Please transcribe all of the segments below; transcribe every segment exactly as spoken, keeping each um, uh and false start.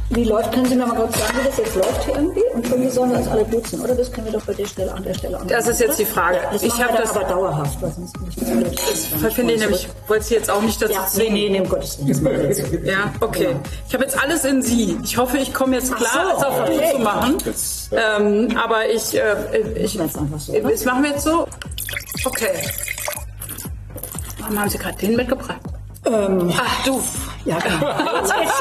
Wie läuft, können Sie mir mal kurz sagen, wie das jetzt läuft hier irgendwie? Und irgendwie sollen wir uns alle duzen, oder? Das können wir doch bei der Stelle an der Stelle an. Das ist jetzt die Frage. Ja, das ich habe das aber dauerhaft, weil sonst nicht mehr blöd. Das finde ich nämlich, ich wollte Sie jetzt auch nicht dazu ja, zwingen. Nee, nee, nee, um Gottes Willen. Ja, okay. Genau. Ich habe jetzt alles in Sie. Ich hoffe, ich komme jetzt klar, so, es auf okay. Du zu machen. Jetzt, ja. ähm, aber ich, äh, ich, ich einfach so, das machen wir jetzt so. Okay. Warum haben Sie gerade den mitgebracht? Ähm, Ach du. Ja, genau. Jetzt geht's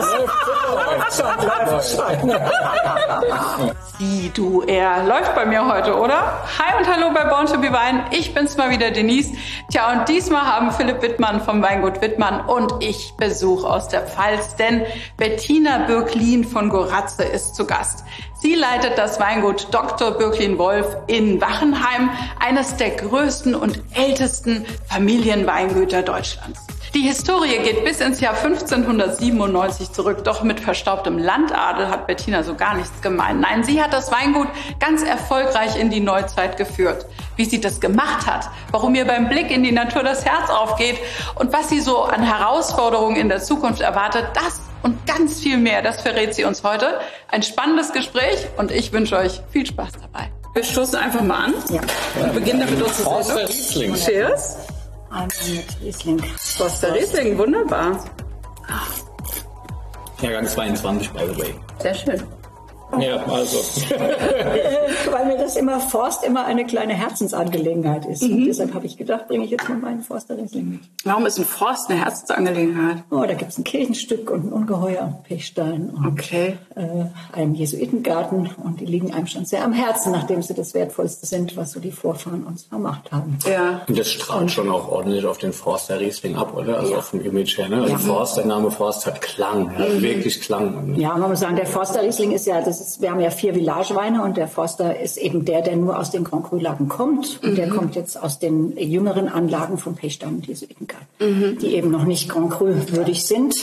schon los. Sie, du, er läuft bei mir heute, oder? Hi und hallo bei Born to be Wine. Ich bin's mal wieder, Denise. Tja, und diesmal haben Philipp Wittmann vom Weingut Wittmann und ich Besuch aus der Pfalz, denn Bettina Bürklin von Goratze ist zu Gast. Sie leitet das Weingut Doktor Bürklin-Wolf in Wachenheim, eines der größten und ältesten Familienweingüter Deutschlands. Die Historie geht bis ins Jahr fünfzehnhundertsiebenundneunzig zurück, doch mit verstaubtem Landadel hat Bettina so gar nichts gemein. Nein, sie hat das Weingut ganz erfolgreich in die Neuzeit geführt. Wie sie das gemacht hat, warum ihr beim Blick in die Natur das Herz aufgeht und was sie so an Herausforderungen in der Zukunft erwartet, das und ganz viel mehr, das verrät sie uns heute. Ein spannendes Gespräch und ich wünsche euch viel Spaß dabei. Wir stoßen einfach mal an. Ja. Wir beginnen damit uns zu Forster Riesling. Cheers. Einmal mit Riesling. Forster Riesling, wunderbar. Jahrgang zweiundzwanzig, by the way. Sehr schön. Ja, also. Weil mir das immer Forst immer eine kleine Herzensangelegenheit ist. Mhm. Und deshalb habe ich gedacht, bringe ich jetzt mal meinen Forster Riesling mit. Warum ist ein Forst eine Herzensangelegenheit? Oh, da gibt es ein Kirchenstück und ein Ungeheuer, Pechstein und okay. äh, einen Jesuitengarten. Und die liegen einem schon sehr am Herzen, nachdem sie das Wertvollste sind, was so die Vorfahren uns vermacht haben. Ja. Und das strahlt schon auch ordentlich auf den Forster Riesling ab, oder? Also ja. auch vom Image her, ne? Also ja. Forst, der Name Forst hat Klang, ja, mhm. wirklich Klang. Ja, man muss sagen, der Forster Riesling ist ja, das ist, wir haben ja vier Villageweine und der Forster ist eben der, der nur aus den Grand Cru-Lagen kommt. Und mhm. der kommt jetzt aus den jüngeren Anlagen von Pechstein und Jesuitengarten, mhm. die eben noch nicht Grand Cru würdig sind.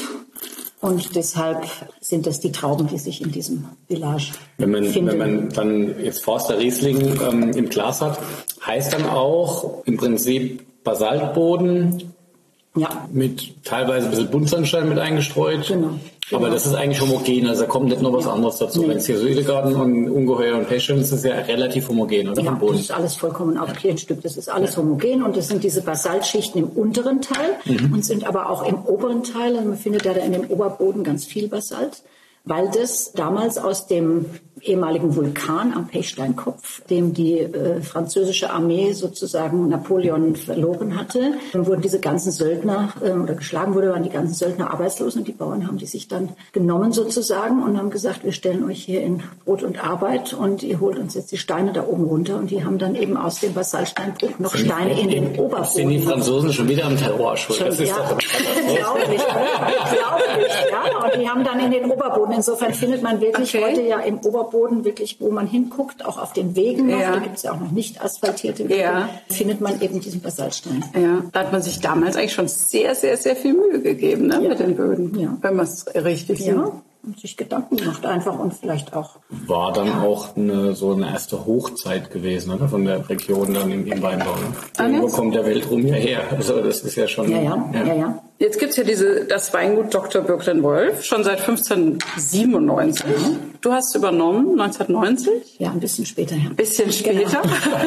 Und deshalb sind das die Trauben, die sich in diesem Village wenn man, finden. Wenn man dann jetzt Forster Riesling ähm, im Glas hat, heißt dann auch im Prinzip Basaltboden, ja. mit teilweise ein bisschen Buntsandstein mit eingestreut. Genau. Aber genau. das ist eigentlich homogen, also da kommt nicht noch was ja. anderes dazu. Nee. Wenn es hier Jesuitengarten und Ungeheuer und Pechstein ist, ist es ja relativ homogen, oder? Ja, vom Boden. das ist alles vollkommen auf Kirchenstück. Das ist alles homogen und das sind diese Basaltschichten im unteren Teil mhm. und sind aber auch im oberen Teil. Also man findet ja da in dem Oberboden ganz viel Basalt, weil das damals aus dem ehemaligen Vulkan am Pechsteinkopf, dem die äh, französische Armee sozusagen Napoleon verloren hatte, dann wurden diese ganzen Söldner äh, oder geschlagen wurde, waren die ganzen Söldner arbeitslos und die Bauern haben die sich dann genommen sozusagen und haben gesagt, wir stellen euch hier in Brot und Arbeit und ihr holt uns jetzt die Steine da oben runter und die haben dann eben aus dem Basaltsteinbruch noch Steine in den Oberboden. Sind die Franzosen schon wieder am Terror schuld? Schon, das ist ja. doch Glaublich, glaublich, ja. Und die haben dann in den Oberboden. Insofern findet man wirklich okay. heute ja im Oberboden wirklich, wo man hinguckt, auch auf den Wegen noch, ja. da gibt es ja auch noch nicht asphaltierte Wege, ja. findet man eben diesen Basaltstein. Ja, da hat man sich damals eigentlich schon sehr, sehr, sehr viel Mühe gegeben, ne, ja. mit den Böden, ja. wenn man es richtig sieht. Ja. Und sich Gedanken gemacht einfach und vielleicht auch. War dann ja. auch eine, so eine erste Hochzeit gewesen, oder? Von der Region dann im, im Weinbau. Ne? Wo kommt der Weltruhm ja her? Also das ist ja schon... Ja, ja, ja. ja, ja. Jetzt gibt es ja diese, das Weingut Doktor Bürklin-Wolf, schon seit fünfzehnhundertsiebenundneunzig. Mhm. Du hast übernommen, neunzehnhundertneunzig? Ja, ein bisschen später. Ja. Ein bisschen später?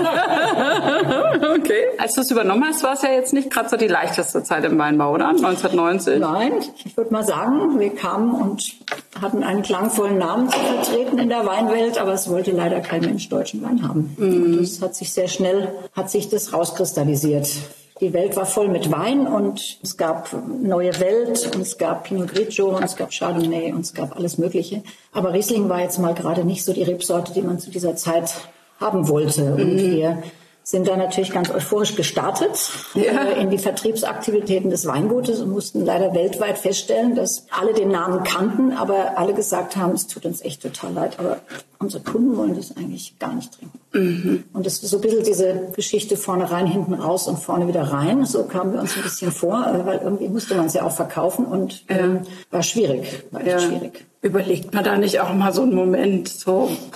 Genau. Okay. Als du es übernommen hast, war es ja jetzt nicht gerade so die leichteste Zeit im Weinbau, oder? neunzehnhundertneunzig? Nein, ich würde mal sagen, wir kamen und hatten einen klangvollen Namen zu vertreten in der Weinwelt, aber es wollte leider kein Mensch deutschen Wein haben. Mhm. Und das hat sich sehr schnell, hat sich das rauskristallisiert. Die Welt war voll mit Wein und es gab Neue Welt und es gab Pinot Grigio und es gab Chardonnay und es gab alles Mögliche. Aber Riesling war jetzt mal gerade nicht so die Rebsorte, die man zu dieser Zeit haben wollte. Mhm. Und wir sind da natürlich ganz euphorisch gestartet ja. äh, in die Vertriebsaktivitäten des Weingutes und mussten leider weltweit feststellen, dass alle den Namen kannten, aber alle gesagt haben, es tut uns echt total leid, aber unsere Kunden wollen das eigentlich gar nicht trinken. Mhm. Und das ist so ein bisschen diese Geschichte vorne rein, hinten raus und vorne wieder rein. So kamen wir uns ein bisschen vor, weil irgendwie musste man es ja auch verkaufen und ja. ähm, war schwierig, war echt ja. schwierig. Überlegt man da nicht auch mal so einen Moment, so...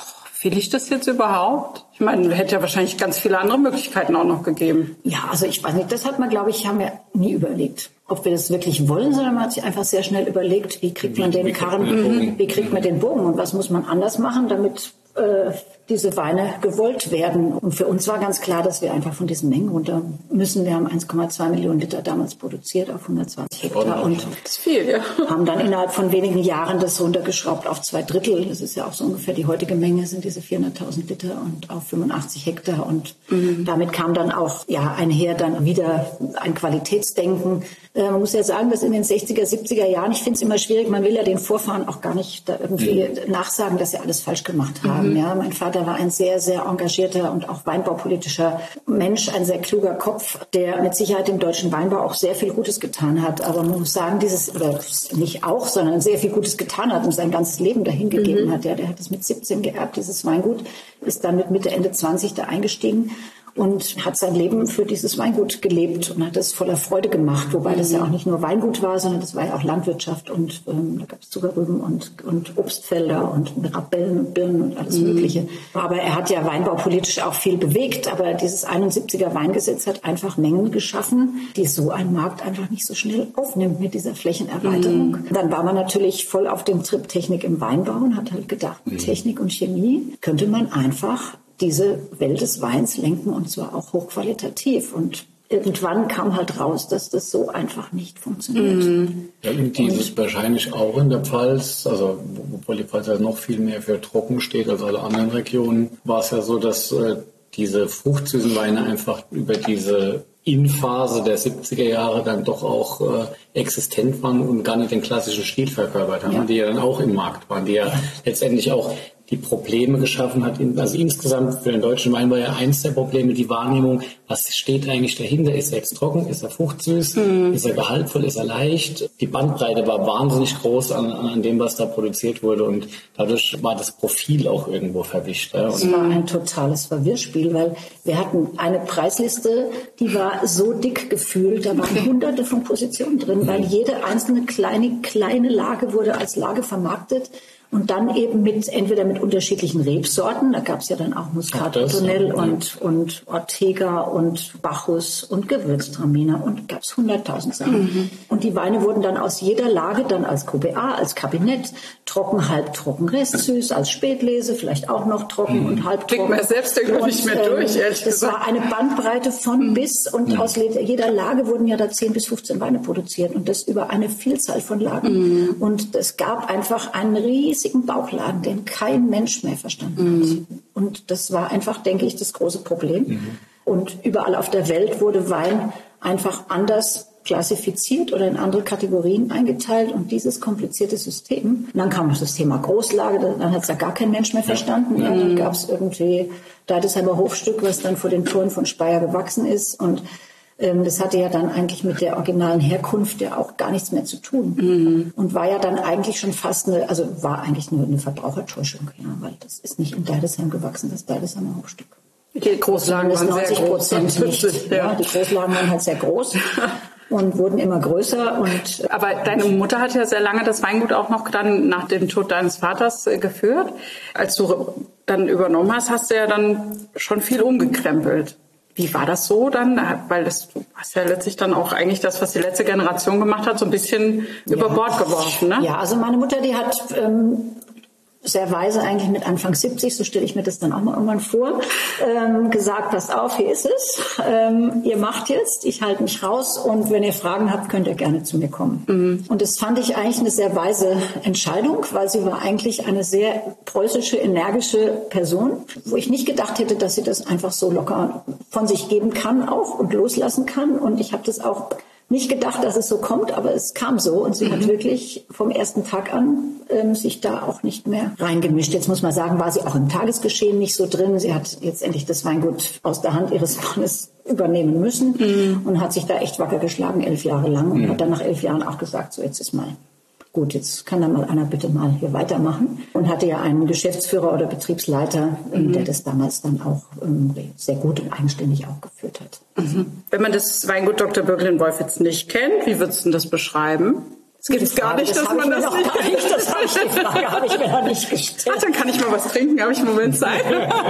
Will ich das jetzt überhaupt? Ich meine, hätte ja wahrscheinlich ganz viele andere Möglichkeiten auch noch gegeben. Ja, also ich weiß nicht, das hat man, glaube ich, haben wir nie überlegt, ob wir das wirklich wollen, sondern man hat sich einfach sehr schnell überlegt, wie kriegt man den Karren, wie kriegt man den Bogen und was muss man anders machen, damit äh, diese Weine gewollt werden. Und für uns war ganz klar, dass wir einfach von diesen Mengen runter müssen. Wir haben eins Komma zwei Millionen Liter damals produziert auf hundertzwanzig Hektar und das ist viel, ja. haben dann innerhalb von wenigen Jahren das runtergeschraubt auf zwei Drittel. Das ist ja auch so ungefähr die heutige Menge, sind diese vierhunderttausend Liter und auf fünfundachtzig Hektar. Und mhm. damit kam dann auch ja einher dann wieder ein Qualitätsdenken. Äh, man muss ja sagen, dass in den sechziger, siebziger Jahren, ich finde es immer schwierig, man will ja den Vorfahren auch gar nicht da irgendwie mhm. nachsagen, dass sie alles falsch gemacht haben. Mhm. Ja, mein Vater war ein sehr, sehr engagierter und auch weinbaupolitischer Mensch, ein sehr kluger Kopf, der mit Sicherheit dem deutschen Weinbau auch sehr viel Gutes getan hat. Aber man muss sagen, dieses, oder nicht auch, sondern sehr viel Gutes getan hat und sein ganzes Leben dahin gegeben mhm. hat. Ja, der hat es mit siebzehn geerbt, dieses Weingut, ist dann mit Mitte, Ende zwanzig da eingestiegen und hat sein Leben für dieses Weingut gelebt und hat es voller Freude gemacht, wobei das ja auch nicht nur Weingut war, sondern das war ja auch Landwirtschaft und ähm, da gab es Zuckerrüben und, und Obstfelder und Mirabellen und Birnen und alles mhm. Mögliche. Aber er hat ja weinbaupolitisch auch viel bewegt, aber dieses einundsiebziger Weingesetz hat einfach Mengen geschaffen, die so ein Markt einfach nicht so schnell aufnimmt mit dieser Flächenerweiterung. Mhm. Dann war man natürlich voll auf dem Trip Technik im Weinbau und hat halt gedacht, mit mhm. Technik und Chemie könnte man einfach diese Welt des Weins lenken und zwar auch hochqualitativ. Und irgendwann kam halt raus, dass das so einfach nicht funktioniert. Mm. Ja, und dieses und wahrscheinlich auch in der Pfalz, also obwohl die Pfalz ja noch viel mehr für trocken steht als alle anderen Regionen, war es ja so, dass äh, diese fruchtsüßen Weine einfach über diese In-Phase der siebziger Jahre dann doch auch äh, existent waren und gar nicht den klassischen Stil verkörpert haben, ja. die ja dann auch im Markt waren, die ja, ja. letztendlich auch die Probleme geschaffen hat. Also insgesamt für den deutschen Wein war ja eins der Probleme die Wahrnehmung, was steht eigentlich dahinter? Ist er jetzt trocken? Ist er fruchtsüß? Mhm. Ist er gehaltvoll? Ist er leicht? Die Bandbreite war wahnsinnig groß an, an dem, was da produziert wurde und dadurch war das Profil auch irgendwo verwischt. Ja. Es war ein totales Verwirrspiel, weil wir hatten eine Preisliste, die war so dick gefüllt, da waren hunderte von Positionen drin, weil jede einzelne kleine, kleine Lage wurde als Lage vermarktet. Und dann eben mit, entweder mit unterschiedlichen Rebsorten, da gab es ja dann auch Muscat Tonel und, und Ortega und Bacchus und Gewürztraminer und gab es hunderttausend Sachen. Mhm. Und die Weine wurden dann aus jeder Lage dann als Q B A, als Kabinett, trocken, halbtrocken, restsüß, als Spätlese, vielleicht auch noch trocken mhm. und halbtrocken. Kriegt man selbst irgendwie nicht mehr ähm, durch, ehrlich das gesagt. War eine Bandbreite von mhm. bis und mhm. aus jeder Lage wurden ja da zehn bis fünfzehn Weine produziert und das über eine Vielzahl von Lagen. Mhm. Und es gab einfach einen riesigen Bauchladen, den kein Mensch mehr verstanden hat. Mhm. Und das war einfach, denke ich, das große Problem. Mhm. Und überall auf der Welt wurde Wein einfach anders klassifiziert oder in andere Kategorien eingeteilt und dieses komplizierte System. Und dann kam noch das Thema Großlage, dann hat es ja gar kein Mensch mehr verstanden. Ja, dann gab es irgendwie Deidesheimer Hofstück, was dann vor den Toren von Speyer gewachsen ist und das hatte ja dann eigentlich mit der originalen Herkunft ja auch gar nichts mehr zu tun. Mhm. Und war ja dann eigentlich schon fast eine, also war eigentlich nur eine Verbrauchertäuschung, ja, weil das ist nicht in Deidesheim gewachsen, das Deidesheimer Hofstück. Die Großlagen waren neunzig Prozent sehr groß. Nicht, ja. Ja, die Großlagen waren halt sehr groß. Und wurden immer größer. Und aber deine Mutter hat ja sehr lange das Weingut auch noch dann nach dem Tod deines Vaters äh, geführt. Als du dann übernommen hast, hast du ja dann schon viel umgekrempelt. Wie war das so dann? Weil das, du hast ja letztlich dann auch eigentlich das, was die letzte Generation gemacht hat, so ein bisschen ja. über Bord geworfen, ne? Ja, also meine Mutter, die hat ähm, sehr weise eigentlich mit Anfang siebzig, so stelle ich mir das dann auch mal irgendwann vor, ähm, gesagt, passt auf, hier ist es, ähm, ihr macht jetzt, ich halte mich raus und wenn ihr Fragen habt, könnt ihr gerne zu mir kommen. Mhm. Und das fand ich eigentlich eine sehr weise Entscheidung, weil sie war eigentlich eine sehr preußische, energische Person, wo ich nicht gedacht hätte, dass sie das einfach so locker von sich geben kann auch und loslassen kann und ich habe das auch nicht gedacht, dass es so kommt, aber es kam so und sie mhm. hat wirklich vom ersten Tag an ähm, sich da auch nicht mehr reingemischt. Jetzt muss man sagen, war sie auch im Tagesgeschehen nicht so drin. Sie hat letztendlich das Weingut aus der Hand ihres Mannes übernehmen müssen mhm. und hat sich da echt wacker geschlagen, elf Jahre lang und mhm. hat dann nach elf Jahren auch gesagt, so jetzt ist mal gut, jetzt kann da mal einer bitte mal hier weitermachen. Und hatte ja einen Geschäftsführer oder Betriebsleiter, mhm. der das damals dann auch ähm, sehr gut und eigenständig auch geführt hat. Mhm. Wenn man das Weingut Doktor Birkel in Wolf jetzt nicht kennt, wie würdest du das beschreiben? Das gibt's gar nicht, dass man das nicht... Gar nicht. Das habe ich, die Frage habe ich mir noch nicht gestellt. Ach, dann kann ich mal was trinken, habe ich einen Moment Zeit.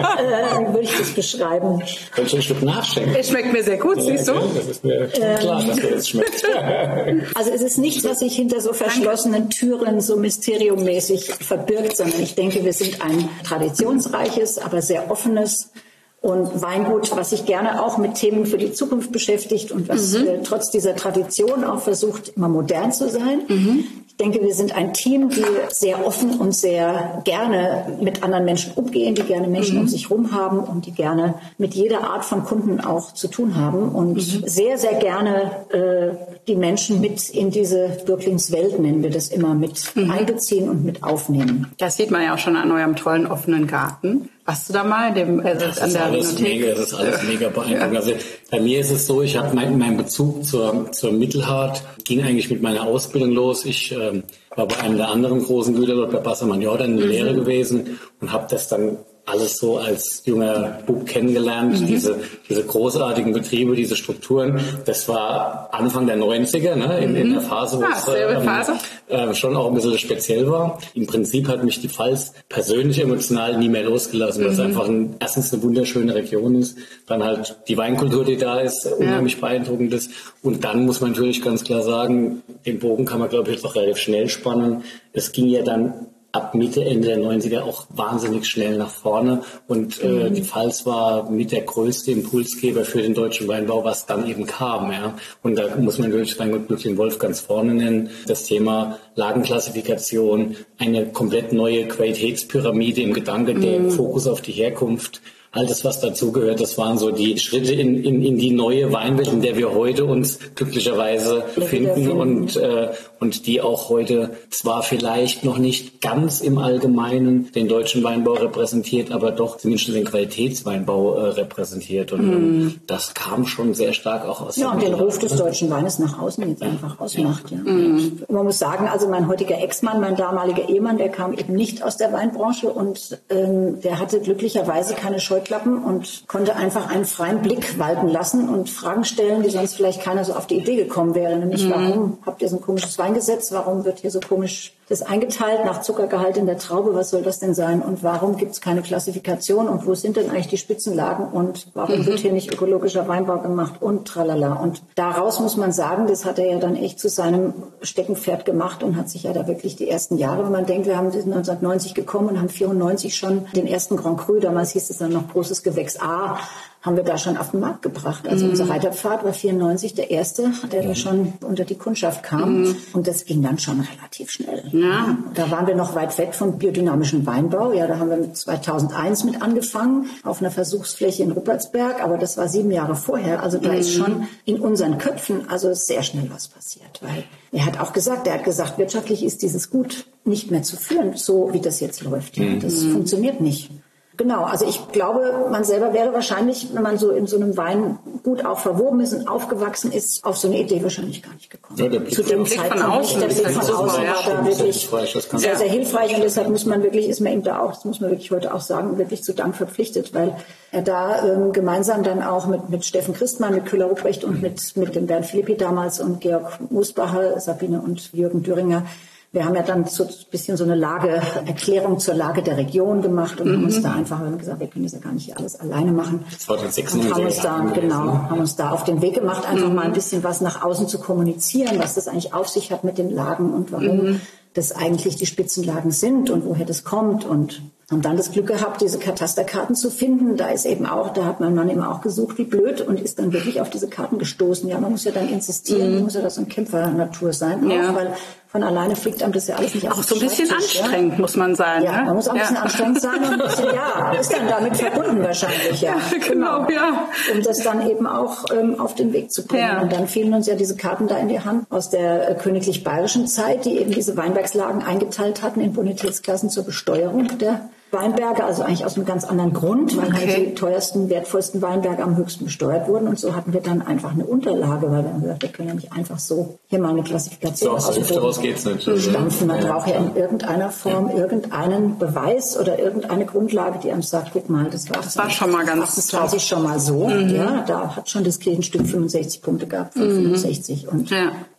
äh, würde ich das beschreiben. Kann ich ein Stück nachschenken? Es schmeckt mir sehr gut, siehst du? Das ist mir ähm, klar, dass dir das schmeckt. Also es ist nichts, was sich hinter so verschlossenen Türen so mysteriummäßig verbirgt, sondern ich denke, wir sind ein traditionsreiches, aber sehr offenes und Weingut, was sich gerne auch mit Themen für die Zukunft beschäftigt und was mhm. äh, trotz dieser Tradition auch versucht, immer modern zu sein. Mhm. Ich denke, wir sind ein Team, die sehr offen und sehr gerne mit anderen Menschen umgehen, die gerne Menschen mhm. um sich herum haben und die gerne mit jeder Art von Kunden auch zu tun haben und mhm. sehr, sehr gerne äh, die Menschen mit in diese Bürglingswelt, nennen wir das immer, mit mhm. einbeziehen und mit aufnehmen. Das sieht man ja auch schon an eurem tollen offenen Garten. Warst du da mal in dem, äh, das an ist der alles Bibliothek? mega, das ist alles mega beeindruckend. Ja. Also bei mir ist es so, ich habe mein, mein Bezug zur, zur Mittelhart ging eigentlich mit meiner Ausbildung los. Ich ähm, war bei einem der anderen großen Güter dort bei Bassermann Jordan in der mhm. Lehre gewesen und habe das dann alles so als junger Bub kennengelernt, mhm. diese, diese großartigen Betriebe, diese Strukturen. Das war Anfang der neunziger, ne, in, mhm. in der Phase, wo ah, es ähm, Phase. Äh, schon auch ein bisschen speziell war. Im Prinzip hat mich die Pfalz persönlich emotional nie mehr losgelassen, weil mhm. es einfach ein, erstens eine wunderschöne Region ist, dann halt die Weinkultur, die da ist, unheimlich ja. beeindruckend ist. Und dann muss man natürlich ganz klar sagen, den Bogen kann man, glaube ich, jetzt auch relativ schnell spannen. Es ging ja dann ab Mitte, Ende der neunziger auch wahnsinnig schnell nach vorne und äh, mhm. die Pfalz war mit der größte Impulsgeber für den deutschen Weinbau, was dann eben kam. Ja. Und da muss man wirklich Weingut Böcklin-Wolf ganz vorne nennen. Das Thema Lagenklassifikation, eine komplett neue Qualitätspyramide im Gedanke, mhm. der Fokus auf die Herkunft, all das, was dazugehört, das waren so die Schritte in, in, in die neue Weinwelt, in der wir heute uns glücklicherweise befinden und, äh, und die auch heute zwar vielleicht noch nicht ganz im Allgemeinen den deutschen Weinbau repräsentiert, aber doch zumindest den Qualitätsweinbau äh, repräsentiert. Und mm. das kam schon sehr stark auch aus Ja, und den Ruf des deutschen Weines nach außen jetzt einfach ausmacht. Ja. Mm. Man muss sagen, also mein heutiger Ex-Mann, mein damaliger Ehemann, der kam eben nicht aus der Weinbranche und ähm, der hatte glücklicherweise keine Scheuklappen und konnte einfach einen freien Blick walten lassen und Fragen stellen, die sonst vielleicht keiner so auf die Idee gekommen wäre. Nämlich, mhm. warum habt ihr so ein komisches Weingesetz? Warum wird hier so komisch das eingeteilt nach Zuckergehalt in der Traube? Was soll das denn sein? Und warum gibt es keine Klassifikation? Und wo sind denn eigentlich die Spitzenlagen? Und warum mhm. wird hier nicht ökologischer Weinbau gemacht? Und tralala. Und daraus muss man sagen, das hat er ja dann echt zu seinem Steckenpferd gemacht und hat sich ja da wirklich die ersten Jahre, wenn man denkt, wir haben neunzehnhundertneunzig gekommen und haben vierundneunzig schon den ersten Grand Cru, damals hieß es dann noch großes Gewächs A, haben wir da schon auf den Markt gebracht. Also mm. unser Reiterpfad war vierundneunzig der erste, der mm. da schon unter die Kundschaft kam. Mm. Und das ging dann schon relativ schnell. Ja. Da waren wir noch weit weg vom biodynamischen Weinbau. Ja, da haben wir mit zweitausendeins mit angefangen, auf einer Versuchsfläche in Ruppertsberg. Aber das war sieben Jahre vorher. Also da mm. ist schon in unseren Köpfen also sehr schnell was passiert. Weil er hat auch gesagt, er hat gesagt, wirtschaftlich ist dieses Gut nicht mehr zu führen, so wie das jetzt läuft. Ja, das mm. funktioniert nicht. Genau, also ich glaube, man selber wäre wahrscheinlich, wenn man so in so einem Weingut auch verwoben ist und aufgewachsen ist, auf so eine Idee wahrscheinlich gar nicht gekommen. Ja, der Blick, Zu dem Blick von außen, der Blick von außen war da wirklich sehr, sehr hilfreich und deshalb muss man wirklich, ist man ihm da auch, das muss man wirklich heute auch sagen, wirklich zu Dank verpflichtet, weil er da ähm, gemeinsam dann auch mit, mit Steffen Christmann, mit Köhler-Ruprecht und mit, mit dem Bernd Philippi damals und Georg Musbacher, Sabine und Jürgen Döringer. Wir haben ja dann so ein bisschen so eine Lage, Erklärung zur Lage der Region gemacht und mhm. haben uns da einfach wir haben gesagt, wir können das ja gar nicht alles alleine machen. zweitausendsechs haben uns da, genau, haben uns da auf den Weg gemacht, einfach mhm. mal ein bisschen was nach außen zu kommunizieren, was das eigentlich auf sich hat mit den Lagen und warum mhm. das eigentlich die Spitzenlagen sind und woher das kommt und haben dann das Glück gehabt, diese Katasterkarten zu finden. Da ist eben auch, da hat mein Mann eben auch gesucht, wie blöd und ist dann wirklich auf diese Karten gestoßen. Ja, man muss ja dann insistieren, man muss ja das so ein Kämpfernatur sein, ja. auch, weil von alleine fliegt einem das ja alles nicht auf. Auch so ein bisschen anstrengend, ja? muss man sagen. Ja, ne? man muss auch ein bisschen ja. anstrengend sein und ein bisschen, ja, ist dann damit verbunden wahrscheinlich, ja. ja genau, genau, ja. Um das dann eben auch ähm, auf den Weg zu bringen. Ja. Und dann fielen uns ja diese Karten da in die Hand aus der äh, königlich-bayerischen Zeit, die eben diese Weinbergslagen eingeteilt hatten in Bonitätsklassen zur Besteuerung der Weinberge, also eigentlich aus einem ganz anderen Grund, weil okay. halt die teuersten, wertvollsten Weinberge am höchsten besteuert wurden. Und so hatten wir dann einfach eine Unterlage, weil wir haben gesagt, wir können ja nicht einfach so hier mal eine Klassifikation so, aus dem Boden geht's nicht. stampfen. Man ja, braucht ja in irgendeiner Form ja. irgendeinen Beweis oder irgendeine Grundlage, die einem sagt, guck mal, das war, das war schon mal ganz achtundzwanzig schon mal so. Mhm. Ja, da hat schon das Kirchenstück fünfundsechzig Punkte gehabt, von mhm. fünfundsechzig. Und ja.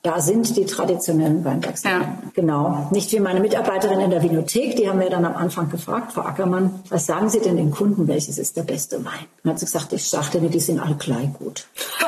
da sind die traditionellen Weinbergsweine. Ja. Genau. Nicht wie meine Mitarbeiterin in der Vinothek, die haben wir dann am Anfang gefragt, Frau Ackermann, was sagen Sie denn den Kunden, welches ist der beste Wein? Und hat sie gesagt, ich sagte mir, die sind alle gleich gut.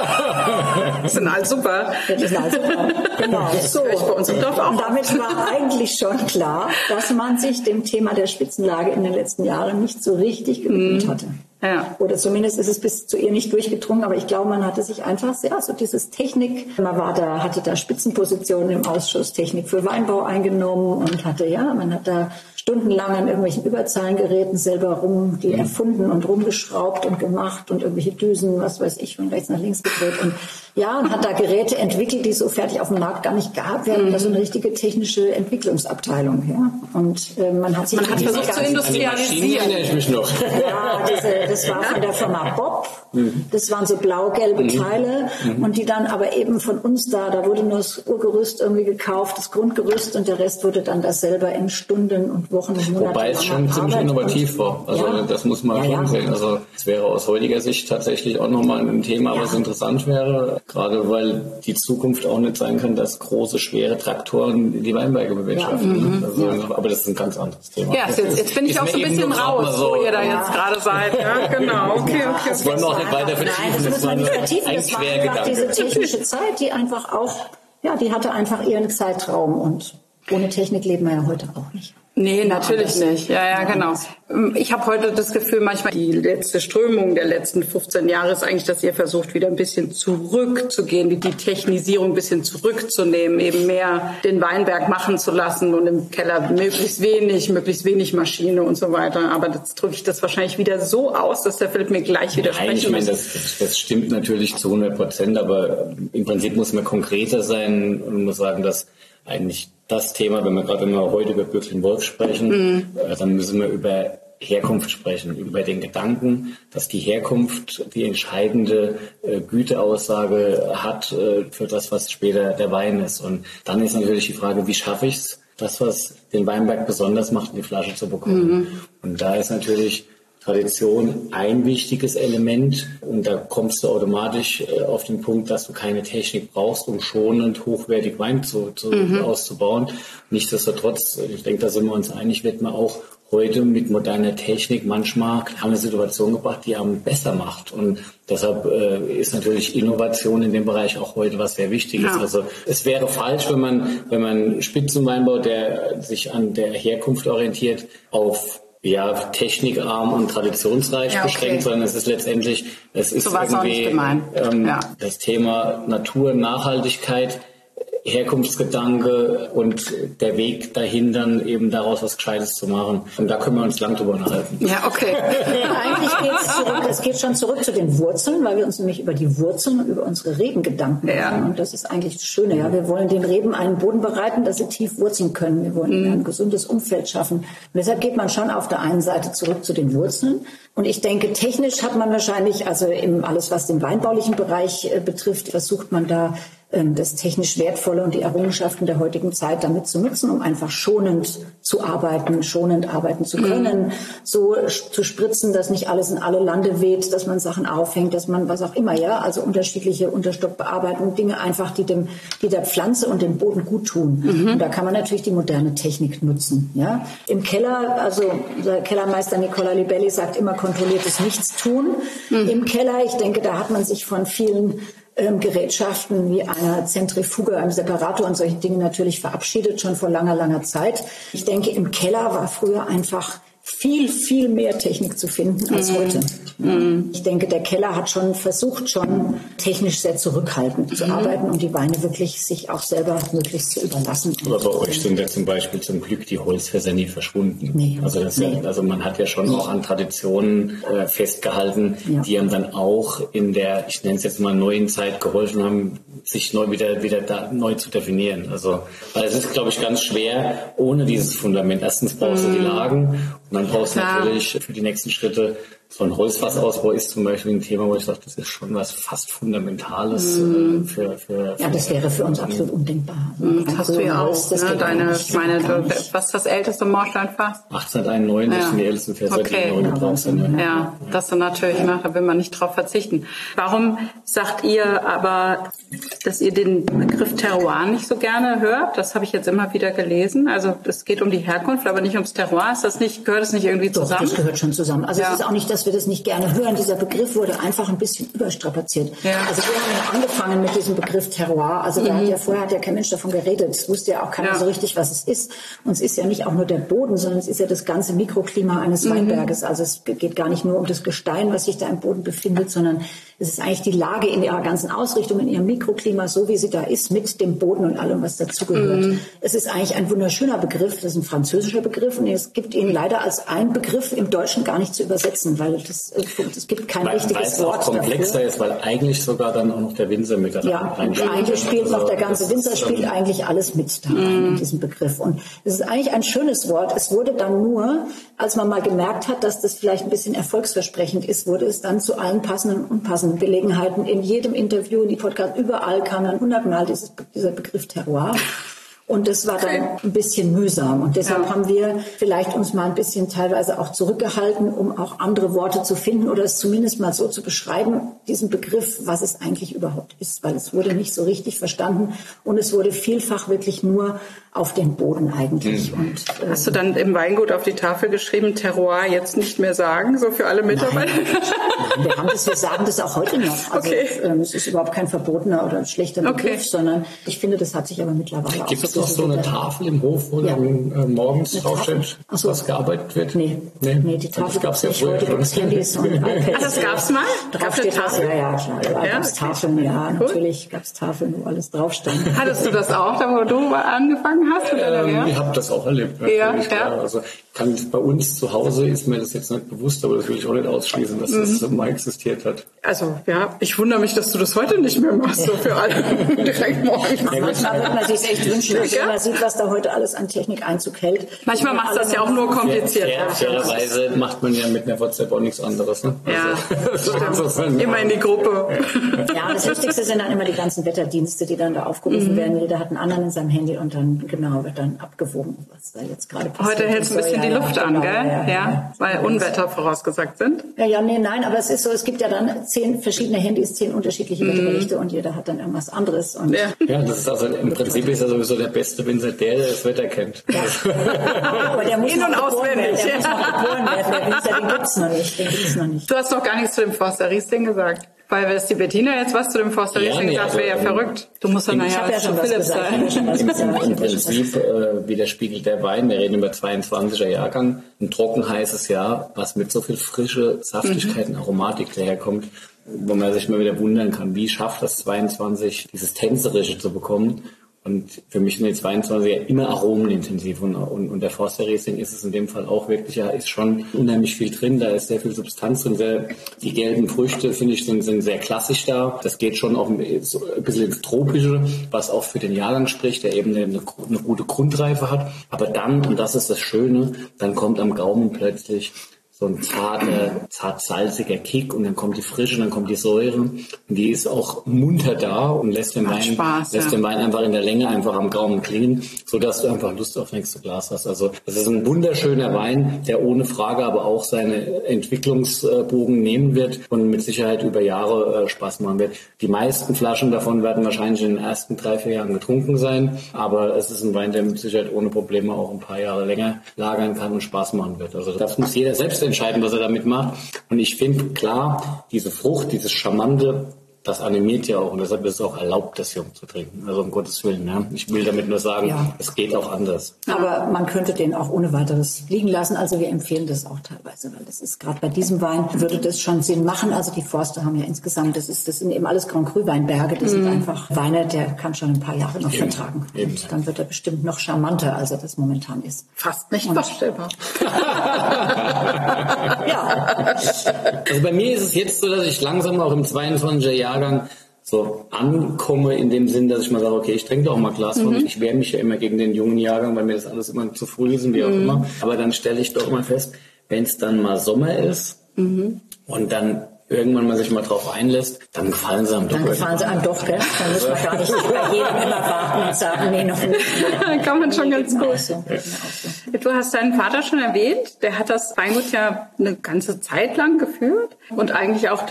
Die sind alle super. Ja, die sind alle super. Genau. So. Bei uns im Dorf auch. Und damit war eigentlich schon klar, dass man sich dem Thema der Spitzenlage in den letzten Jahren nicht so richtig gewidmet hatte. Ja. Oder zumindest ist es bis zu ihr nicht durchgedrungen, aber ich glaube, man hatte sich einfach sehr, so dieses Technik, man war da, hatte da Spitzenpositionen im Ausschuss Technik für Weinbau eingenommen und hatte, ja, man hat da stundenlang an irgendwelchen Überzahlengeräten selber rum, die erfunden und rumgeschraubt und gemacht und irgendwelche Düsen, was weiß ich, von rechts nach links gedreht und ja, und hat da Geräte entwickelt, die es so fertig auf dem Markt gar nicht gab. Wir hatten da so eine richtige technische Entwicklungsabteilung, ja. Und äh, man hat sich man hat versucht zu industrialisieren. Erinnere ich mich noch. Ja, diese, das war von der Firma Bob. Das waren so blau-gelbe Teile und die dann aber eben von uns da, da wurde nur das Urgerüst irgendwie gekauft, das Grundgerüst und der Rest wurde dann das selber in Stunden und Wochen und Monaten. Wobei es schon ziemlich innovativ war. Also ja. das muss man ja, schon ja. sehen. Also es wäre aus heutiger Sicht tatsächlich auch nochmal ein Thema, ja. was interessant wäre. Gerade weil die Zukunft auch nicht sein kann, dass große, schwere Traktoren die Weinberge bewirtschaften. Ja. Also, ja. Aber das ist ein ganz anderes Thema. Ja, jetzt, jetzt bin ich auch so ein bisschen raus, so, wo ihr da ja. jetzt gerade seid. Ja, genau. Okay, okay. Das wollen wir auch nicht weiter vertiefen. Nein, das muss man nicht vertiefen. Das war einfach diese technische Zeit, die einfach auch, ja, die hatte einfach ihren Zeitraum und ohne Technik leben wir ja heute auch nicht. Nee, natürlich nicht. Ja, ja, genau. Ich habe heute das Gefühl, manchmal die letzte Strömung der letzten fünfzehn Jahre ist eigentlich, dass ihr versucht, wieder ein bisschen zurückzugehen, die, die Technisierung ein bisschen zurückzunehmen, eben mehr den Weinberg machen zu lassen und im Keller möglichst wenig, möglichst wenig Maschine und so weiter. Aber jetzt drücke ich das wahrscheinlich wieder so aus, dass der Philipp mir gleich widersprechen Nein, ich meine, muss. das, das stimmt natürlich zu hundert Prozent, aber im Prinzip muss man konkreter sein und muss sagen, dass eigentlich das Thema, wenn wir gerade wenn wir heute über Bürklin-Wolf sprechen, mm. äh, dann müssen wir über Herkunft sprechen, über den Gedanken, dass die Herkunft die entscheidende äh, Güteaussage hat äh, für das, was später der Wein ist. Und dann ist natürlich die Frage, wie schaffe ich es, das, was den Weinberg besonders macht, in die Flasche zu bekommen. Mm. Und da ist natürlich Tradition ein wichtiges Element und da kommst du automatisch äh, auf den Punkt, dass du keine Technik brauchst, um schonend hochwertig Wein zu, zu, mhm. auszubauen. Nichtsdestotrotz, ich denke, da sind wir uns einig, wird man auch heute mit moderner Technik manchmal eine Situation gebracht, die einem besser macht. Und deshalb äh, ist natürlich Innovation in dem Bereich auch heute was sehr Wichtiges. Ja. Also es wäre falsch, wenn man, wenn man Spitzenweinbau, der sich an der Herkunft orientiert, auf ja, technikarm und traditionsreich ja, okay. beschränkt, sondern es ist letztendlich, es ist so irgendwie ähm, ja. das Thema Natur, Nachhaltigkeit, Herkunftsgedanke und der Weg dahin, dann eben daraus was Gescheites zu machen. Und da können wir uns lang drüber unterhalten. Ja, okay. Eigentlich geht es zurück, es geht schon zurück zu den Wurzeln, weil wir uns nämlich über die Wurzeln und über unsere Reben Gedanken machen. Ja. Und das ist eigentlich das Schöne. Ja. Wir wollen den Reben einen Boden bereiten, dass sie tief wurzeln können. Wir wollen mhm. ein gesundes Umfeld schaffen. Und deshalb geht man schon auf der einen Seite zurück zu den Wurzeln. Und ich denke, technisch hat man wahrscheinlich, also im alles, was den weinbaulichen Bereich äh, betrifft, versucht man da das technisch Wertvolle und die Errungenschaften der heutigen Zeit damit zu nutzen, um einfach schonend zu arbeiten, schonend arbeiten zu können, mhm. so zu spritzen, dass nicht alles in alle Lande weht, dass man Sachen aufhängt, dass man was auch immer, ja, also unterschiedliche Unterstockbearbeitungen, Dinge einfach, die dem, die der Pflanze und dem Boden gut tun. Mhm. Und da kann man natürlich die moderne Technik nutzen, ja. Im Keller, also der Kellermeister Nicola Libelli sagt immer kontrolliertes Nichtstun. Mhm. Im Keller, ich denke, da hat man sich von vielen Gerätschaften wie einer Zentrifuge, einem Separator und solche Dinge natürlich verabschiedet, schon vor langer, langer Zeit. Ich denke, im Keller war früher einfach viel, viel mehr Technik zu finden als mm. heute. Mm. Ich denke, der Keller hat schon versucht, schon technisch sehr zurückhaltend mm. zu arbeiten und die Weine wirklich sich auch selber möglichst zu überlassen. Aber bei euch sind ja zum Beispiel zum Glück die Holzfässer nie verschwunden. Nee. Also, das nee. ja, also man hat ja schon nee. auch an Traditionen äh, festgehalten, ja. die einem dann auch in der, ich nenne es jetzt mal neuen Zeit geholfen haben, sich neu wieder, wieder da, neu zu definieren. Also, weil es ist, glaube ich, ganz schwer ohne dieses Fundament. Erstens brauchst mm. du die Lagen. Und dann brauchst du natürlich für die nächsten Schritte, so ein Holzfassausbau ist zum Beispiel ein Thema, wo ich sage, das ist schon was fast Fundamentales mm. für, für, für... Ja, das wäre für uns absolut undenkbar. Mm, das hast du ja auch, ne? Deine, ich meine, was ist das älteste Moorsteinfass? achtzehnhunderteinundneunzig sind ja. die ältesten Fässer, okay. die neu gebraucht sind. Ja, das ist natürlich, ne? Da will man nicht drauf verzichten. Warum sagt ihr aber, dass ihr den Begriff Terroir nicht so gerne hört. Das habe ich jetzt immer wieder gelesen. Also es geht um die Herkunft, aber nicht ums Terroir. Ist das nicht, gehört das nicht irgendwie Doch, zusammen? Das gehört schon zusammen. Also ja. es ist auch nicht, dass wir das nicht gerne hören. Dieser Begriff wurde einfach ein bisschen überstrapaziert. Ja. Also wir haben ja angefangen mit diesem Begriff Terroir. Also da mhm. hat ja vorher hat ja kein Mensch davon geredet. Es wusste ja auch keiner ja. so richtig, was es ist. Und es ist ja nicht auch nur der Boden, sondern es ist ja das ganze Mikroklima eines mhm. Weinberges. Also es geht gar nicht nur um das Gestein, was sich da im Boden befindet, sondern es ist eigentlich die Lage in ihrer ganzen Ausrichtung, in ihrem Mikroklima, so wie sie da ist, mit dem Boden und allem, was dazugehört. Mm. Es ist eigentlich ein wunderschöner Begriff, das ist ein französischer Begriff und es gibt ihn leider als ein Begriff im Deutschen gar nicht zu übersetzen, weil es gibt kein weil, richtiges weil es Wort auch komplexer dafür. ist, weil eigentlich sogar dann auch noch der Winzer mit da ja, reinspielt. eigentlich spielt also, noch der ganze Winzer, spielt ähm, eigentlich alles mit da rein mm. in diesem Begriff. Und es ist eigentlich ein schönes Wort. Es wurde dann nur, als man mal gemerkt hat, dass das vielleicht ein bisschen erfolgsversprechend ist, wurde es dann zu allen passenden und unpassenden Gelegenheiten in jedem Interview, in die Podcast, überall kam dann hundertmal dieses, dieser Begriff Terroir. Und das war dann ein bisschen mühsam. Und deshalb ja. haben wir vielleicht uns mal ein bisschen teilweise auch zurückgehalten, um auch andere Worte zu finden oder es zumindest mal so zu beschreiben, diesen Begriff, was es eigentlich überhaupt ist. Weil es wurde nicht so richtig verstanden und es wurde vielfach wirklich nur auf den Boden eigentlich. Mhm. Und, äh, hast du dann im Weingut auf die Tafel geschrieben, Terroir jetzt nicht mehr sagen, so für alle Mitarbeiter? Nein, Nein wir, haben das, wir sagen das auch heute noch. Also okay. ähm, es ist überhaupt kein verbotener oder schlechter Begriff, okay. sondern ich finde, das hat sich aber mittlerweile Gibt auch es noch so eine Tafel im Hof, wo ja. dann äh, morgens draufsteht, so. was gearbeitet wird? Nee, nee, nee die Tafel gab es nicht. Heute gibt es Handys und iPads. Ach, das gab es mal? Drauf steht was? Ja, ja, klar. Ja, ja, gab es Tafeln, ja. Cool. Natürlich gab es Tafeln, wo alles drauf stand. Hattest du das auch, da wo du angefangen hast? Ähm, ich habe das auch erlebt. Ja, ja. Also kann, bei uns zu Hause ist mir das jetzt nicht bewusst, aber das will ich auch nicht ausschließen, dass mhm. das mal existiert hat. Also ja, ich wundere mich, dass du das heute nicht mehr machst, so für alle direkt morgens. Ja, manchmal wird man sich echt wünschen, wenn man sieht, was da heute alles an Technik Einzug hält. Manchmal macht das ja auch nur kompliziert. Ja, fairerweise macht man ja mit einer WhatsApp auch nichts anderes. Ne? Ja, also, stimmt. Immer in die Gruppe. Ja, das Wichtigste sind dann immer die ganzen Wetterdienste, die dann da aufgerufen mhm. werden. Jeder hat einen anderen in seinem Handy und dann genau wird dann abgewogen, was da jetzt gerade passiert. Heute hältst du ein bisschen so, die ja, Luft ja, an, genau, gell? Ja, ja, ja, weil ja. Unwetter vorausgesagt sind. Ja, ja, nee, nein, aber es ist so, es gibt ja dann zehn verschiedene Handys, zehn unterschiedliche mhm. Wetterberichte und jeder hat dann irgendwas anderes. Und ja. ja, das ist also im Prinzip ist ja sowieso der beste Winzer der, der das Wetter kennt. Ja. Aber der muss In- noch und auswendig. Der muss noch geboren werden. Der Winzer, den gibt's noch nicht. Den gibt's noch nicht. Du hast noch gar nichts zu dem Forster Riesling gesagt. Weil wenn es die Bettina jetzt was zu dem Forster Riesling ja, nee, sagt, wäre ja also, verrückt. Du musst dann naja ja schon Philipp sein. Im, Im Prinzip äh, widerspiegelt der Wein, wir reden über zweiundzwanziger Jahrgang, ein trocken heißes Jahr, was mit so viel Frische, Saftigkeit und Aromatik daherkommt, wo man sich mal wieder wundern kann, wie schafft das zweiundzwanzig, dieses Tänzerische zu bekommen. Und für mich sind die zweiundzwanziger immer aromenintensiv und, und, und der Forster Riesling ist es in dem Fall auch wirklich, ja, ist schon unheimlich viel drin, da ist sehr viel Substanz drin, sehr, die gelben Früchte, finde ich, sind, sind sehr klassisch da. Das geht schon auch so ein bisschen ins Tropische, was auch für den Jahrgang spricht, der eben eine, eine gute Grundreife hat. Aber dann, und das ist das Schöne, dann kommt am Gaumen plötzlich so ein zarter, zart-salziger Kick und dann kommt die Frische, dann kommt die Säure und die ist auch munter da und lässt den Wein, Spaß, lässt ja. den Wein einfach in der Länge einfach am Gaumen klingen, sodass du einfach Lust auf nächste Glas hast. Also das ist ein wunderschöner Wein, der ohne Frage aber auch seine Entwicklungsbogen nehmen wird und mit Sicherheit über Jahre Spaß machen wird. Die meisten Flaschen davon werden wahrscheinlich in den ersten drei, vier Jahren getrunken sein, aber es ist ein Wein, der mit Sicherheit ohne Probleme auch ein paar Jahre länger lagern kann und Spaß machen wird. Also das muss jeder selbst entscheiden, was er damit macht. Und ich finde, klar, diese Frucht, dieses Charmante, das animiert ja auch und deshalb ist es auch erlaubt, das jung zu trinken. Also um Gottes Willen. Ja. Ich will damit nur sagen, ja. Es geht auch anders. Aber man könnte den auch ohne weiteres liegen lassen. Also wir empfehlen das auch teilweise, weil das ist gerade bei diesem Wein würde das schon Sinn machen. Also die Forster haben ja insgesamt, das ist das sind eben alles Grand Cru Weinberge. Das mm. sind einfach Weine, der kann schon ein paar Jahre noch eben. vertragen. Eben. Und dann wird er bestimmt noch charmanter, als er das momentan ist. Fast nicht vorstellbar. Ja. Also bei mir ist es jetzt so, dass ich langsam auch im zweiundzwanziger Jahrgang so ankomme in dem Sinn, dass ich mal sage, okay, ich trinke doch mal ein Glas von. Mhm. Ich wehre mich ja immer gegen den jungen Jahrgang, weil mir das alles immer zu früh ist und wie auch mhm. immer. Aber dann stelle ich doch mal fest, wenn es dann mal Sommer ist mhm. und dann irgendwann mal sich mal drauf einlässt, dann gefallen sie einem doch. Dann gefallen sie einem doch, gell? Dann muss man gar nicht bei jedem immer warten und sagen, nee, noch nicht. Kann man schon ganz gut. So. Du hast deinen Vater schon erwähnt. Der hat das Weingut ja eine ganze Zeit lang geführt und eigentlich auch durch die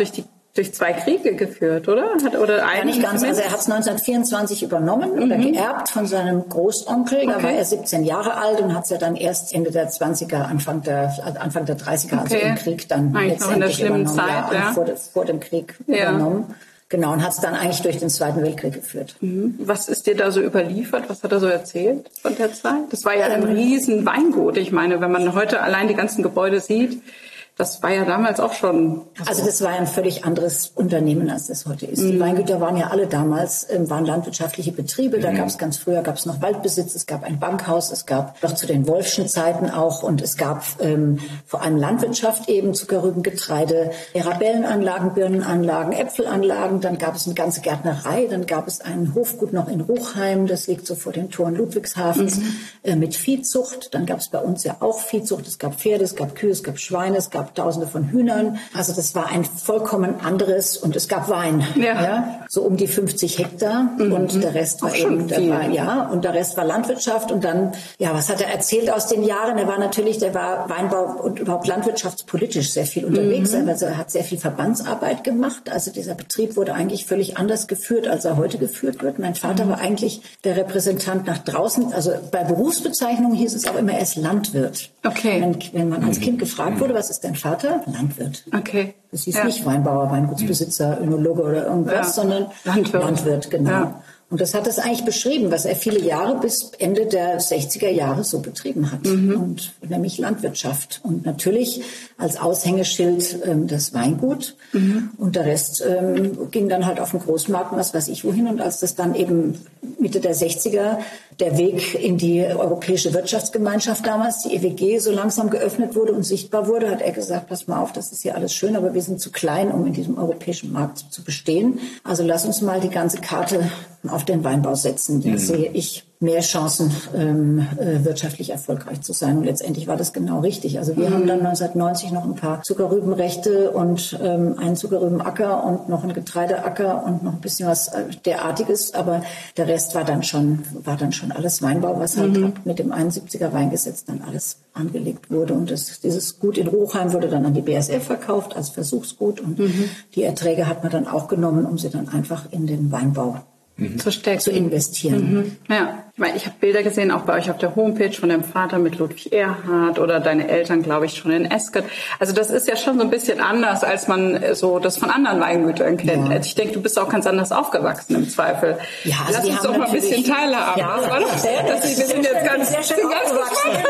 durch zwei Kriege geführt, oder? Hat, oder ja, nicht ganz. Also er hat es neunzehnhundertvierundzwanzig übernommen mhm. oder geerbt von seinem Großonkel. Da okay. war er siebzehn Jahre alt und hat es ja dann erst Ende der zwanziger, Anfang der, Anfang der dreißiger, okay. also im Krieg dann eigentlich letztendlich noch in der schlimmen übernommen. Zeit, ja, ja. Vor, vor dem Krieg ja. übernommen. Genau, und hat es dann eigentlich durch den Zweiten Weltkrieg geführt. Mhm. Was ist dir da so überliefert? Was hat er so erzählt von der Zeit? Das war ja ein riesen Weingut. Ich meine, wenn man heute allein die ganzen Gebäude sieht, das war ja damals auch schon... Also das war ein völlig anderes Unternehmen, als das heute ist. Mhm. Die Weingüter waren ja alle damals, ähm, waren landwirtschaftliche Betriebe. Mhm. Da gab es ganz früher, gab es noch Waldbesitz, es gab ein Bankhaus, es gab noch zu den Wolfschen Zeiten auch und es gab ähm, vor allem Landwirtschaft eben, Zuckerrüben, Getreide, Mirabellenanlagen, Birnenanlagen, Äpfelanlagen. Dann gab es eine ganze Gärtnerei, dann gab es ein Hofgut noch in Ruchheim, das liegt so vor den Toren Ludwigshafens, mhm. äh, mit Viehzucht. Dann gab es bei uns ja auch Viehzucht, es gab Pferde, es gab Kühe, es gab Schweine, es gab Tausende von Hühnern. Also das war ein vollkommen anderes und es gab Wein. Ja. Ja, so um die fünfzig Hektar mhm. und der Rest war eben, der war, ja, und der Rest war Landwirtschaft und dann, ja, was hat er erzählt aus den Jahren? Er war natürlich, der war Weinbau und überhaupt landwirtschaftspolitisch sehr viel unterwegs. Mhm. Also er hat sehr viel Verbandsarbeit gemacht. Also dieser Betrieb wurde eigentlich völlig anders geführt, als er heute geführt wird. Mein Vater mhm. war eigentlich der Repräsentant nach draußen. Also bei Berufsbezeichnungen hieß es auch immer, er ist Landwirt. Okay. Wenn, wenn man als Kind gefragt wurde, was ist dein Vater? Landwirt. Okay. Das hieß ja. nicht Weinbauer, Weingutsbesitzer, Önologe oder irgendwas, ja. sondern Landwirt. Landwirt, genau. Ja. Und das hat es eigentlich beschrieben, was er viele Jahre bis Ende der sechziger Jahre so betrieben hat. Mhm. Und nämlich Landwirtschaft. Und natürlich als Aushängeschild ähm, das Weingut. Mhm. Und der Rest ähm, ging dann halt auf den Großmarkt, was weiß ich wohin. Und als das dann eben Mitte der sechziger der Weg in die Europäische Wirtschaftsgemeinschaft damals, die E W G, so langsam geöffnet wurde und sichtbar wurde, hat er gesagt, pass mal auf, das ist hier alles schön, aber wir sind zu klein, um in diesem europäischen Markt zu bestehen. Also lass uns mal die ganze Karte auf den Weinbau setzen. Da mhm. sehe ich mehr Chancen, ähm, äh, wirtschaftlich erfolgreich zu sein. Und letztendlich war das genau richtig. Also wir mhm. haben dann neunzehnhundertneunzig noch ein paar Zuckerrübenrechte und ähm, einen Zuckerrübenacker und noch einen Getreideacker und noch ein bisschen was derartiges. Aber der Rest war dann schon, war dann schon alles Weinbau, was halt mhm. mit dem einundsiebziger Weingesetz dann alles angelegt wurde. Und das, dieses Gut in Ruchheim wurde dann an die B A S F verkauft als Versuchsgut. Und mhm. die Erträge hat man dann auch genommen, um sie dann einfach in den Weinbau Mhm. zu stecken, zu investieren. Mhm. Ja, ich meine, ich habe Bilder gesehen, auch bei euch auf der Homepage von deinem Vater mit Ludwig Erhard oder deine Eltern, glaube ich, schon in Esket. Also das ist ja schon so ein bisschen anders, als man so das von anderen Weingütern kennt. Ja. Ich denke, du bist auch ganz anders aufgewachsen im Zweifel. Ja, also lass uns doch mal ein bisschen teilhaben. Ja, sehr, das wir sind jetzt ganz, sehr schön aufgewachsen.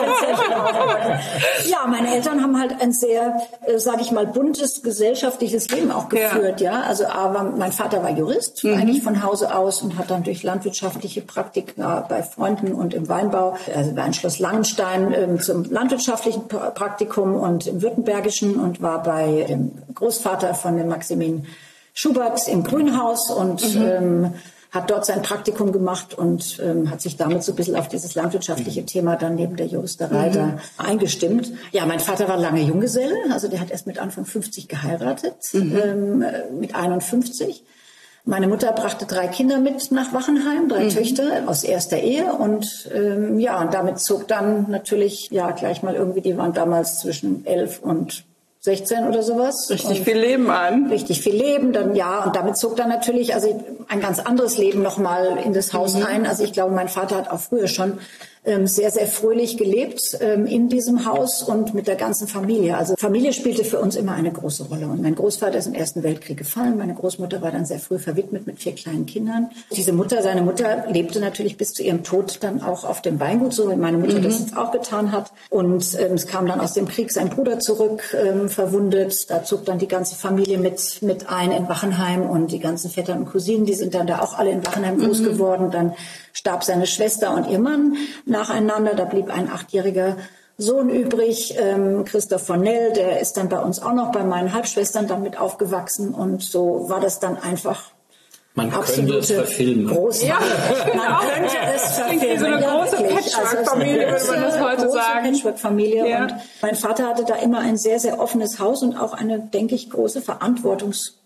Ja, meine Eltern haben halt ein sehr, äh, sage ich mal, buntes gesellschaftliches Leben auch geführt. Ja, ja? Also aber mein Vater war Jurist, mhm. eigentlich von Hause aus und hat dann durch landwirtschaftliche Praktika bei Freunden und im Weinbau, also war in Schloss Langenstein ähm, zum landwirtschaftlichen Praktikum und im Württembergischen und war bei dem Großvater von dem Maximin Schubert im Grünhaus und mhm. ähm, hat dort sein Praktikum gemacht und ähm, hat sich damit so ein bisschen auf dieses landwirtschaftliche mhm. Thema dann neben der Juristerei mhm. da eingestimmt. Ja, mein Vater war lange Junggeselle, also der hat erst mit Anfang fünfzig geheiratet, mhm. ähm, mit einundfünfzig. Meine Mutter brachte drei Kinder mit nach Wachenheim, drei mhm. Töchter aus erster Ehe und ähm, ja, und damit zog dann natürlich ja gleich mal irgendwie, die waren damals zwischen elf und sechzehn oder sowas. Richtig und viel Leben an. Richtig viel Leben, dann ja, und damit zog dann natürlich also ein ganz anderes Leben nochmal in das Haus mhm. ein. Also ich glaube, mein Vater hat auch früher schon ähm, sehr, sehr fröhlich gelebt ähm, in diesem Haus und mit der ganzen Familie. Also Familie spielte für uns immer eine große Rolle. Und mein Großvater ist im Ersten Weltkrieg gefallen. Meine Großmutter war dann sehr früh verwitwet mit vier kleinen Kindern. Diese Mutter, seine Mutter lebte natürlich bis zu ihrem Tod dann auch auf dem Weingut, so wie meine Mutter mhm. das jetzt auch getan hat. Und ähm, es kam dann aus dem Krieg sein Bruder zurück, ähm, verwundet. Da zog dann die ganze Familie mit, mit ein in Wachenheim und die ganzen Vettern und Cousinen, die sind dann da auch alle in Wachenheim groß mhm. geworden. Dann starb seine Schwester und ihr Mann nacheinander. Da blieb ein achtjähriger Sohn übrig, ähm, Christoph von Nell, der ist dann bei uns auch noch bei meinen Halbschwestern damit aufgewachsen. Und so war das dann einfach Man könnte es verfilmen. Große, ja, man könnte es verfilmen. Wie so eine große Patchwork-Familie, würde man das heute sagen. Patchwork-Familie. Ja. Und mein Vater hatte da immer ein sehr, sehr offenes Haus und auch eine, denke ich, große Verantwortungs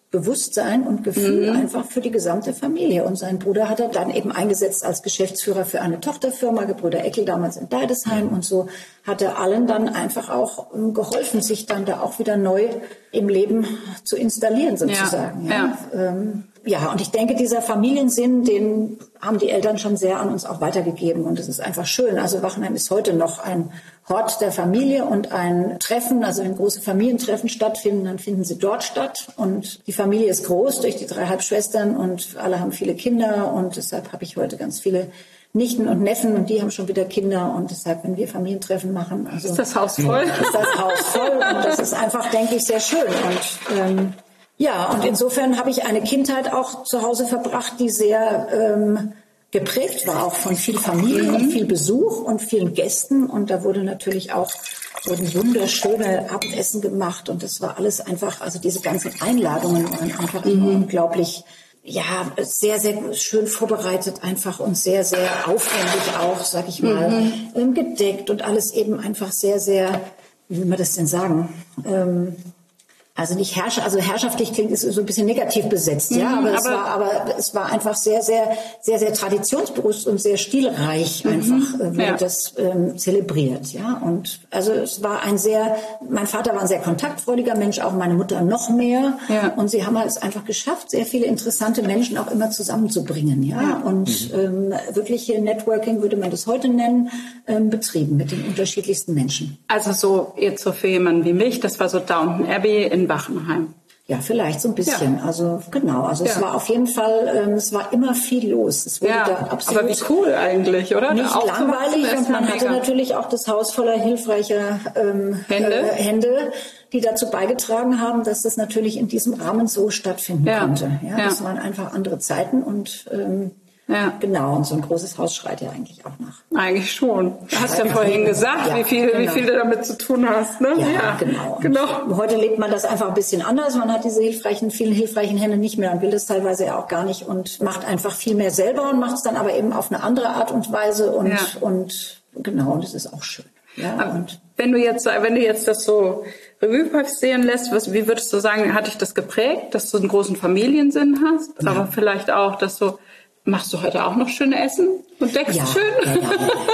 Bewusstsein und Gefühl Mhm. einfach für die gesamte Familie. Und sein Bruder hat er dann eben eingesetzt als Geschäftsführer für eine Tochterfirma, Gebrüder Eckel damals in Deidesheim. Und so hat er allen dann einfach auch ähm, geholfen, sich dann da auch wieder neu im Leben zu installieren sozusagen. Ja, Ja, ja. Ähm, ja, und ich denke, dieser Familiensinn, den haben die Eltern schon sehr an uns auch weitergegeben. Und es ist einfach schön. Also Wachenheim ist heute noch ein Hort der Familie und ein Treffen, also wenn große Familientreffen stattfinden, dann finden sie dort statt. Und die Familie ist groß durch die drei Halbschwestern und alle haben viele Kinder. Und deshalb habe ich heute ganz viele Nichten und Neffen und die haben schon wieder Kinder. Und deshalb, wenn wir Familientreffen machen, also Ist das Haus voll? ist das Haus voll. Und das ist einfach, denke ich, sehr schön. Und ähm, ja, und insofern habe ich eine Kindheit auch zu Hause verbracht, die sehr ähm, geprägt war, auch von viel Familie und viel Besuch und vielen Gästen. Und da wurde natürlich auch wurden wunderschöne Abendessen gemacht. Und das war alles einfach, also diese ganzen Einladungen waren einfach immer unglaublich, ja, sehr, sehr schön vorbereitet einfach und sehr, sehr aufwendig auch, sag ich mal, ähm, gedeckt und alles eben einfach sehr, sehr, wie will man das denn sagen, ähm, also nicht herrsch, also herrschaftlich klingt ist so ein bisschen negativ besetzt, ja, aber, Mhm, es aber war, aber es war einfach sehr, sehr, sehr, sehr traditionsbewusst und sehr stilreich einfach äh, wurde ja. das ähm, zelebriert, ja. Und also es war ein sehr, mein Vater war ein sehr kontaktfreudiger Mensch, auch meine Mutter noch mehr. Ja. Und sie haben es einfach geschafft, sehr viele interessante Menschen auch immer zusammenzubringen, ja. Ja. Und ähm, wirkliche Networking würde man das heute nennen, ähm, betrieben mit den unterschiedlichsten Menschen. Also so jetzt so für jemanden wie mich, das war so Downton Abbey in Wachenheim. Ja, vielleicht so ein bisschen. Ja. Also genau. Also Ja. es war auf jeden Fall, ähm, es war immer viel los. Es wurde da Ja, absolut aber wie cool eigentlich, oder? nicht Da aufzuwachsen, langweilig ist und man ja hatte mega. natürlich auch das Haus voller hilfreicher ähm, Hände. Äh, Hände, die dazu beigetragen haben, dass das natürlich in diesem Rahmen so stattfinden Ja. konnte. Ja, Ja. das waren einfach andere Zeiten und ähm, Ja. genau. Und so ein großes Haus schreit ja eigentlich auch nach. Eigentlich schon. Du hast ja vorhin gesagt, Ja, wie viel, wie genau. viel du damit zu tun hast, ne? Ja, genau. Und genau. heute lebt man das einfach ein bisschen anders. Man hat diese hilfreichen, vielen hilfreichen Hände nicht mehr und will das teilweise ja auch gar nicht und macht einfach viel mehr selber und macht es dann aber eben auf eine andere Art und Weise und, Ja. und genau, und das ist auch schön. Ja, Aber und wenn du jetzt, wenn du jetzt das so Revue passieren lässt, was, wie würdest du sagen, hat dich das geprägt, dass du einen großen Familiensinn hast, Ja. aber vielleicht auch, dass du, machst du heute auch noch schön Essen und deckst ja, schön? Ja, ja, ja,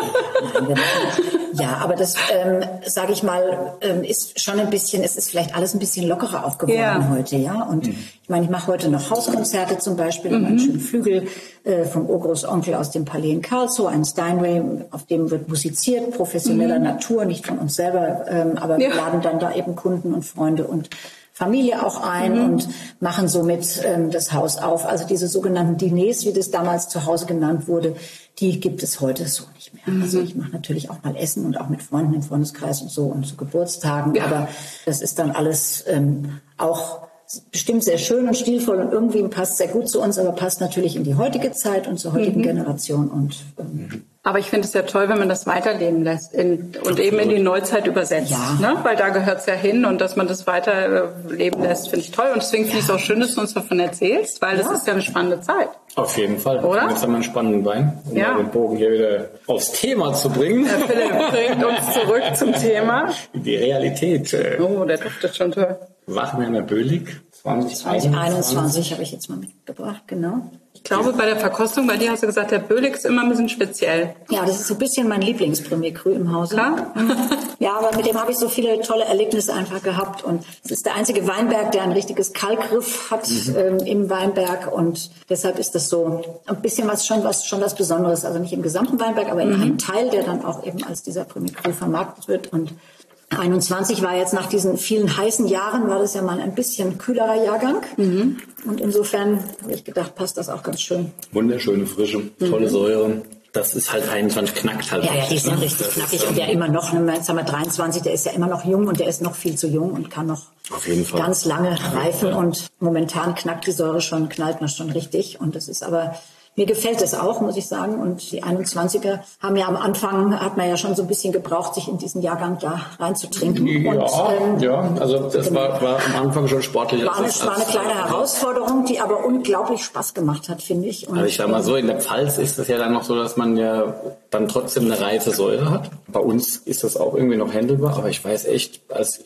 ja, ja, ja, aber das, ähm, sage ich mal, ähm, ist schon ein bisschen, es ist vielleicht alles ein bisschen lockerer aufgeworden Ja. heute, ja. Und ich meine, ich mache heute noch Hauskonzerte zum Beispiel, mhm. einen schönen Flügel äh, vom Urgroßonkel aus dem Palais in Karlsruhe, ein Steinway, auf dem wird musiziert, professioneller Mhm. Natur, nicht von uns selber, ähm, aber Ja. wir laden dann da eben Kunden und Freunde und Familie auch ein Mhm. und machen somit ähm, das Haus auf. Also diese sogenannten Diners, wie das damals zu Hause genannt wurde, die gibt es heute so nicht mehr. Mhm. Also ich mache natürlich auch mal Essen und auch mit Freunden im Freundeskreis und so und zu Geburtstagen. Ja. Aber das ist dann alles ähm, auch bestimmt sehr schön und stilvoll und irgendwie passt sehr gut zu uns, aber passt natürlich in die heutige Zeit und zur heutigen Mhm. Generation. Und ähm, Aber ich finde es ja toll, wenn man das weiterleben lässt in, und eben in die Neuzeit übersetzt. Ja. Ne? Weil da gehört es ja hin und dass man das weiterleben lässt, finde ich toll. Und deswegen finde ich es auch schön, dass du uns davon erzählst, weil das Ja. ist ja eine spannende Zeit. Auf jeden Fall. Oder? Jetzt haben wir einen spannenden Wein, um Ja. mal den Bogen hier wieder aufs Thema zu bringen. Herr Philipp bringt uns zurück zum Thema. Die Realität. äh, Oh, der duftet schon toll. Wachenheimer Bölig zwanzig zwanzig einundzwanzig habe ich jetzt mal mitgebracht, genau. Ich glaube, bei der Verkostung, bei dir hast du gesagt, der Bölig ist immer ein bisschen speziell. Ja, das ist so ein bisschen mein Lieblingspremier Cru im Hause. Klar. Ja, aber mit dem habe ich so viele tolle Erlebnisse einfach gehabt. Und es ist der einzige Weinberg, der ein richtiges Kalkriff hat Mhm. ähm, im Weinberg. Und deshalb ist das so ein bisschen was schon was schon was Besonderes. Also nicht im gesamten Weinberg, aber in Mhm. einem Teil, der dann auch eben als dieser Premier Cru vermarktet wird. Und einundzwanzig war jetzt nach diesen vielen heißen Jahren, war das ja mal ein bisschen kühlerer Jahrgang. Mhm. Und insofern habe ich gedacht, passt das auch ganz schön. Wunderschöne Frische, tolle Säure. Das ist halt einundzwanzig, knackt halt. Ja, ja, auch, die ist ja ne? richtig Das knackig ist, und der ähm, immer noch, ne, jetzt haben wir dreiundzwanzig, der ist ja immer noch jung und der ist noch viel zu jung und kann noch Auf jeden Fall. ganz lange reifen Fall. und momentan knackt die Säure schon, knallt man schon richtig und das ist aber, mir gefällt es auch, muss ich sagen. Und die einundzwanziger haben ja am Anfang, hat man ja schon so ein bisschen gebraucht, sich in diesen Jahrgang da reinzutrinken. Ja, und, ähm, ja, also das war, war am Anfang schon sportlich. war eine, als- war eine als- kleine Herausforderung, die aber unglaublich Spaß gemacht hat, finde ich. Und, Also ich sag mal so, in der Pfalz ist es ja dann noch so, dass man ja dann trotzdem eine reife Säure hat. Bei uns ist das auch irgendwie noch handelbar, aber ich weiß echt, als ich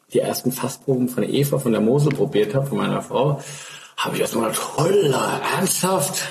die ersten Fassproben von Eva von der Mosel probiert habe, von meiner Frau, habe ich erstmal gedacht, holla, ernsthaft?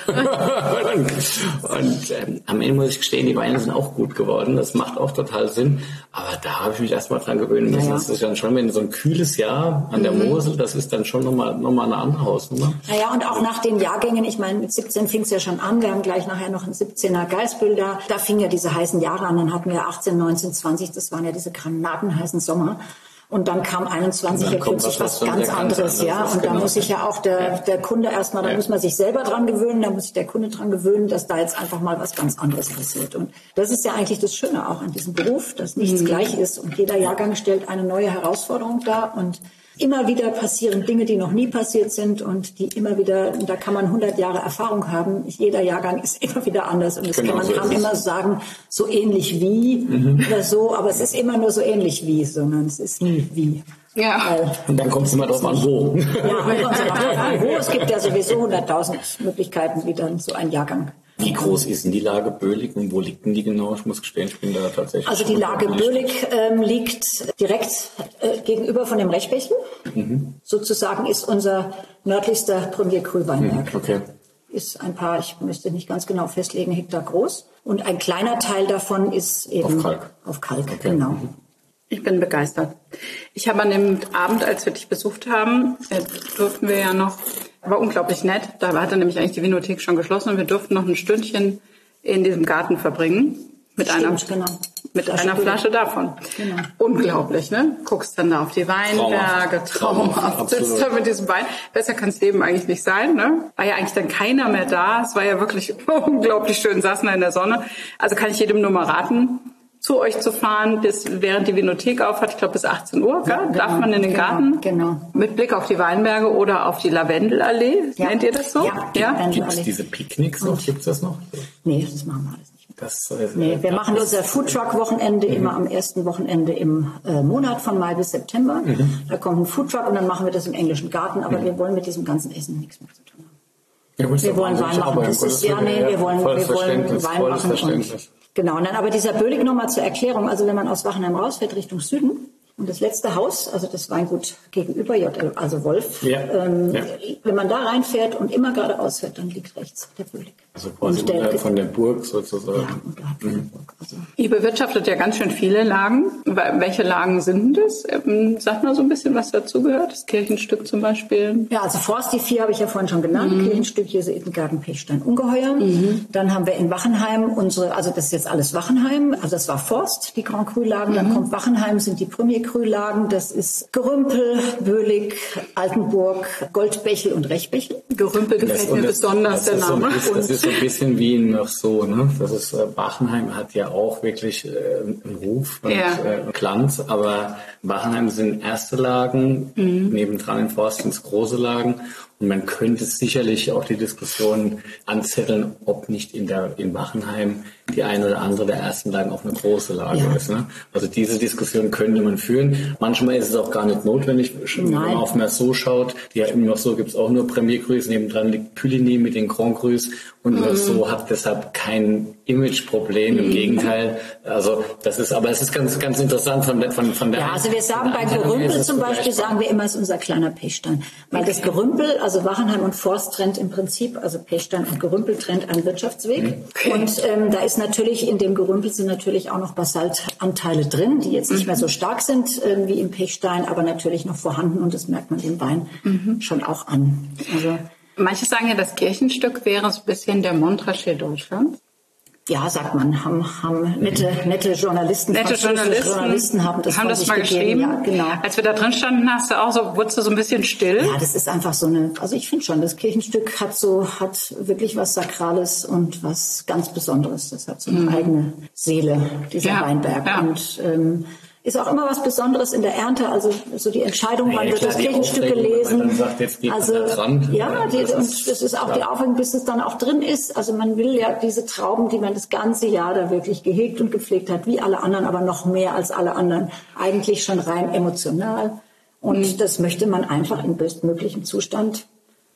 und und ähm, am Ende muss ich gestehen, die Weine sind auch gut geworden. Das macht auch total Sinn. Aber da habe ich mich erstmal dran gewöhnen müssen. Ja, ja. Das ist dann schon, wenn so ein kühles Jahr an der mhm. Mosel, das ist dann schon nochmal noch mal eine andere Hausnummer. Naja, und auch nach den Jahrgängen, ich meine, mit siebzehn fing es ja schon an. Wir haben gleich nachher noch einen siebzehner Geisbüll da. Da fingen ja diese heißen Jahre an. Dann hatten wir achtzehn, neunzehn, zwanzig, das waren ja diese granatenheißen Sommer. Und dann kam einundzwanzig ja plötzlich was ganz anderes, ja. Und da muss sich ja auch der, der Kunde erstmal, da muss man sich selber dran gewöhnen, da muss sich der Kunde dran gewöhnen, dass da jetzt einfach mal was ganz anderes passiert. Und das ist ja eigentlich das Schöne auch an diesem Beruf, dass nichts mhm. gleich ist. Und jeder Jahrgang stellt eine neue Herausforderung dar. Und immer wieder passieren Dinge, die noch nie passiert sind und die immer wieder, da kann man hundert Jahre Erfahrung haben. Jeder Jahrgang ist immer wieder anders und das genau, kann man so kann immer sagen, so ähnlich wie mhm. oder so, aber es ist immer nur so ähnlich wie, sondern es ist nie wie. Ja. Weil, und dann kommt es immer drauf an, wo. Ja, dann kommt es immer drauf an, wo. Es gibt ja sowieso hunderttausend Möglichkeiten, wie dann so ein Jahrgang. Wie groß ist denn die Lage Böhlig und wo liegt denn die genau? Ich muss gestehen, ich bin da tatsächlich... Also die Lage Böhlig ähm, liegt direkt äh, gegenüber von dem Rechbächen. Mhm. Sozusagen ist unser nördlichster Premier Cru Weinberg. Mhm. Okay. Ist ein paar, ich müsste nicht ganz genau festlegen, Hektar groß. Und ein kleiner Teil davon ist eben... Auf Kalk. Auf Kalk, okay. Genau. Mhm. Ich bin begeistert. Ich habe an dem Abend, als wir dich besucht haben, äh, durften wir ja noch... War unglaublich nett. Da hatte nämlich eigentlich die Winothek schon geschlossen und wir durften noch ein Stündchen in diesem Garten verbringen. Mit Stimmt, einer, genau. mit Flasche einer Flasche davon. Genau. Unglaublich, ne? Guckst dann da auf die Weinberge, traumhaft. Sitzt da mit diesem Wein. Besser kann das Leben eigentlich nicht sein, ne? War ja eigentlich dann keiner mehr da. Es war ja wirklich unglaublich schön, saßen da in der Sonne. Also kann ich jedem nur mal raten, zu euch zu fahren, bis während die Winothek auf hat, ich glaube bis achtzehn Uhr, ja, genau, darf man in den genau, Garten, genau. mit Blick auf die Weinberge oder auf die Lavendelallee, ja. Nennt ihr das so? Ja, ja? Gibt es diese Picknicks noch? Gibt es das noch? Nee, das machen wir alles nicht mehr. Das, äh, nee, wir machen unser Foodtruck-Wochenende mhm. immer am ersten Wochenende im äh, Monat von Mai bis September. Mhm. Da kommt ein Foodtruck und dann machen wir das im englischen Garten, aber mhm. wir wollen mit diesem ganzen Essen nichts mehr zu tun haben. Ja, wir wollen Wein machen. Das ist, ja, nee, wir wollen, wir wollen Wein machen. Und, genau, und dann aber dieser Böhlig nochmal zur Erklärung, also wenn man aus Wachenheim rausfährt Richtung Süden und das letzte Haus, also das Weingut gegenüber, also Wolf, ja, ähm, ja. wenn man da reinfährt und immer geradeaus fährt, dann liegt rechts der Böhlig. Also quasi der, von der Burg sozusagen. Ja, unterhalb von der Burg. Also. Ihr bewirtschaftet ja ganz schön viele Lagen. Welche Lagen sind denn das? Sagt mal so ein bisschen, was dazugehört. Das Kirchenstück zum Beispiel. Ja, also Forst, die vier habe ich ja vorhin schon genannt. Mhm. Kirchenstück, Jesuitengarten, Pechstein, Ungeheuer. Mhm. Dann haben wir in Wachenheim unsere, also das ist jetzt alles Wachenheim. Also das war Forst, die Grand Cru-Lagen. Mhm. Dann kommt Wachenheim, sind die Premier Cru-Lagen. Das ist Gerümpel, Böhlig, Altenburg, Goldbächel und Rechbächel. Gerümpel gefällt mir das, besonders, das der Name. So, das ist so ein bisschen wie in Meursault, ne? Das ist, äh, Wachenheim hat ja auch wirklich äh, einen Ruf und ja. äh, Glanz, aber Wachenheim sind erste Lagen, mhm. nebendran in Forst sind es große Lagen. Und man könnte sicherlich auch die Diskussion anzetteln, ob nicht in der in Wachenheim die eine oder andere der ersten Lagen auch eine große Lage ja. ist. Ne? Also diese Diskussion könnte man führen. Manchmal ist es auch gar nicht notwendig. Wenn man auf Meursault schaut, die im Meursault gibt es auch nur Premier Crus, nebendran liegt Puligny mit den Grand Crus und mhm. Meursault hat deshalb kein Imageproblem. Mhm. Im Gegenteil. Also das ist, aber es ist ganz ganz interessant von der von, von der. Ja, also wir sagen bei Gerümpel zum Beispiel sagen wir immer, es ist unser kleiner Pechstein, weil okay. das Gerümpel, also Wachenheim und Forst trennt im Prinzip, also Pechstein und Gerümpel trennt einen Wirtschaftsweg. Okay. Und ähm, da ist natürlich in dem Gerümpel sind natürlich auch noch Basaltanteile drin, die jetzt nicht mehr so stark sind äh, wie im Pechstein, aber natürlich noch vorhanden und das merkt man dem Wein mhm. schon auch an. Also manche sagen ja, das Kirchenstück wäre so ein bisschen der Montrachet Deutschlands. Ja, sagt man, haben, haben nette, nette Journalisten, nette Journalisten, Journalisten haben das, haben das mal geschrieben. Ja, genau. Als wir da drin standen, hast du auch so, wurdest du so ein bisschen still? Ja, das ist einfach so eine, also ich finde schon, das Kirchenstück hat so, hat wirklich was Sakrales und was ganz Besonderes. Das hat so eine mhm. eigene Seele, dieser ja, Weinberg. Ja. Und, ähm, ist auch immer was Besonderes in der Ernte, also so die Entscheidung, wann ja, wird das Kirchenstück gelesen. Sagt, jetzt geht also dran. ja, die, das und das ist auch klar. Die Aufregung, bis es dann auch drin ist. Also man will ja diese Trauben, die man das ganze Jahr da wirklich gehegt und gepflegt hat, wie alle anderen, aber noch mehr als alle anderen, eigentlich schon rein emotional. Und mhm. das möchte man einfach in bestmöglichem Zustand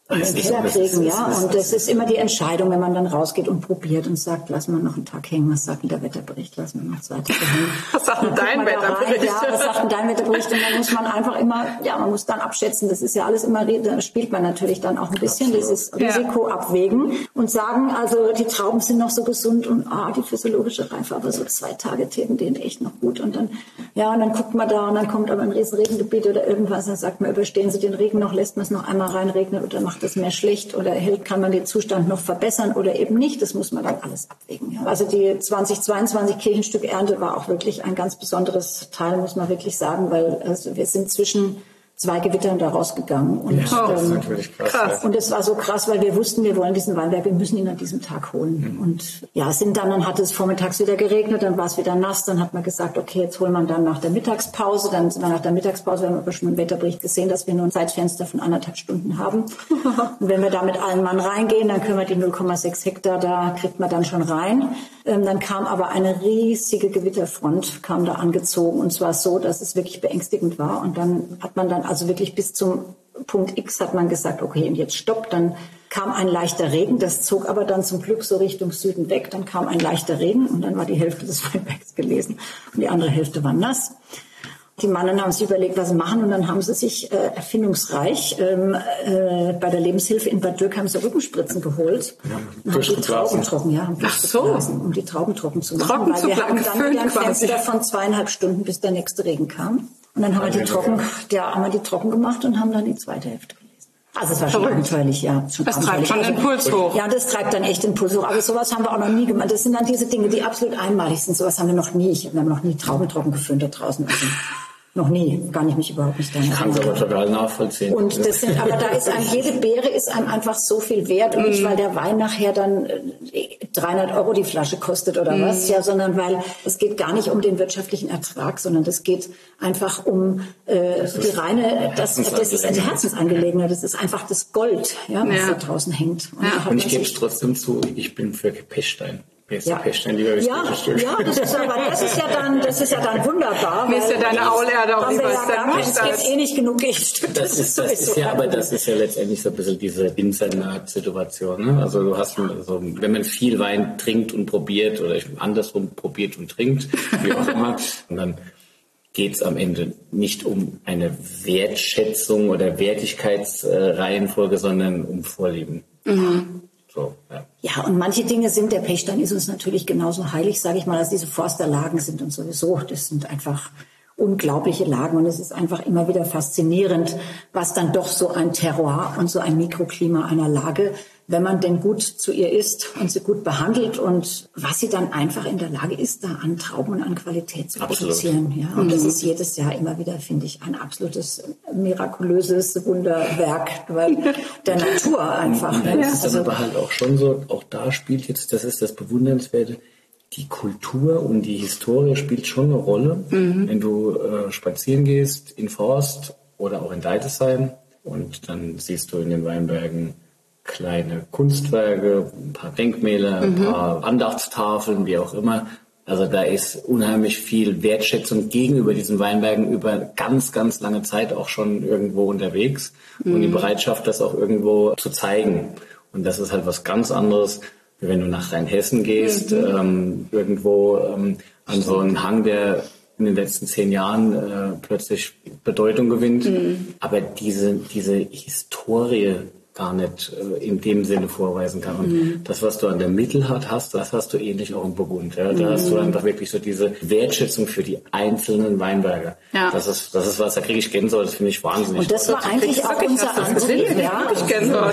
in den Keller kriegen, ja. Und das ist immer die Entscheidung, wenn man dann rausgeht und probiert und sagt, lassen wir noch einen Tag hängen. Was sagt denn der Wetterbericht? Lassen wir noch zwei Tage hängen. Was sagt denn dein Wetterbericht? Ja, was sagt denn dein Wetterbericht? Und dann muss man einfach immer, ja, man muss dann abschätzen. Das ist ja alles immer, da spielt man natürlich dann auch ein bisschen dieses Risiko abwägen und sagen, also die Trauben sind noch so gesund und ah, die physiologische Reife, aber so zwei Tage täten denen echt noch gut. Und dann, ja, und dann guckt man da und dann kommt aber ein riesen Regengebiet oder irgendwas, dann sagt man, überstehen Sie den Regen noch, lässt man es noch einmal reinregnen oder macht es mehr schlecht oder hält, kann man den Zustand noch verbessern oder eben nicht. Das muss man dann alles abwägen. Ja. Also die zweitausendzweiundzwanzig Kirchenstück Ernte war auch wirklich ein ganz besonderes Teil, muss man wirklich sagen, weil also wir sind zwischen zwei Gewittern da rausgegangen. Und, ja, das ist ähm, natürlich krass. krass. Und es war so krass, weil wir wussten, wir wollen diesen Weinberg, wir müssen ihn an diesem Tag holen. Mhm. Und ja, sind dann, dann hat es vormittags wieder geregnet, dann war es wieder nass, dann hat man gesagt, okay, jetzt holen wir dann nach der Mittagspause, dann sind wir nach der Mittagspause, wir haben aber schon im Wetterbericht gesehen, dass wir nur ein Zeitfenster von anderthalb Stunden haben. Und wenn wir da mit allen Mann reingehen, dann können wir die null Komma sechs Hektar, da kriegt man dann schon rein. Ähm, dann kam aber eine riesige Gewitterfront, kam da angezogen und zwar so, dass es wirklich beängstigend war. Und dann hat man dann also wirklich bis zum Punkt X hat man gesagt, okay, und jetzt stopp. Dann kam ein leichter Regen, das zog aber dann zum Glück so Richtung Süden weg. Dann kam ein leichter Regen und dann war die Hälfte des Weinbergs gelesen und die andere Hälfte war nass. Die Mannen haben sich überlegt, was sie machen und dann haben sie sich äh, erfindungsreich ähm, äh, bei der Lebenshilfe in Bad Dürk haben sie Rückenspritzen geholt ja, und haben die Trauben trocken, ja, haben Ach so. um die Trauben trocken zu machen, trocken weil zu wir hatten dann wieder ein quasi. Fenster von zweieinhalb Stunden, bis der nächste Regen kam. Und dann haben wir die trocken, ja, haben wir die trocken gemacht und haben dann die zweite Hälfte gelesen. Also es war schon abenteuerlich, ja. Schon das treibt schon den Puls hoch. Ja, das treibt dann echt den Puls hoch. Aber sowas haben wir auch noch nie gemacht. Das sind dann diese Dinge, die absolut einmalig sind. Sowas haben wir noch nie. Wir haben noch nie Trauben trocken geföhnt da draußen. Also noch nie. Gar nicht mich überhaupt nicht daran. Kann es aber total nachvollziehen. Und das sind, aber da ist einem, jede Beere ist einem einfach so viel wert. Und nicht, weil der Wein nachher dann dreihundert Euro die Flasche kostet oder mm. was, ja, sondern weil es geht gar nicht um den wirtschaftlichen Ertrag, sondern das geht einfach um äh, die reine, das, das ist eine Herzensangelegenheit. Das ist einfach das Gold, ja, was ja. da draußen hängt. Und, ja. und ich gebe es trotzdem zu, ich bin für Pechstein. Ja. Pechstein, lieber ja, ja, das ist aber das ist ja dann, das ist ja dann wunderbar. Mir ist ja deine Aulerde auch lieber als dein Pechstein. Es gibt eh nicht genug Gegenstück. Das, das ist, das ist ja, aber das ist ja letztendlich so ein bisschen diese Winzermarkt-Situation. Ne? Also du hast, also, wenn man viel Wein trinkt und probiert oder andersrum probiert und trinkt, wie auch immer, und dann geht es am Ende nicht um eine Wertschätzung oder Wertigkeitsreihenfolge, sondern um Vorlieben. Mhm. So, ja. ja, und manche Dinge sind, der Pechstein ist uns natürlich genauso heilig, sage ich mal, als diese Forsterlagen sind und sowieso. Das sind einfach unglaubliche Lagen und es ist einfach immer wieder faszinierend, was dann doch so ein Terroir und so ein Mikroklima einer Lage, wenn man denn gut zu ihr ist und sie gut behandelt und was sie dann einfach in der Lage ist, da an Trauben und an Qualität zu Absolut. produzieren. Ja, und mhm. das ist jedes Jahr immer wieder, finde ich, ein absolutes mirakulöses Wunderwerk weil der Natur einfach. Ja, das ist also, aber halt auch schon so, auch da spielt jetzt, das ist das Bewundernswerte, die Kultur und die Historie spielt schon eine Rolle. Mhm. Wenn du äh, spazieren gehst in Forst oder auch in Deidesheim und dann siehst du in den Weinbergen kleine Kunstwerke, ein paar Denkmäler, ein mhm. paar Andachtstafeln, wie auch immer. Also da ist unheimlich viel Wertschätzung gegenüber diesen Weinbergen über ganz, ganz lange Zeit auch schon irgendwo unterwegs mhm. und die Bereitschaft, das auch irgendwo zu zeigen. Und das ist halt was ganz anderes, wie wenn du nach Rheinhessen gehst, mhm. ähm, irgendwo ähm, an so einen Hang, der in den letzten zehn Jahren äh, plötzlich Bedeutung gewinnt. Mhm. Aber diese, diese Historie gar nicht äh, in dem Sinne vorweisen kann. Und mhm. das, was du an der Mittelhart hast, das hast du ähnlich auch im Burgund. Ja? Da mhm. hast du einfach wirklich so diese Wertschätzung für die einzelnen Weinberge. Ja. Das ist, das ist was, da kriege ich Gänsehaut, das finde ich wahnsinnig. Und das war eigentlich auch unser Antrieb. Ja, ich Gänsehaut.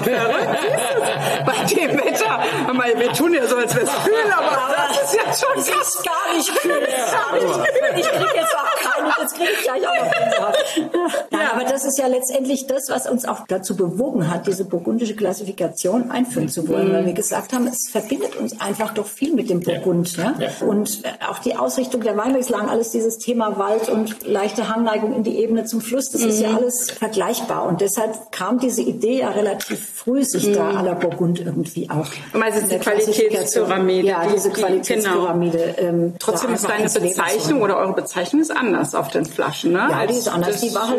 Bei dem Wetter. Wir tun ja so, als wäre es kühl, aber das ist ja schon das ist gar nicht kühl. Ich kriege jetzt auch keine, das kriege ich gleich auch noch Gänsehaut. Ja, aber das ist ja letztendlich das, was uns auch dazu bewogen hat, diese burgundische Klassifikation einführen zu wollen, mhm. weil wir gesagt haben, es verbindet uns einfach doch viel mit dem Burgund. Ja. Ja? Ja. Und auch die Ausrichtung der Weinbergslagen, alles dieses Thema Wald und leichte Hangneigung in die Ebene zum Fluss, das mhm. ist ja alles vergleichbar. Und deshalb kam diese Idee ja relativ früh, sich mhm. da à la Burgund irgendwie auch. Du meinst jetzt die Qualitätspyramide? Ja, diese Qualitätspyramide. Genau. Ähm, Trotzdem ist deine Bezeichnung oder eure Bezeichnung ist anders auf den Flaschen, ne? Ja, die ist anders. Die war halt schon immer so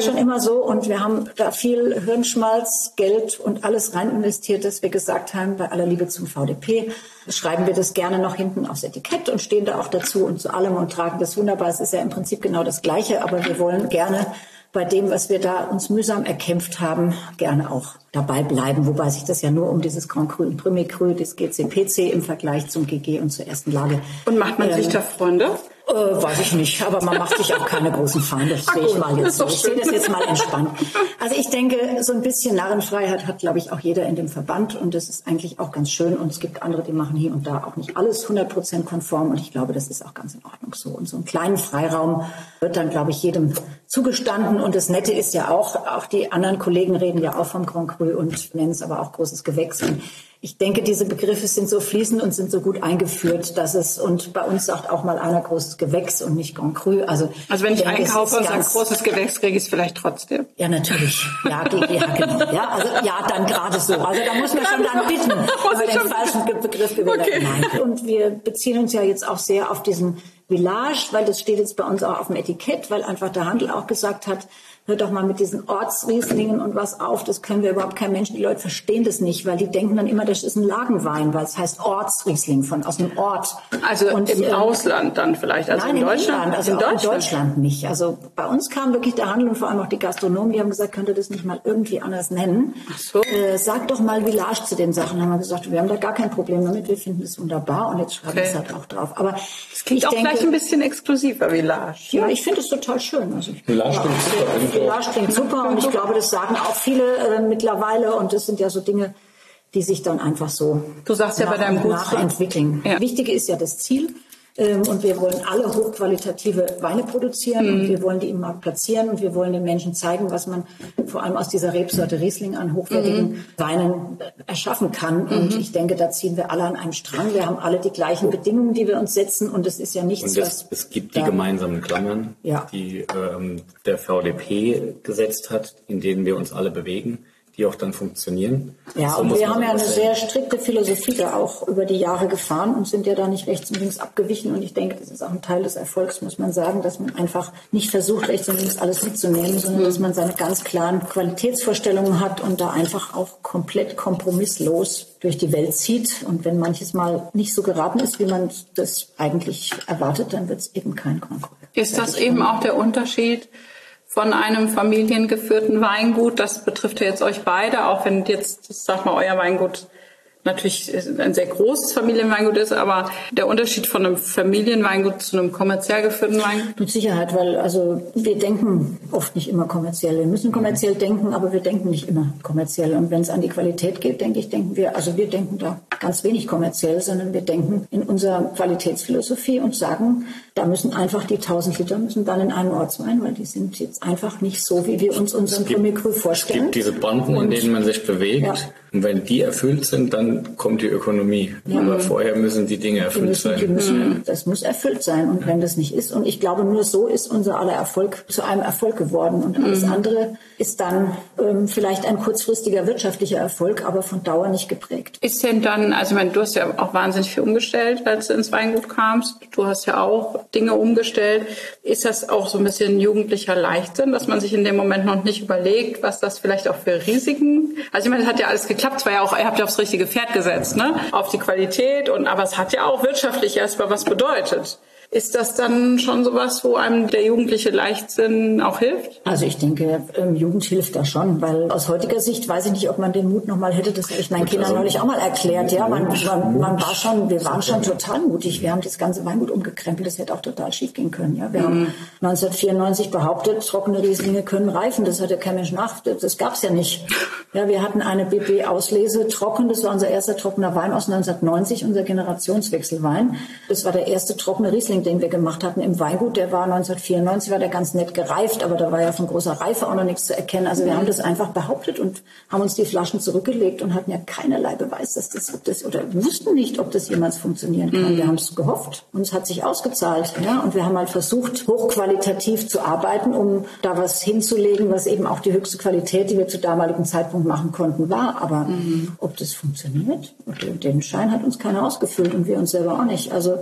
so. Und wir haben da viel Hirnschmalz, Geld und alles rein investiert, dass wir gesagt haben, bei aller Liebe zum V D P, schreiben wir das gerne noch hinten aufs Etikett und stehen da auch dazu und zu allem und tragen das wunderbar. Es ist ja im Prinzip genau das Gleiche, aber wir wollen gerne bei dem, was wir da uns mühsam erkämpft haben, gerne auch dabei bleiben. Wobei sich das ja nur um dieses Grand Cru und Premier Cru, das G C P C im Vergleich zum G G und zur ersten Lage. Und macht man ähm, sich da Freunde? Äh, weiß ich nicht, aber man macht sich auch keine großen Feinde. Das sehe ich mal jetzt so. Ich sehe das jetzt mal entspannt. Also ich denke, so ein bisschen Narrenfreiheit hat, glaube ich, auch jeder in dem Verband. Und das ist eigentlich auch ganz schön. Und es gibt andere, die machen hier und da auch nicht alles hundert Prozent konform. Und ich glaube, das ist auch ganz in Ordnung so. Und so einen kleinen Freiraum wird dann, glaube ich, jedem zugestanden. Und das Nette ist ja auch, auch die anderen Kollegen reden ja auch vom Grand Cru und nennen es aber auch großes Gewächs. Und ich denke, diese Begriffe sind so fließend und sind so gut eingeführt, dass es, und bei uns sagt auch mal einer großes Gewächs und nicht Grand Cru. Also, also wenn ich, ich denke, einkaufe und sage großes Gewächs, kriege ich es vielleicht trotzdem. Ja, natürlich. Ja, die, ja, genau. Ja, also, ja, dann gerade so. Also da muss man schon dann bitten, wenn man den falschen Begriff gewählt hat. Nein. Und wir beziehen uns ja jetzt auch sehr auf diesen Village, weil das steht jetzt bei uns auch auf dem Etikett, weil einfach der Handel auch gesagt hat, hört doch mal mit diesen Ortsrieslingen und was auf, das können wir überhaupt kein Mensch, die Leute verstehen das nicht, weil die denken dann immer, das ist ein Lagenwein, weil es heißt Ortsriesling, von aus einem Ort. Also und im ähm, Ausland dann vielleicht, also nein, in Deutschland? Inland, also in auch Deutschland? in Deutschland nicht. Also bei uns kam wirklich der Handel und vor allem auch die Gastronomen, die haben gesagt, könnt ihr das nicht mal irgendwie anders nennen? Ach so. Äh, sag doch mal Village zu den Sachen. Haben wir gesagt, wir haben da gar kein Problem damit, wir finden das wunderbar und jetzt schreiben wir Okay. es halt auch drauf. Aber das klingt ich auch denke, gleich ein bisschen exklusiver, Village. ja, ich finde es total schön. Also ich, Village ja, klingt super. Village klingt super und ich glaube, das sagen auch viele äh, mittlerweile und das sind ja so Dinge, die sich dann einfach so Du sagst ja nach, bei deinem Gut nachentwickeln. Ja. Wichtig ist ja das Ziel. Ähm, und wir wollen alle hochqualitative Weine produzieren Mhm. und wir wollen die im Markt platzieren und wir wollen den Menschen zeigen, was man vor allem aus dieser Rebsorte Riesling an hochwertigen Mhm. Weinen erschaffen kann. Und ich denke, da ziehen wir alle an einem Strang. Wir haben alle die gleichen Bedingungen, die wir uns setzen und es ist ja nichts, Und es, was... es gibt die da- gemeinsamen Klammern, Ja. die ähm, der V D P gesetzt hat, in denen wir uns alle bewegen, die auch dann funktionieren. Ja, So und muss wir man haben ja eine das sehr sehen. strikte Philosophie da auch über die Jahre gefahren und sind ja da nicht rechts und links abgewichen. Und ich denke, das ist auch ein Teil des Erfolgs, muss man sagen, dass man einfach nicht versucht, rechts und links alles mitzunehmen, sondern dass man seine ganz klaren Qualitätsvorstellungen hat und da einfach auch komplett kompromisslos durch die Welt zieht. Und wenn manches Mal nicht so geraten ist, wie man das eigentlich erwartet, dann wird es eben kein Grand Cru. Ist das eben auch der Unterschied von einem familiengeführten Weingut? Das betrifft ja jetzt euch beide, auch wenn jetzt, sag mal, euer Weingut natürlich ein sehr großes Familienweingut ist, aber der Unterschied von einem Familienweingut zu einem kommerziell geführten Weingut? Mit Sicherheit, weil also wir denken oft nicht immer kommerziell. Wir müssen kommerziell denken, aber wir denken nicht immer kommerziell. Und wenn es an die Qualität geht, denke ich, denken wir, also wir denken da ganz wenig kommerziell, sondern wir denken in unserer Qualitätsphilosophie und sagen, da müssen einfach die tausend Liter müssen dann in einen Ortswein, weil die sind jetzt einfach nicht so, wie wir uns unseren Premier Cru vorstellen. Es gibt diese Banden, und, in denen man sich bewegt. Ja. Und wenn die erfüllt sind, dann kommt die Ökonomie. Ja. Aber vorher müssen die Dinge Die erfüllt müssen, die sein. müssen, das muss erfüllt sein. Und wenn das nicht ist, und ich glaube, nur so ist unser aller Erfolg zu einem Erfolg geworden. Und alles andere ist dann ähm, vielleicht ein kurzfristiger wirtschaftlicher Erfolg, aber von Dauer nicht geprägt. Ist denn dann, also ich meine, du hast ja auch wahnsinnig viel umgestellt, als du ins Weingut kamst. Du hast ja auch Dinge umgestellt. Ist das auch so ein bisschen jugendlicher Leichtsinn, dass man sich in dem Moment noch nicht überlegt, was das vielleicht auch für Risiken... Also ich meine, es hat ja alles geklappt. Es war ja auch, ihr habt ja aufs richtige Pferd gesetzt, ne? Auf die Qualität. Und aber es hat ja auch wirtschaftlich erstmal was bedeutet. Ist das dann schon sowas, wo einem der jugendliche Leichtsinn auch hilft? Also ich denke, ähm, Jugend hilft da schon, weil aus heutiger Sicht weiß ich nicht, ob man den Mut noch mal hätte. Das habe ich meinen Kindern also, neulich auch mal erklärt. Ja, man, man, man war schon, wir waren schon total mutig. Wir haben das ganze Weingut umgekrempelt. Das hätte auch total schief gehen können. Ja, wir mhm. haben neunzehnhundertvierundneunzig behauptet, trockene Rieslinge können reifen. Das hat ja kein Mensch nach. Das gab's ja nicht. Ja, wir hatten eine B B-Auslese trocken. Das war unser erster trockener Wein aus neunzehnhundertneunzig, unser Generationswechselwein. Das war der erste trockene Riesling, den wir gemacht hatten im Weingut. Der war neunzehnhundertvierundneunzig, war der ganz nett gereift, aber da war ja von großer Reife auch noch nichts zu erkennen. Also wir haben das einfach behauptet und haben uns die Flaschen zurückgelegt und hatten ja keinerlei Beweis, dass das, ob das oder wussten nicht, ob das jemals funktionieren kann. Mhm. Wir haben es gehofft und es hat sich ausgezahlt. Ja, und wir haben halt versucht, hochqualitativ zu arbeiten, um da was hinzulegen, was eben auch die höchste Qualität, die wir zu damaligen Zeitpunkt machen konnten, war. Aber mhm. ob das funktioniert, den Schein hat uns keiner ausgefüllt und wir uns selber auch nicht. Also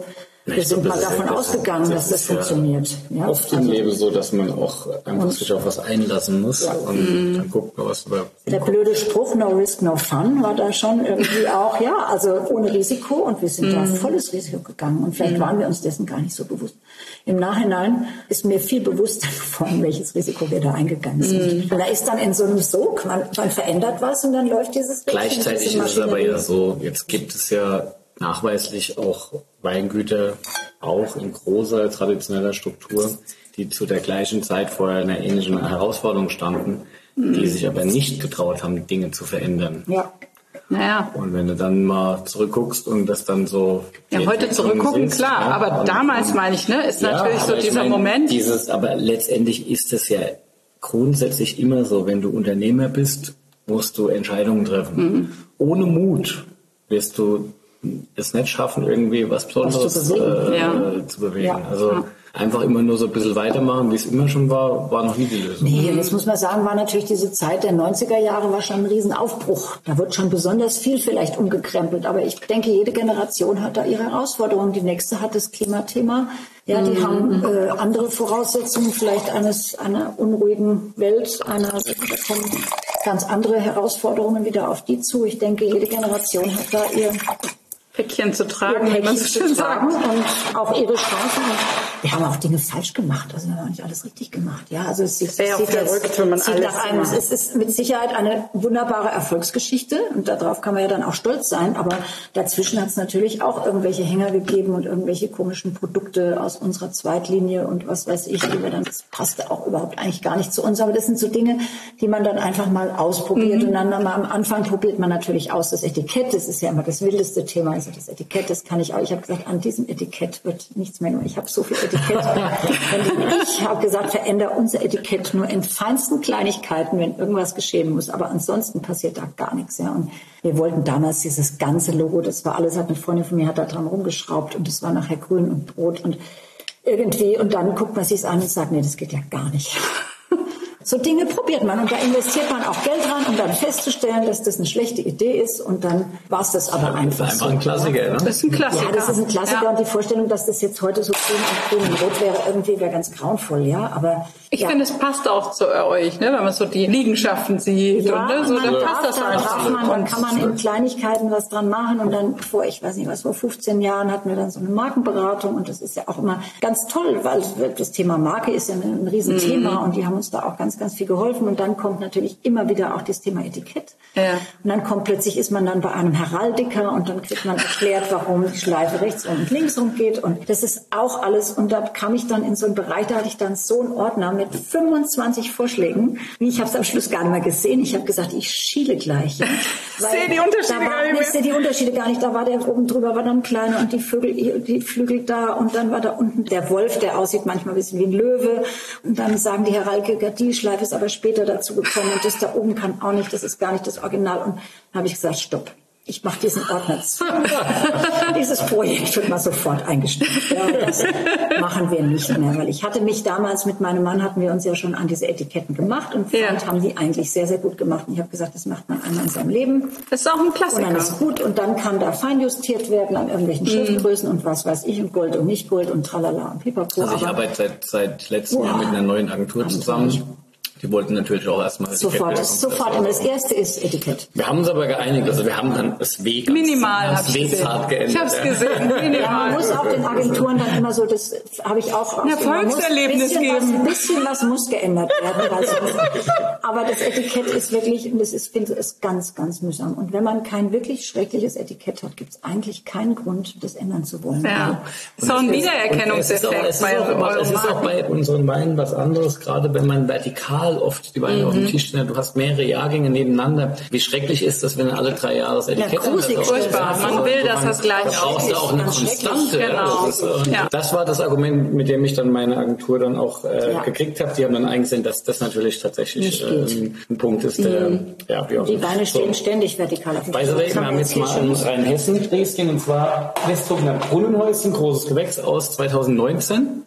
Wir sind mal davon ausgegangen, dass das funktioniert. Ja, oft im Leben so, dass man auch einfach sich auf was einlassen muss ja. und dann guckt man, was über... Der blöde Spruch, no risk, no fun, war da schon irgendwie auch, ja, also ohne Risiko und wir sind mm. da volles Risiko gegangen und vielleicht mm. waren wir uns dessen gar nicht so bewusst. Im Nachhinein ist mir viel bewusster geworden, welches Risiko wir da eingegangen sind. Mm. Und da ist dann in so einem Sog, man, man verändert was und dann läuft dieses... Gleichzeitig ist es aber ja so, jetzt gibt es ja nachweislich auch Weingüter, auch in großer traditioneller Struktur, die zu der gleichen Zeit vor einer ähnlichen Herausforderung standen, mhm. die sich aber nicht getraut haben, Dinge zu verändern. Ja. Naja. Und wenn du dann mal zurückguckst und das dann so... Ja, heute zurückgucken, siehst, klar, ja, aber damals meine ich, ne, ist ja, natürlich so dieser mein, Moment. Dieses, aber letztendlich ist es ja grundsätzlich immer so, wenn du Unternehmer bist, musst du Entscheidungen treffen. Mhm. Ohne Mut wirst du es nicht schaffen, irgendwie was Besonderes was zu bewegen. Äh, ja. zu bewegen. Ja. Also ja. einfach immer nur so ein bisschen weitermachen, wie es immer schon war, war noch nie die Lösung. Nee, jetzt muss man sagen, war natürlich diese Zeit der neunziger Jahre war schon ein Riesenaufbruch. Da wird schon besonders viel vielleicht umgekrempelt. Aber ich denke, jede Generation hat da ihre Herausforderungen. Die nächste hat das Klimathema. Ja, die mhm. haben äh, andere Voraussetzungen, vielleicht eines einer unruhigen Welt, einer, da kommen ganz andere Herausforderungen wieder auf die zu. Ich denke, jede Generation hat da ihr Päckchen zu tragen, wie man so schön sagt. Und auch ihre Chancen. Wir haben auch Dinge falsch gemacht. Also wir haben nicht alles richtig gemacht. Ja, also es sieht, sehr sieht verrückt, wenn man sieht alles nach einem, es ist mit Sicherheit eine wunderbare Erfolgsgeschichte und darauf kann man ja dann auch stolz sein. Aber dazwischen hat es natürlich auch irgendwelche Hänger gegeben und irgendwelche komischen Produkte aus unserer Zweitlinie und was weiß ich, die wir dann, das passte auch überhaupt eigentlich gar nicht zu uns. Aber das sind so Dinge, die man dann einfach mal ausprobiert mhm. und dann mal am Anfang probiert man natürlich aus. Das Etikett, das ist ja immer das wildeste Thema. Also das Etikett, das kann ich auch. Ich habe gesagt, an diesem Etikett wird nichts mehr. Ich habe so viel Etikett. Ich habe gesagt, verändere unser Etikett nur in feinsten Kleinigkeiten, wenn irgendwas geschehen muss. Aber ansonsten passiert da gar nichts. Ja. Und wir wollten damals dieses ganze Logo, das war alles, hat eine Freundin von mir hat da dran rumgeschraubt und das war nachher grün und rot und irgendwie. Und dann guckt man sich es an und sagt, nee, das geht ja gar nicht. So Dinge probiert man und da investiert man auch Geld dran, um dann festzustellen, dass das eine schlechte Idee ist und dann war es das aber einfach. Das ist einfach so. Ein Klassiker, ne? Das ist ein Klassiker. Ja, das ist ein Klassiker ja. Und die Vorstellung, dass das jetzt heute so grün und grün und rot wäre, irgendwie wäre ganz grauenvoll, ja. Aber ich ja. finde, es passt auch zu euch, ne? Wenn man so die Liegenschaften sieht ja, und ne? so, dann darf, passt das dann einfach. Darf man, dann kann man in Kleinigkeiten was dran machen und dann vor, ich weiß nicht was, vor fünfzehn Jahren hatten wir dann so eine Markenberatung und das ist ja auch immer ganz toll, weil das Thema Marke ist ja ein Riesenthema mhm. und die haben uns da auch ganz, ganz viel geholfen. Und dann kommt natürlich immer wieder auch das Thema Etikett. Ja. Und dann kommt plötzlich, ist man dann bei einem Heraldiker und dann kriegt man erklärt, warum die Schleife rechts und links rumgeht. Und das ist auch alles. Und da kam ich dann in so einen Bereich, da hatte ich dann so einen Ordner mit fünfundzwanzig Vorschlägen. Ich habe es am Schluss gar nicht mehr gesehen. Ich habe gesagt, ich schiele gleich. Ja. Ich sehe die Unterschiede war, gar nicht mehr. Ich sehe die Unterschiede gar nicht. Da war der oben drüber, war dann kleiner und die Vögel, die Flügel da. Und dann war da unten der Wolf, der aussieht manchmal ein bisschen wie ein Löwe. Und dann sagen die Heraldiker, die Schleife ist aber später dazu gekommen und das da oben kann auch nicht, das ist gar nicht das Original. Und dann habe ich gesagt, stopp, ich mache diesen Ordner zu. Dieses Projekt wird mal sofort eingestellt. Ja, das machen wir nicht mehr, weil ich hatte mich damals mit meinem Mann, hatten wir uns ja schon an diese Etiketten gemacht und ja. haben die eigentlich sehr, sehr gut gemacht. Und ich habe gesagt, das macht man einmal in seinem Leben. Das ist auch ein Klassiker. Und dann ist gut und dann kann da feinjustiert werden an irgendwelchen Schriftgrößen mhm. und was weiß ich und Gold und nicht Gold und tralala und pipapo. Also ich arbeite seit, seit letztem Jahr mit einer neuen Agentur zusammen. Die wollten natürlich auch erstmal sofort, das, sofort. Und das erste ist Etikett. Wir haben uns aber geeinigt, also wir haben dann das Weg minimal das Weg hart geändert. Ich habe es gesehen. Minimal. Ja, man muss auch den Agenturen dann immer so, das habe ich auch. Ein Erfolgserlebnis geben. Was, ein bisschen was muss geändert werden. Weil sonst, aber das Etikett ist wirklich, und das ist, finde ich, ganz, ganz mühsam. Und wenn man kein wirklich schreckliches Etikett hat, gibt es eigentlich keinen Grund, das ändern zu wollen. Ja. So ein Wiedererkennungseffekt. Es ist, auch, es ist auch bei unseren Weinen was anderes, gerade wenn man vertikal oft die Weine mhm. auf dem Tisch stehen. Du hast mehrere Jahrgänge nebeneinander. Wie schrecklich ist das, wenn alle drei Jahre das Etikett ja, gruselig, furchtbar. Man will, dass das gleich ist. Da brauchst du auch eine Konstante. Genau. Das, ist, ja. das war das Argument, mit dem ich dann meine Agentur dann auch äh, ja. gekriegt habe. Die haben dann eingesehen, dass das natürlich tatsächlich äh, ein Punkt ist, der... Mhm. Ja, wie auch die Weine stehen so. ständig vertikal auf dem Tisch. By the way, wir haben jetzt mal in Rheinhessen Dresden und zwar Westhoffener Brunnenhäuschen, großes Gewächs aus zweitausendneunzehn.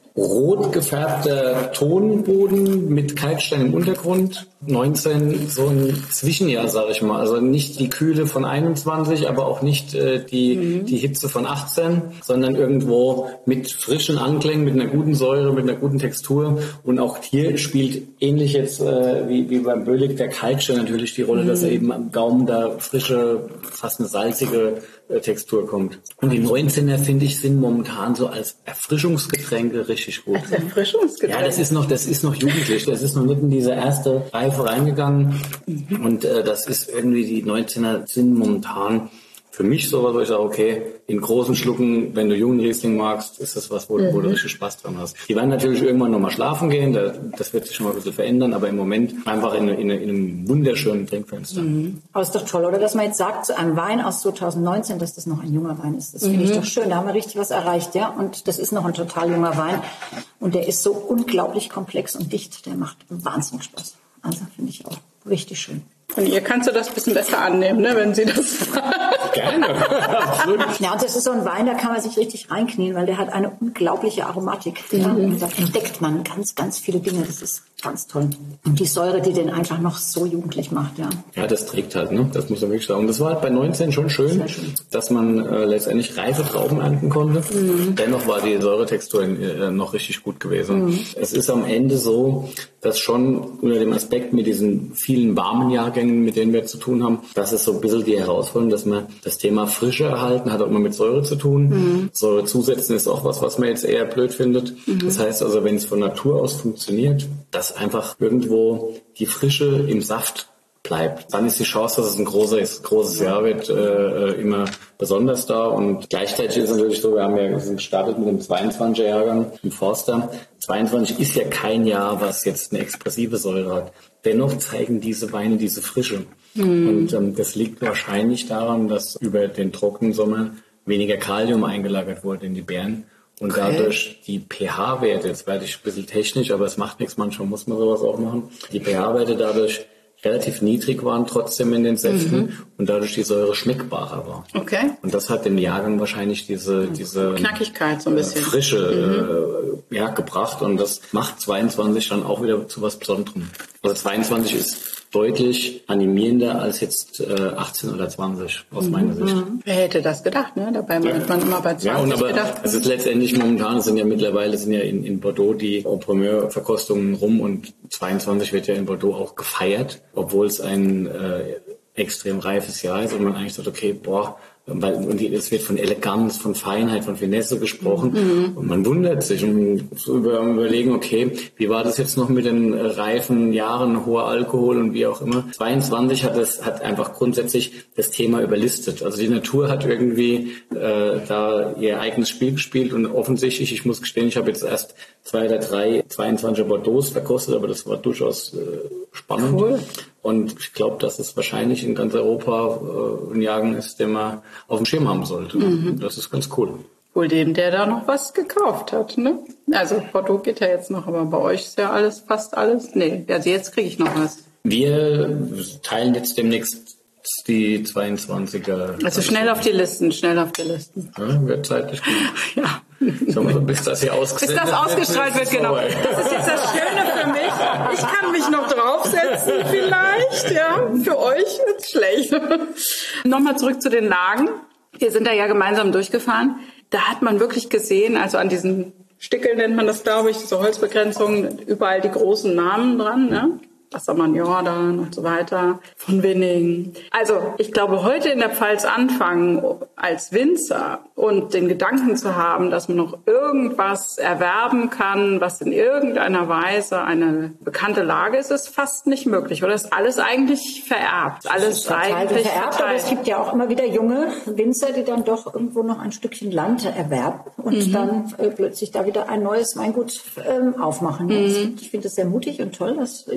rot gefärbter Tonboden mit Kalkstein im Untergrund. neunzehn so ein Zwischenjahr, sage ich mal. Also nicht die Kühle von einundzwanzig, aber auch nicht äh, die, mhm. die Hitze von achtzehn, sondern irgendwo mit frischen Anklängen, mit einer guten Säure, mit einer guten Textur. Und auch hier spielt ähnlich jetzt äh, wie, wie beim Bölig der Kalkstein natürlich die Rolle, mhm. dass er eben am Gaumen da frische, fast eine salzige äh, Textur kommt. Und die neunzehner, finde ich, sind momentan so als Erfrischungsgetränke richtig gut. Als Erfrischungsgetränke? Ja, das ist noch, das ist noch jugendlich. Das ist noch nicht in diese erste Reife reingegangen. Mhm. Und äh, das ist irgendwie, die neunzehner sind momentan für mich sowas, wo ich sage, okay, in großen Schlucken, wenn du jungen Riesling magst, ist das was, wo, mhm. wo du richtig Spaß dran hast. Die werden natürlich irgendwann nochmal schlafen gehen, das wird sich schon mal ein bisschen verändern, aber im Moment einfach in, in, in einem wunderschönen Trinkfenster. Mhm. Aber ist doch toll, oder? Dass man jetzt sagt, zu einem Wein aus zwanzig neunzehn, dass das noch ein junger Wein ist. Das mhm. finde ich doch schön, da haben wir richtig was erreicht, ja. Und das ist noch ein total junger Wein und der ist so unglaublich komplex und dicht, der macht wahnsinnig Spaß. Also finde ich auch richtig schön. Von ihr kannst du das ein bisschen besser annehmen, ne, wenn sie das Gerne. Absolut. Ja, und das ist so ein Wein, da kann man sich richtig reinknien, weil der hat eine unglaubliche Aromatik. Mhm. Ja, und da entdeckt man ganz, ganz viele Dinge. Das ist ganz toll. Und die Säure, die den einfach noch so jugendlich macht, ja. Ja, das trägt halt, ne? Das muss man wirklich sagen. Und das war halt bei neunzehn schon schön, schön. dass man äh, letztendlich reife Trauben ernten konnte. Mhm. Dennoch war die Säuretextur äh, noch richtig gut gewesen. Mhm. Es ist am Ende so, dass schon unter dem Aspekt mit diesen vielen warmen Jahrgängen, mit denen wir zu tun haben, das ist so ein bisschen die Herausforderung, dass man das Thema Frische erhalten hat auch immer mit Säure zu tun. Mhm. Säure zusetzen ist auch was, was man jetzt eher blöd findet. Mhm. Das heißt also, wenn es von Natur aus funktioniert, dass einfach irgendwo die Frische im Saft bleibt, dann ist die Chance, dass es ein großes, großes Jahr wird, äh, immer besonders da. Und gleichzeitig ist es natürlich so, wir haben ja wir sind gestartet mit dem zweiundzwanziger Jahrgang im Forster. zweiundzwanzig ist ja kein Jahr, was jetzt eine expressive Säure hat. Dennoch zeigen diese Weine diese Frische. Mhm. Und ähm, das liegt wahrscheinlich daran, dass über den trockenen Sommer weniger Kalium eingelagert wurde in die Beeren. Und okay. dadurch die pH-Werte, jetzt werde ich ein bisschen technisch, aber es macht nichts, manchmal muss man sowas auch machen, die pH-Werte dadurch relativ niedrig waren trotzdem in den Säften mhm. und dadurch die Säure schmeckbarer war. Okay. Und das hat dem Jahrgang wahrscheinlich diese, diese Knackigkeit so ein bisschen. Frische mhm. äh, ja, gebracht und das macht zweiundzwanzig dann auch wieder zu was Besonderem. Also zweiundzwanzig ist deutlich animierender als jetzt äh, achtzehn oder zwanzig aus mhm. meiner Sicht. Wer hätte das gedacht, ne? Dabei ja. hat man immer bei zwanzig ja, und aber gedacht. Es ist letztendlich momentan, es sind ja mittlerweile sind ja in, in Bordeaux die Primeur-Verkostungen rum und zweiundzwanzig wird ja in Bordeaux auch gefeiert, obwohl es ein äh, extrem reifes Jahr ist und man eigentlich sagt, okay, boah, weil, und es wird von Eleganz, von Feinheit, von Finesse gesprochen mhm. und man wundert sich und so über, überlegen, okay, wie war das jetzt noch mit den äh, reifen Jahren, hoher Alkohol und wie auch immer. zweiundzwanzig hat es hat einfach grundsätzlich das Thema überlistet. Also die Natur hat irgendwie äh, da ihr eigenes Spiel gespielt und offensichtlich, ich muss gestehen, ich habe jetzt erst zwei oder drei zweiundzwanziger Bordeaux verkostet, aber das war durchaus äh, spannend. Cool. Und ich glaube, dass es wahrscheinlich in ganz Europa äh, ein Jahrgang ist, den man auf dem Schirm haben sollte. Mhm. Das ist ganz cool. Wohl dem, der da noch was gekauft hat, ne? Also Bordeaux geht ja jetzt noch, aber bei euch ist ja alles, fast alles. Nee, also jetzt kriege ich noch was. Wir teilen jetzt demnächst die zweiundzwanziger. Also schnell auf die Listen, schnell auf die Listen. Ja, wird zeitlich gut. Ja. So, bis das hier ausgestrahlt bis das ausgestrahlt wird, genau. Das ist jetzt das Schöne für mich. Ich kann mich noch draufsetzen vielleicht, ja. Für euch ist schlecht. Nochmal zurück zu den Lagen. Wir sind da ja gemeinsam durchgefahren. Da hat man wirklich gesehen, also an diesen Stickeln nennt man das, glaube ich, so Holzbegrenzungen, überall die großen Namen dran, ne? Wassermann Jordan und so weiter, von Winning. Also ich glaube, heute in der Pfalz anfangen als Winzer und den Gedanken zu haben, dass man noch irgendwas erwerben kann, was in irgendeiner Weise eine bekannte Lage ist, ist fast nicht möglich. Oder ist alles eigentlich vererbt? Alles ist eigentlich vererbt, verteilt. Aber es gibt ja auch immer wieder junge Winzer, die dann doch irgendwo noch ein Stückchen Land erwerben und mhm. dann äh, plötzlich da wieder ein neues Weingut ähm, aufmachen. Mhm. Ich finde das sehr mutig und toll, dass junge Menschen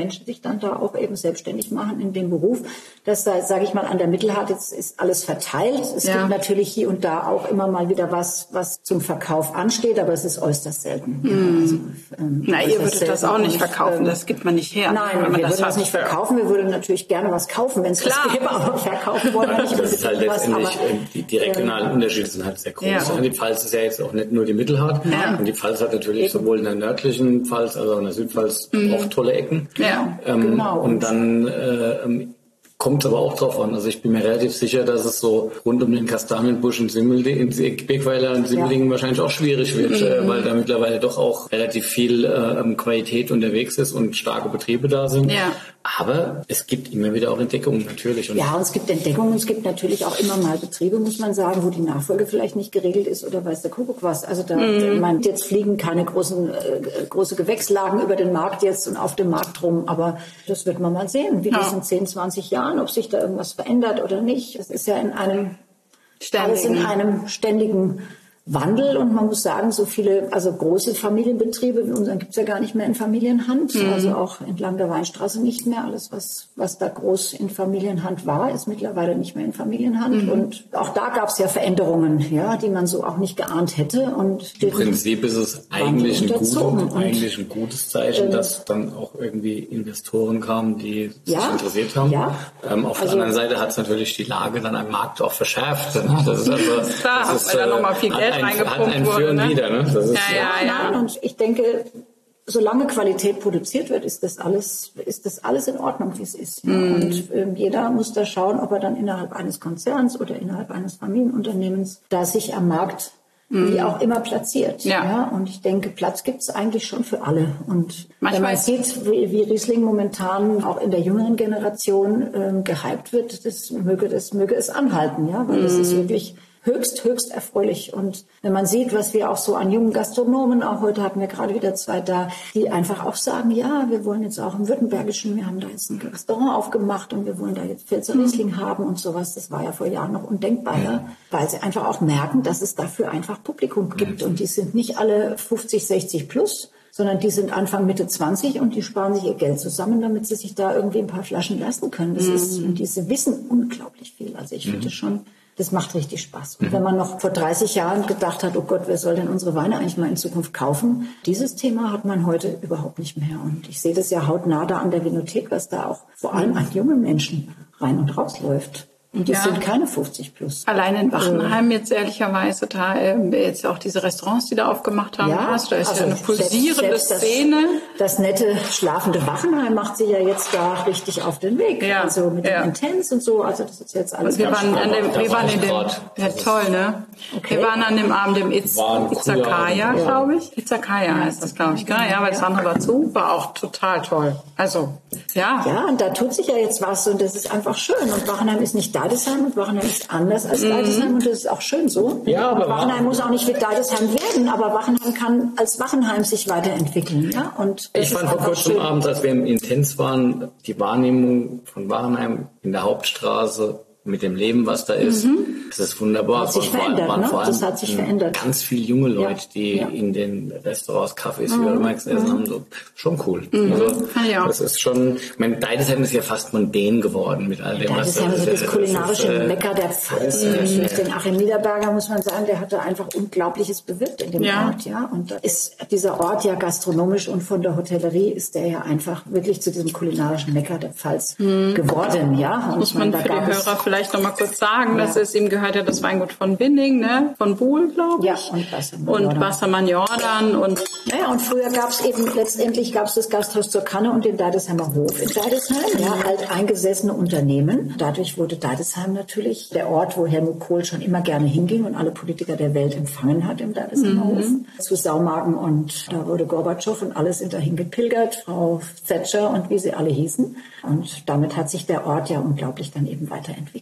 Menschen sich dann da auch eben selbstständig machen in dem Beruf. Das da, sage ich mal, an der Mittelhart jetzt ist alles verteilt. Es ja. gibt natürlich hier und da auch immer mal wieder was, was zum Verkauf ansteht, aber es ist äußerst selten. Mm. Ja, also, ähm, Na, ihr würdet das auch nicht verkaufen, ähm, das gibt man nicht her. Nein, wir würden das nicht verkaufen. Wir würden natürlich gerne was kaufen, wenn es das gäbe, aber verkaufen wollen wir nicht. Das ist halt letztendlich, aber, die, die regionalen ähm, Unterschiede sind halt sehr groß. Ja. Die Pfalz ist ja jetzt auch nicht nur die Mittelhart. Ja. Und die Pfalz hat natürlich eben. sowohl in der nördlichen Pfalz als auch in der Südpfalz mhm. auch tolle Ecken. Ja, ähm, genau. Und dann äh, kommt aber auch drauf an. Also ich bin mir relativ sicher, dass es so rund um den Kastanienbusch in Simmeldingen, in Birkweiler und Simmeldingen ja. wahrscheinlich auch schwierig wird, mhm. weil da mittlerweile doch auch relativ viel äh, Qualität unterwegs ist und starke Betriebe da sind. Ja. Aber es gibt immer wieder auch Entdeckungen natürlich. Und ja, es gibt Entdeckungen. Es gibt natürlich auch immer mal Betriebe, muss man sagen, wo die Nachfolge vielleicht nicht geregelt ist oder weiß der Kuckuck was. Also da, mhm. man, jetzt fliegen keine großen äh, große Gewächslagen über den Markt jetzt und auf dem Markt rum. Aber das wird man mal sehen, wie ja. das in zehn, zwanzig Jahren, ob sich da irgendwas verändert oder nicht. Es ist ja in einem ständigen. alles in einem ständigen Wandel und man muss sagen, so viele, also große Familienbetriebe, in unseren gibt es ja gar nicht mehr in Familienhand, mhm. also auch entlang der Weinstraße nicht mehr. Alles, was, was da groß in Familienhand war, ist mittlerweile nicht mehr in Familienhand. Mhm. Und auch da gab es ja Veränderungen, ja, die man so auch nicht geahnt hätte. Und im Prinzip ist es eigentlich ein, gut, eigentlich ein gutes Zeichen, äh, dass dann auch irgendwie Investoren kamen, die sich ja, interessiert haben. Ja. Ähm, auf also, der anderen Seite hat es natürlich die Lage dann am Markt auch verschärft. Das ist also, klar, das ist, weil da nochmal viel Geld reingepumpt ein wurde. Ne? Wieder, ne? Das ist, ja, ja, ja. Nein, und ich denke, solange Qualität produziert wird, ist das alles, ist das alles in Ordnung, wie es ist. Ja. Mm. Und ähm, jeder muss da schauen, ob er dann innerhalb eines Konzerns oder innerhalb eines Familienunternehmens da sich am Markt mm. wie auch immer platziert. Ja. Ja. Und ich denke, Platz gibt es eigentlich schon für alle. Und manchmal wenn man sieht, wie, wie Riesling momentan auch in der jüngeren Generation ähm, gehypt wird, das möge, das möge es anhalten, ja, weil mm. das ist wirklich höchst, höchst erfreulich. Und wenn man sieht, was wir auch so an jungen Gastronomen, auch heute hatten wir gerade wieder zwei da, die einfach auch sagen, ja, wir wollen jetzt auch im Württembergischen, wir haben da jetzt ein Restaurant aufgemacht und wir wollen da jetzt Pfälzer Riesling haben und sowas. Das war ja vor Jahren noch undenkbar, ja, weil sie einfach auch merken, dass es dafür einfach Publikum gibt. Und die sind nicht alle fünfzig, sechzig plus, sondern die sind Anfang, Mitte zwanzig und die sparen sich ihr Geld zusammen, damit sie sich da irgendwie ein paar Flaschen leisten können. Das mhm. ist, und diese wissen unglaublich viel. Also ich mhm. finde schon, das macht richtig Spaß. Und wenn man noch vor dreißig Jahren gedacht hat, oh Gott, wer soll denn unsere Weine eigentlich mal in Zukunft kaufen? Dieses Thema hat man heute überhaupt nicht mehr. Und ich sehe das ja hautnah da an der Vinothek, was da auch vor allem an junge Menschen rein und raus läuft. Und die ja. sind keine fünfzig plus. Allein in Wachenheim jetzt ehrlicherweise, da äh, jetzt auch diese Restaurants, die da aufgemacht haben, ja, hast, da ist also ja eine pulsierende selbst, selbst Szene. Das, das nette, schlafende Wachenheim macht sich ja jetzt da richtig auf den Weg. Ja. Also mit ja. dem Intens und so, also das ist jetzt alles. Wir waren, an dem, wir waren in dem, ja toll, ne? Okay. Wir waren an dem Abend im Iz, Izakaya, glaube ich. Izakaya heißt das, glaube ich, genau. Ja, weil das andere war zu, war auch total toll. Also, ja. Ja, und da tut sich ja jetzt was und das ist einfach schön. Und Wachenheim ist nicht Deidesheim und Wachenheim ist anders als Deidesheim und das ist auch schön so. Ja, aber Wachenheim muss auch nicht wie Deidesheim werden, aber Wachenheim kann als Wachenheim sich weiterentwickeln. Ja? Und ich fand vor kurzem Abend, als wir im Intens waren, die Wahrnehmung von Wachenheim in der Hauptstraße mit dem Leben, was da ist, mhm. das ist wunderbar. Hat sich verändert, waren ne? vor allem Das hat sich verändert. Ganz viele junge Leute, ja. die ja. in den Restaurants, Cafés, mhm. wie auch immer essen mhm. haben, so, schon cool. Mhm. Also, ja. das ist schon, ich meine, Deidesheim ist ja fast mondän geworden mit all dem, was das ist. Das, das kulinarische das ist, Mecker der Pfalz. Mhm. Durch den Achim Niederberger muss man sagen, der hatte einfach Unglaubliches bewirkt in dem ja. Ort, ja. Und da ist dieser Ort ja gastronomisch und von der Hotellerie ist der ja einfach wirklich zu diesem kulinarischen Mecker der Pfalz mhm. geworden, ja. Und muss man da für die Hörer vielleicht noch mal kurz sagen, ja. dass es ihm gehört ja das Weingut von Binning, ne, von Buhl, glaube ich. Ja, und Wassermann und Wassermann Jordan und naja, und früher gab es eben letztendlich gab es das Gasthaus zur Kanne und den Deidesheimer Hof in Deidesheim, ja, alteingesessene Unternehmen. Dadurch wurde Deidesheim natürlich der Ort, wo Helmut Kohl schon immer gerne hinging und alle Politiker der Welt empfangen hat im Deidesheimer mhm. Hof zu Saumagen und da wurde Gorbatschow und alle sind dahin gepilgert, Frau Thatcher und wie sie alle hießen und damit hat sich der Ort ja unglaublich dann eben weiterentwickelt.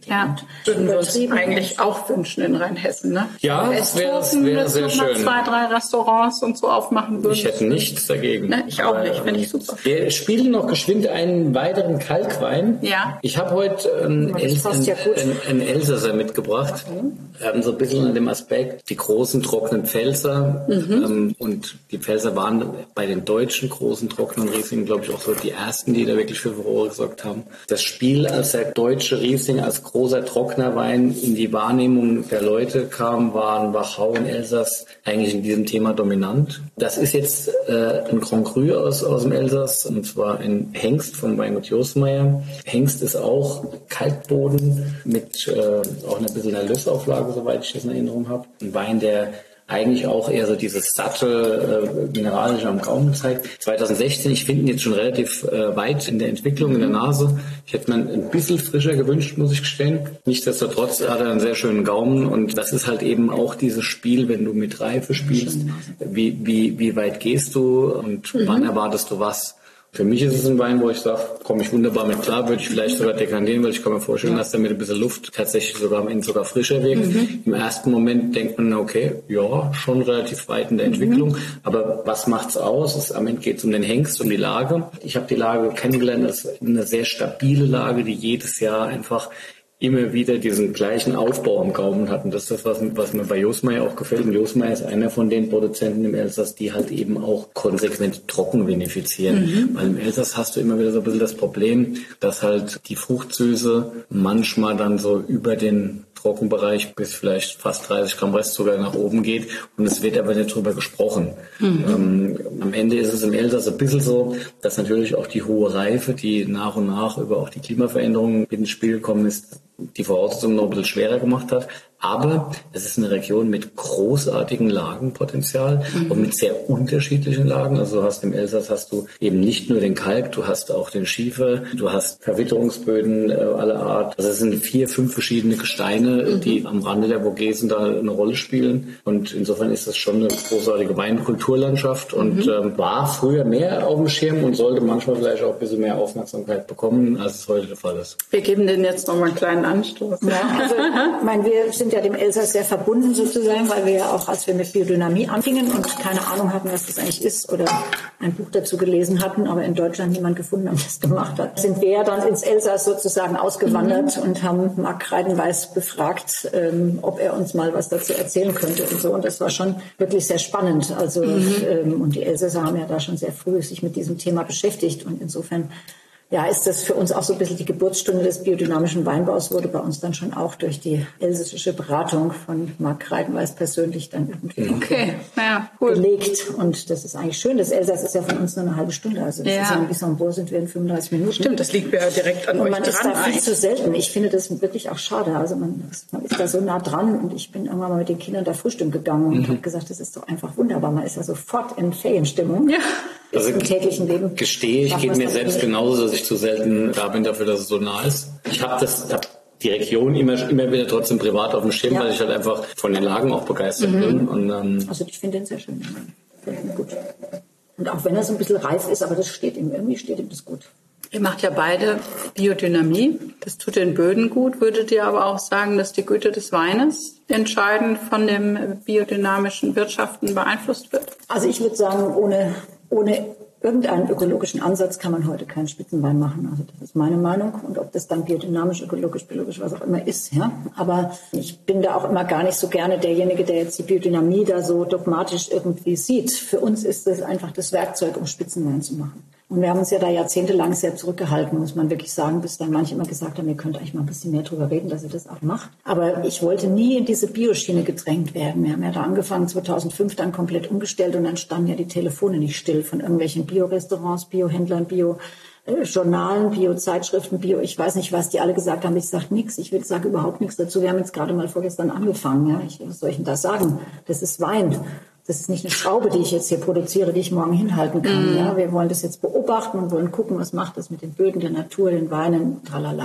richtig. Ja, würden wir uns eigentlich auch wünschen in Rheinhessen, ne? Ja, das wäre wär sehr schön. Zwei, drei Restaurants und so aufmachen würden. Ich hätte nichts dagegen. Ne, ich auch nicht, finde ich super. Wir spielen noch geschwind einen weiteren Kalkwein. Ja. Ich habe heute ähm, El ein, ja ein, ein Elsasser mitgebracht. Wir haben so ein bisschen an dem Aspekt, die großen trockenen Pfälzer. Mhm. Ähm, und die Pfälzer waren bei den deutschen großen trockenen Riesling, glaube ich, auch so die ersten, die da wirklich für Furore gesorgt haben. Das Spiel, als der deutsche Riesling als großer trockener Wein in die Wahrnehmung der Leute kam, waren Wachau und Elsass eigentlich in diesem Thema dominant. Das ist jetzt äh, ein Grand Cru aus, aus dem Elsass, und zwar ein Hengst vom Weingut Josmeier. Hengst ist auch Kalkboden mit äh, auch ein bisschen einer Lössauflage, soweit ich das in Erinnerung habe. Ein Wein, der eigentlich auch eher so dieses satte, äh, mineralische am Gaumen zeigt. zwanzig sechzehn, ich finde ihn jetzt schon relativ äh, weit in der Entwicklung, in der Nase. Ich hätte mir ein bisschen frischer gewünscht, muss ich gestehen. Nichtsdestotrotz hat er einen sehr schönen Gaumen, und das ist halt eben auch dieses Spiel, wenn du mit Reife spielst. Wie, wie, wie weit gehst du und mhm. wann erwartest du was? Für mich ist es ein Wein, wo ich sage, komme ich wunderbar mit klar, würde ich vielleicht sogar dekantieren, weil ich kann mir vorstellen, ja. dass der mit ein bisschen Luft tatsächlich sogar am Ende sogar frischer wirkt. Mhm. Im ersten Moment denkt man, okay, ja, schon relativ weit in der mhm. Entwicklung, aber was macht's aus? Es, am Ende geht es um den Hengst, um die Lage. Ich habe die Lage kennengelernt, das ist eine sehr stabile Lage, die jedes Jahr einfach immer wieder diesen gleichen Aufbau am Gaumen hatten. Das ist das, was, was mir bei Josmeier auch gefällt. Und Josmeier ist einer von den Produzenten im Elsass, die halt eben auch konsequent trocken vinifizieren. Mhm. Weil im Elsass hast du immer wieder so ein bisschen das Problem, dass halt die Fruchtsüße manchmal dann so über den Trockenbereich bis vielleicht fast dreißig Gramm Restzucker nach oben geht, und es wird aber nicht drüber gesprochen. Mhm. Ähm, am Ende ist es im Elsass ein bisschen so, dass natürlich auch die hohe Reife, die nach und nach über auch die Klimaveränderungen ins Spiel gekommen ist, die Voraussetzungen noch ein bisschen schwerer gemacht hat. Aber es ist eine Region mit großartigem Lagenpotenzial mhm. und mit sehr unterschiedlichen Lagen. Also du hast im Elsass hast du eben nicht nur den Kalk, du hast auch den Schiefer, du hast Verwitterungsböden äh, aller Art. Also es sind vier, fünf verschiedene Gesteine, mhm. die am Rande der Vogesen da eine Rolle spielen. Und insofern ist das schon eine großartige Weinkulturlandschaft und mhm. ähm, war früher mehr auf dem Schirm und sollte manchmal vielleicht auch ein bisschen mehr Aufmerksamkeit bekommen, als es heute der Fall ist. Wir geben denen jetzt nochmal einen kleinen Anstoß. Ja, also, ich meine, wir sind ja dem Elsass sehr verbunden sozusagen, weil wir ja auch, als wir mit Biodynamie anfingen und keine Ahnung hatten, was das eigentlich ist oder ein Buch dazu gelesen hatten, aber in Deutschland niemand gefunden hat, der das gemacht hat, sind wir ja dann ins Elsass sozusagen ausgewandert mhm. und haben Marc Kreidenweiß befragt, ähm, ob er uns mal was dazu erzählen könnte und so. Und das war schon wirklich sehr spannend. Also mhm. ähm, und die Elsasser haben ja da schon sehr früh sich mit diesem Thema beschäftigt, und insofern ja, ist das für uns auch so ein bisschen die Geburtsstunde des biodynamischen Weinbaus, wurde bei uns dann schon auch durch die elsässische Beratung von Marc Kreidenweiß persönlich dann irgendwie okay. naja, cool. gelegt. Und das ist eigentlich schön. Das Elsass ist ja von uns nur eine halbe Stunde. Also das ja. ist ja in Wissembourg sind wir in fünfunddreißig Minuten. Stimmt, das liegt ja direkt an und euch man dran. ist da viel zu selten. Ich finde das wirklich auch schade. Also man ist, man ist da so nah dran, und ich bin irgendwann mal mit den Kindern da frühstücken gegangen und mhm. habe gesagt, das ist doch einfach wunderbar. Man ist ja sofort in Ferienstimmung. Ja. Also im täglichen Leben. Gestehe, ich gebe mir selbst genauso, dass ich zu selten da bin dafür, dass es so nah ist. Ich habe das, hab die Region immer, immer wieder trotzdem privat auf dem Schirm, ja. weil ich halt einfach von den Lagen auch begeistert mhm. bin. Und, ähm, also ich finde den sehr schön. Gut. Und auch wenn er so ein bisschen reif ist, aber das steht ihm, irgendwie steht ihm das gut. Ihr macht ja beide Biodynamie. Das tut den Böden gut. Würdet ihr aber auch sagen, dass die Güte des Weines entscheidend von dem biodynamischen Wirtschaften beeinflusst wird? Also ich würde sagen, ohne, ohne irgendeinen ökologischen Ansatz kann man heute keinen Spitzenwein machen. Also das ist meine Meinung. Und ob das dann biodynamisch, ökologisch, biologisch, was auch immer ist, ja. Aber ich bin da auch immer gar nicht so gerne derjenige, der jetzt die Biodynamie da so dogmatisch irgendwie sieht. Für uns ist das einfach das Werkzeug, um Spitzenwein zu machen. Und wir haben uns ja da jahrzehntelang sehr zurückgehalten, muss man wirklich sagen, bis dann manche immer gesagt haben, ihr könnt eigentlich mal ein bisschen mehr drüber reden, dass ihr das auch macht. Aber ich wollte nie in diese Bioschiene gedrängt werden. Wir haben ja da angefangen, zweitausendfünf dann komplett umgestellt, und dann standen ja die Telefone nicht still von irgendwelchen Bio-Restaurants, Bio-Händlern, Bio-Journalen, Bio-Zeitschriften, Bio, ich weiß nicht was, die alle gesagt haben. Ich sage nichts, ich will sage überhaupt nichts dazu. Wir haben jetzt gerade mal vorgestern angefangen. Ja. Ich, was soll ich denn da sagen? Das ist Wein. Das ist nicht eine Schraube, die ich jetzt hier produziere, die ich morgen hinhalten kann. Mm. Ja, wir wollen das jetzt beobachten und wollen gucken, was macht das mit den Böden, der Natur, den Weinen, tralala.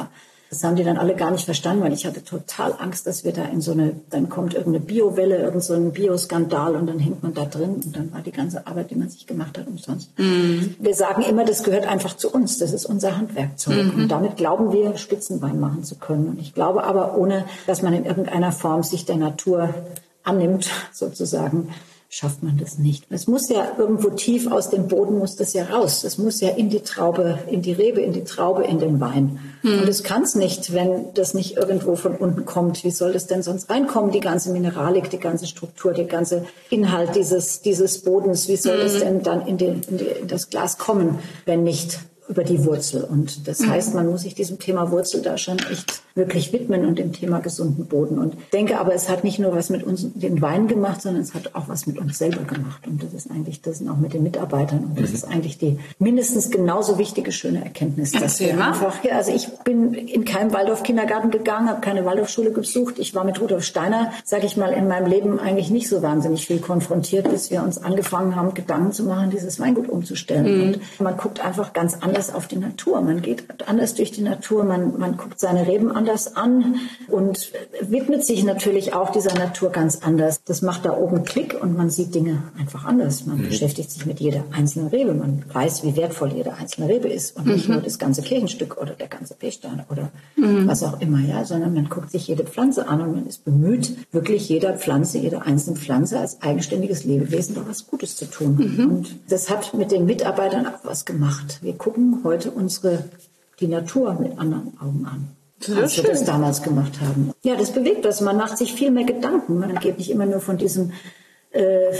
Das haben die dann alle gar nicht verstanden, weil ich hatte total Angst, dass wir da in so eine, dann kommt irgendeine Biowelle, irgend so ein Bioskandal und dann hängt man da drin und dann war die ganze Arbeit, die man sich gemacht hat, umsonst. Mhm. Wir sagen immer, das gehört einfach zu uns, das ist unser Handwerkzeug. Mhm. Und damit glauben wir, Spitzenwein machen zu können. Und ich glaube aber, ohne dass man in irgendeiner Form sich der Natur annimmt, sozusagen, schafft man das nicht. Es muss ja irgendwo tief aus dem Boden, muss das ja raus. Es muss ja in die Traube, in die Rebe, in die Traube, in den Wein. Hm. Und es kann es nicht, wenn das nicht irgendwo von unten kommt. Wie soll das denn sonst reinkommen, die ganze Mineralik, die ganze Struktur, der ganze Inhalt dieses, dieses Bodens? Wie soll hm. das denn dann in, die, in, die, in das Glas kommen, wenn nicht über die Wurzel? Und das mhm. heißt, man muss sich diesem Thema Wurzel da schon echt wirklich widmen und dem Thema gesunden Boden. Und denke aber, es hat nicht nur was mit uns, den Wein gemacht, sondern es hat auch was mit uns selber gemacht. Und das ist eigentlich das und auch mit den Mitarbeitern. Und das mhm. ist eigentlich die mindestens genauso wichtige, schöne Erkenntnis. Dass wir einfach, ja, also ich bin in keinem Waldorf-Kindergarten gegangen, habe keine Waldorfschule besucht. Ich war mit Rudolf Steiner, sage ich mal, in meinem Leben eigentlich nicht so wahnsinnig viel konfrontiert, bis wir uns angefangen haben, Gedanken zu machen, dieses Weingut umzustellen. Mhm. Und man guckt einfach ganz anders auf die Natur. Man geht anders durch die Natur, man, man guckt seine Reben anders an und widmet sich natürlich auch dieser Natur ganz anders. Das macht da oben Klick und man sieht Dinge einfach anders. Man mhm. beschäftigt sich mit jeder einzelnen Rebe. Man weiß, wie wertvoll jede einzelne Rebe ist und nicht mhm. nur das ganze Kirchenstück oder der ganze Pechstein oder mhm. was auch immer, ja, sondern man guckt sich jede Pflanze an und man ist bemüht, wirklich jeder Pflanze, jeder einzelnen Pflanze als eigenständiges Lebewesen doch was Gutes zu tun. Mhm. Und das hat mit den Mitarbeitern auch was gemacht. Wir gucken heute unsere, die Natur mit anderen Augen an, als wir das damals gemacht haben. Ja, das bewegt was. Man macht sich viel mehr Gedanken. Man geht nicht immer nur von diesem äh,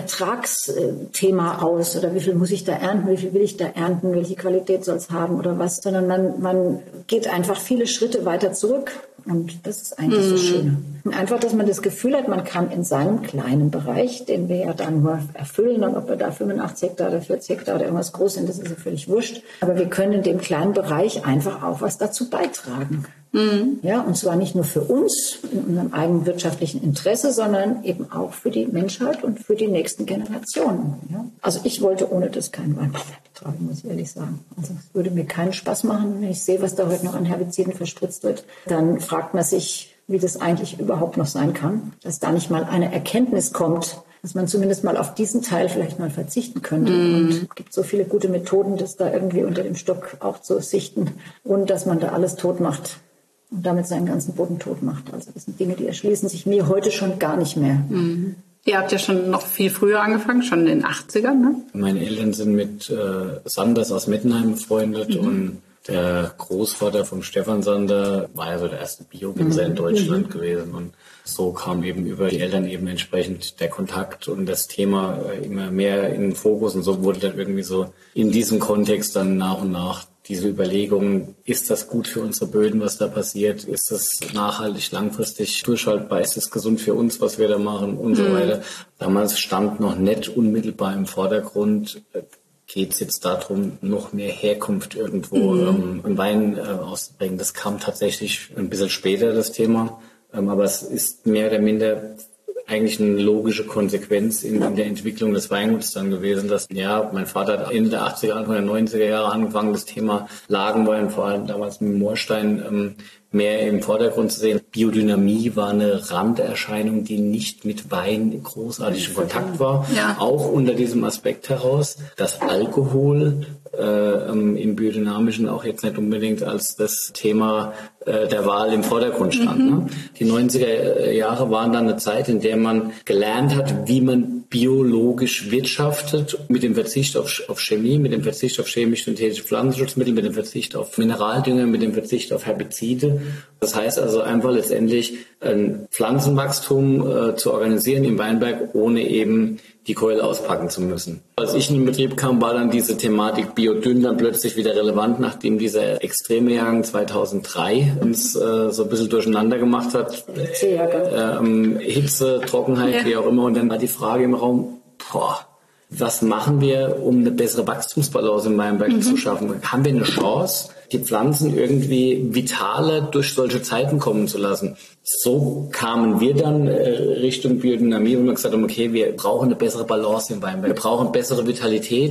Ertragsthema aus oder wie viel muss ich da ernten, wie viel will ich da ernten, welche Qualität soll es haben oder was, sondern man, man geht einfach viele Schritte weiter zurück. Und das ist eigentlich mm. das Schöne. Und einfach, dass man das Gefühl hat, man kann in seinem kleinen Bereich, den wir ja dann nur erfüllen, und ob wir da fünfundachtzig Hektar oder vierzig Hektar oder irgendwas groß sind, das ist ja völlig wurscht. Aber wir können in dem kleinen Bereich einfach auch was dazu beitragen. Mm. Ja, und zwar nicht nur für uns, in unserem eigenen wirtschaftlichen Interesse, sondern eben auch für die Menschheit und für die nächsten Generationen. Ja? Also ich wollte ohne das keinen Weinbau mehr betreiben, muss ich ehrlich sagen. Also es würde mir keinen Spaß machen, wenn ich sehe, was da heute noch an Herbiziden verspritzt wird. Dann fragt man sich, wie das eigentlich überhaupt noch sein kann, dass da nicht mal eine Erkenntnis kommt, dass man zumindest mal auf diesen Teil vielleicht mal verzichten könnte. Mm. Und es gibt so viele gute Methoden, das da irgendwie unter dem Stock auch zu sichten, ohne dass man da alles tot macht und damit seinen ganzen Boden tot macht. Also das sind Dinge, die erschließen sich mir heute schon gar nicht mehr. Mm. Ihr habt ja schon noch viel früher angefangen, schon in den achtzigern, ne? Meine Eltern sind mit äh, Sanders aus Mettenheim befreundet mhm. und der Großvater von Stefan Sander war ja so der erste Biowinzer mhm. in Deutschland mhm. gewesen. Und so kam eben über die Eltern eben entsprechend der Kontakt und das Thema immer mehr in den Fokus. Und so wurde dann irgendwie so in diesem Kontext dann nach und nach diese Überlegungen, ist das gut für unsere Böden, was da passiert? Ist das nachhaltig, langfristig durchhaltbar? Ist das gesund für uns, was wir da machen? Und mhm. so weiter. Damals stand noch nicht unmittelbar im Vordergrund, geht es jetzt darum, noch mehr Herkunft irgendwo mhm. ähm, Wein äh, auszubringen. Das kam tatsächlich ein bisschen später, das Thema. Ähm, aber es ist mehr oder minder eigentlich eine logische Konsequenz in, in der Entwicklung des Weinguts dann gewesen, dass, ja, mein Vater hat Ende der achtziger, Anfang der neunziger Jahre angefangen, das Thema Lagenwein, vor allem damals mit Moorstein, ähm, mehr im Vordergrund zu sehen. Biodynamie war eine Randerscheinung, die nicht mit Wein großartig in Kontakt war. Ja. Auch unter diesem Aspekt heraus, dass Alkohol äh, im Biodynamischen auch jetzt nicht unbedingt als das Thema äh, der Wahl im Vordergrund stand. Mhm. Ne? Die neunziger Jahre waren dann eine Zeit, in der man gelernt hat, wie man biologisch wirtschaftet, mit dem Verzicht auf, auf Chemie, mit dem Verzicht auf chemisch-synthetische Pflanzenschutzmittel, mit dem Verzicht auf Mineraldünger, mit dem Verzicht auf Herbizide. Das heißt also einfach letztendlich ein Pflanzenwachstum äh, zu organisieren im Weinberg, ohne eben die Keule auspacken zu müssen. Als ich in den Betrieb kam, war dann diese Thematik Biodünn dann plötzlich wieder relevant, nachdem dieser extreme Jahrgang zweitausenddrei uns äh, so ein bisschen durcheinander gemacht hat. Äh, äh, Hitze, Trockenheit, ja. wie auch immer. Und dann war die Frage im Raum, boah, was machen wir, um eine bessere Wachstumsbalance im Weinberg mhm. zu schaffen? Haben wir eine Chance, die Pflanzen irgendwie vitaler durch solche Zeiten kommen zu lassen? So kamen wir dann äh, Richtung Biodynamie und haben gesagt, okay, wir brauchen eine bessere Balance im Weinberg, wir brauchen bessere Vitalität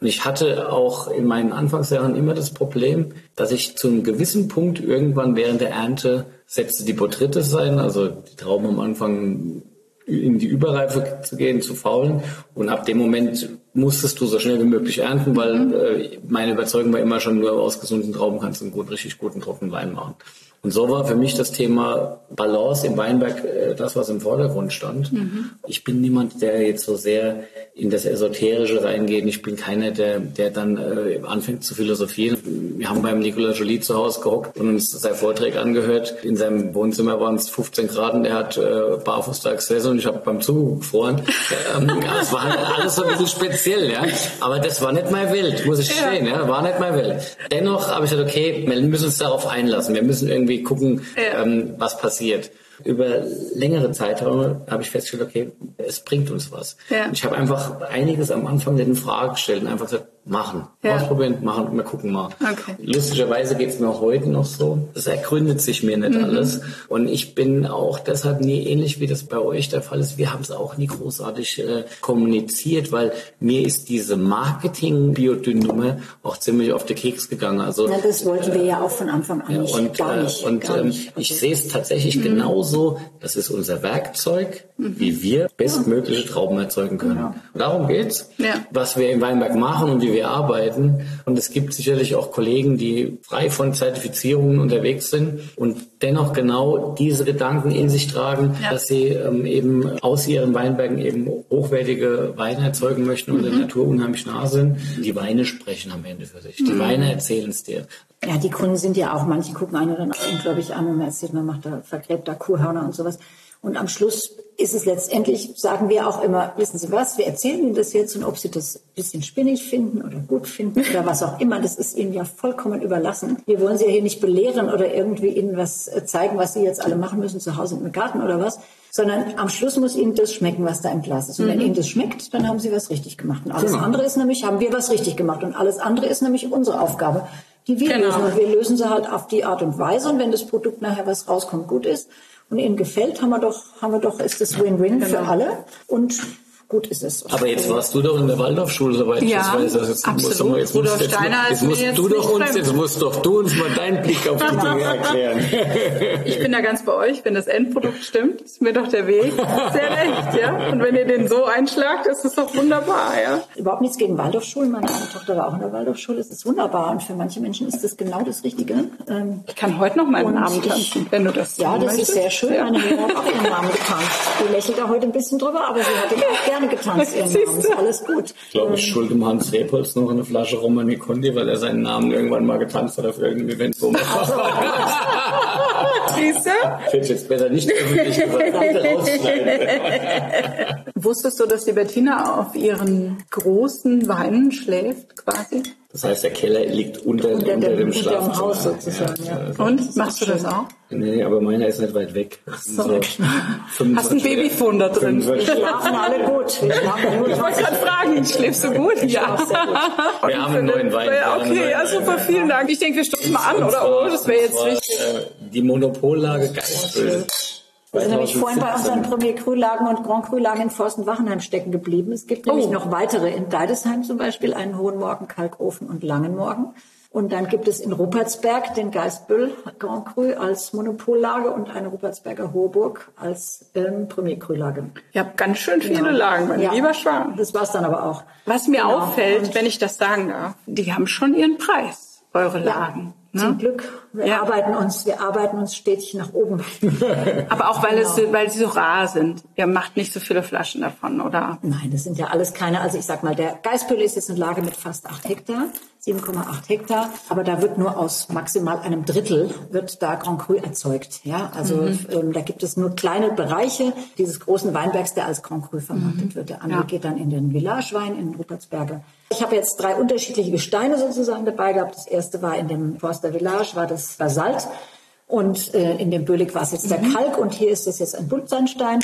Und ich hatte auch in meinen Anfangsjahren immer das Problem, dass ich zu einem gewissen Punkt irgendwann während der Ernte setzte die Botrytis ein, also die Trauben am Anfang in die Überreife zu gehen, zu faulen. Und ab dem Moment musstest du so schnell wie möglich ernten, weil mhm. äh, meine Überzeugung war immer schon, nur aus gesunden Trauben kannst du einen gut, richtig guten trockenen Wein machen. Und so war für mich das Thema Balance im Weinberg äh, das, was im Vordergrund stand. Mhm. Ich bin niemand, der jetzt so sehr in das Esoterische reingeht. Ich bin keiner, der der dann äh, anfängt zu philosophieren. Wir haben beim Nicolas Joly zu Hause gehockt und uns seinen Vortrag angehört. In seinem Wohnzimmer waren es fünfzehn Grad und er hat äh, barfuß da gesessen und ich habe beim Zugucken gefroren. ähm, ja, es war halt alles so ein bisschen speziell, ja. Aber das war nicht meine Welt, muss ich gestehen, ja. War nicht meine Welt. Dennoch habe ich gesagt, okay, wir müssen uns darauf einlassen. Wir müssen irgendwie gucken, ja. ähm, was passiert. Über längere Zeiträume habe ich festgestellt, okay, es bringt uns was. Ja. Ich habe einfach einiges am Anfang in Frage gestellt und einfach gesagt, machen. Ja. Ausprobieren, machen und wir gucken mal. Okay. Lustigerweise geht es mir auch heute noch so. Es ergründet sich mir nicht mhm. alles. Und ich bin auch deshalb nie, ähnlich wie das bei euch der Fall ist, wir haben es auch nie großartig äh, kommuniziert, weil mir ist diese Marketing-Biodyn-Nummer auch ziemlich auf den Keks gegangen. Also, ja, das wollten wir ja auch von Anfang an nicht. Und, gar nicht, äh, und gar ähm, nicht. ich sehe es tatsächlich mhm. genauso. Das ist unser Werkzeug, mhm. wie wir bestmögliche Trauben erzeugen können. Genau. Darum geht's, ja. was wir im Weinberg machen und wie wir arbeiten. Und es gibt sicherlich auch Kollegen, die frei von Zertifizierungen unterwegs sind und dennoch genau diese Gedanken in sich tragen, ja. dass sie ähm, eben aus ihren Weinbergen eben hochwertige Weine erzeugen möchten und mhm. der Natur unheimlich nah sind. Die Weine sprechen am Ende für sich. Die mhm. Weine erzählen es dir. Ja, die Kunden sind ja auch, manche gucken einen dann auch unglaublich an und man erzählt, man macht da, vergräbt da Kuhhörner und sowas. Und am Schluss ist es letztendlich, sagen wir auch immer, wissen Sie was, wir erzählen Ihnen das jetzt und ob Sie das ein bisschen spinnig finden oder gut finden oder was auch immer, das ist Ihnen ja vollkommen überlassen. Wir wollen Sie ja hier nicht belehren oder irgendwie Ihnen was zeigen, was Sie jetzt alle machen müssen, zu Hause im Garten oder was, sondern am Schluss muss Ihnen das schmecken, was da im Glas ist. Und mhm. wenn Ihnen das schmeckt, dann haben Sie was richtig gemacht. Und alles genau. andere ist nämlich, haben wir was richtig gemacht. Und alles andere ist nämlich unsere Aufgabe, die wir genau. lösen. Und wir lösen sie halt auf die Art und Weise. Und wenn das Produkt nachher, was rauskommt, gut ist und Ihnen gefällt, haben wir doch, haben wir doch, ist das Win-Win genau. für alle. Und gut ist es. Aber jetzt warst du doch in der Waldorfschule, soweit ich das weiß. Also jetzt absolut. Musst, jetzt Rudolf musst, Steiner jetzt, musst jetzt du doch uns, jetzt musst doch du uns mal deinen Blick auf die Dinge erklären. Ich bin da ganz bei euch, wenn das Endprodukt stimmt, ist mir doch der Weg sehr recht, ja. Und wenn ihr den so einschlagt, ist es doch wunderbar, ja. Überhaupt nichts gegen Waldorfschulen. Meine eine Tochter war auch in der Waldorfschule. Es ist wunderbar und für manche Menschen ist das genau das Richtige. Ähm, ich kann heute noch meinen Namen tanzen, wenn du das Ja, das möchtest. ist sehr schön. Meine Mutter hat auch ihren Namen getanzt. Die lächelt da heute ein bisschen drüber, aber sie hat ihn auch gerne getanzt. Ist alles gut. Ich glaube, ich schulde dem Hans Repolz noch eine Flasche Romani Conti, weil er seinen Namen irgendwann mal getanzt hat auf irgendeinem Event. So also, siehst du? Ich hätte jetzt besser nicht öffentlich gesagt. Wusstest du, dass die Bettina auf ihren großen Weinen schläft, quasi? Das heißt, der Keller liegt unter, unter, unter dem, dem Schlafzimmer. Unter dem Haus sozusagen, ja. Ja. Und? Machst du das auch? Nee, aber meiner ist nicht weit weg. So. So hast ein Babyphone da drin? Wir schlafen alle gut. Wir schlafen gut. Ich wollte gerade fragen, schläfst du gut? Ich ja. Sehr gut. Wir haben einen neuen Wein. Okay, ja, super, vielen Dank. Ich denke, wir stoßen mal an, oder? Oh, das wäre jetzt wichtig. Die Monopollage Geistböse. Wir sind nämlich vorhin bei unseren Premier Cru-Lagen und Grand Cru-Lagen in Forsten-Wachenheim stecken geblieben. Es gibt nämlich oh. noch weitere. In Deidesheim zum Beispiel einen Hohen Morgen, Kalkofen und Langen Morgen. Und dann gibt es in Ruppertsberg den Geistbüll Grand Cru als Monopollage und eine Ruppertsberger Hoheburg als ähm, Premier Cru-Lage. Ihr habt ganz schön viele genau. Lagen, mein ja. lieber Schwan. Das war's dann aber auch. Was mir genau. auffällt, und wenn ich das sagen darf, die haben schon ihren Preis, eure Lagen. Ja. Zum Glück, wir ja. arbeiten uns, wir arbeiten uns stetig nach oben. Aber auch weil genau. es, weil sie so rar sind. Ihr macht nicht so viele Flaschen davon, oder? Nein, das sind ja alles keine. Also ich sag mal, der Geistbüll ist jetzt eine Lage mit fast acht Hektar, sieben Komma acht Hektar. Aber da wird nur aus maximal einem Drittel wird da Grand Cru erzeugt. Ja, also mhm. ähm, da gibt es nur kleine Bereiche dieses großen Weinbergs, der als Grand Cru vermarktet mhm. wird. Der andere ja. geht dann in den Village-Wein in Ruppertsberger. Ich habe jetzt drei unterschiedliche Gesteine sozusagen dabei gehabt. Das erste war in dem Forster Village, war das Basalt. Und äh, in dem Bölig war es jetzt der Kalk. Und hier ist das jetzt ein Buntsandstein.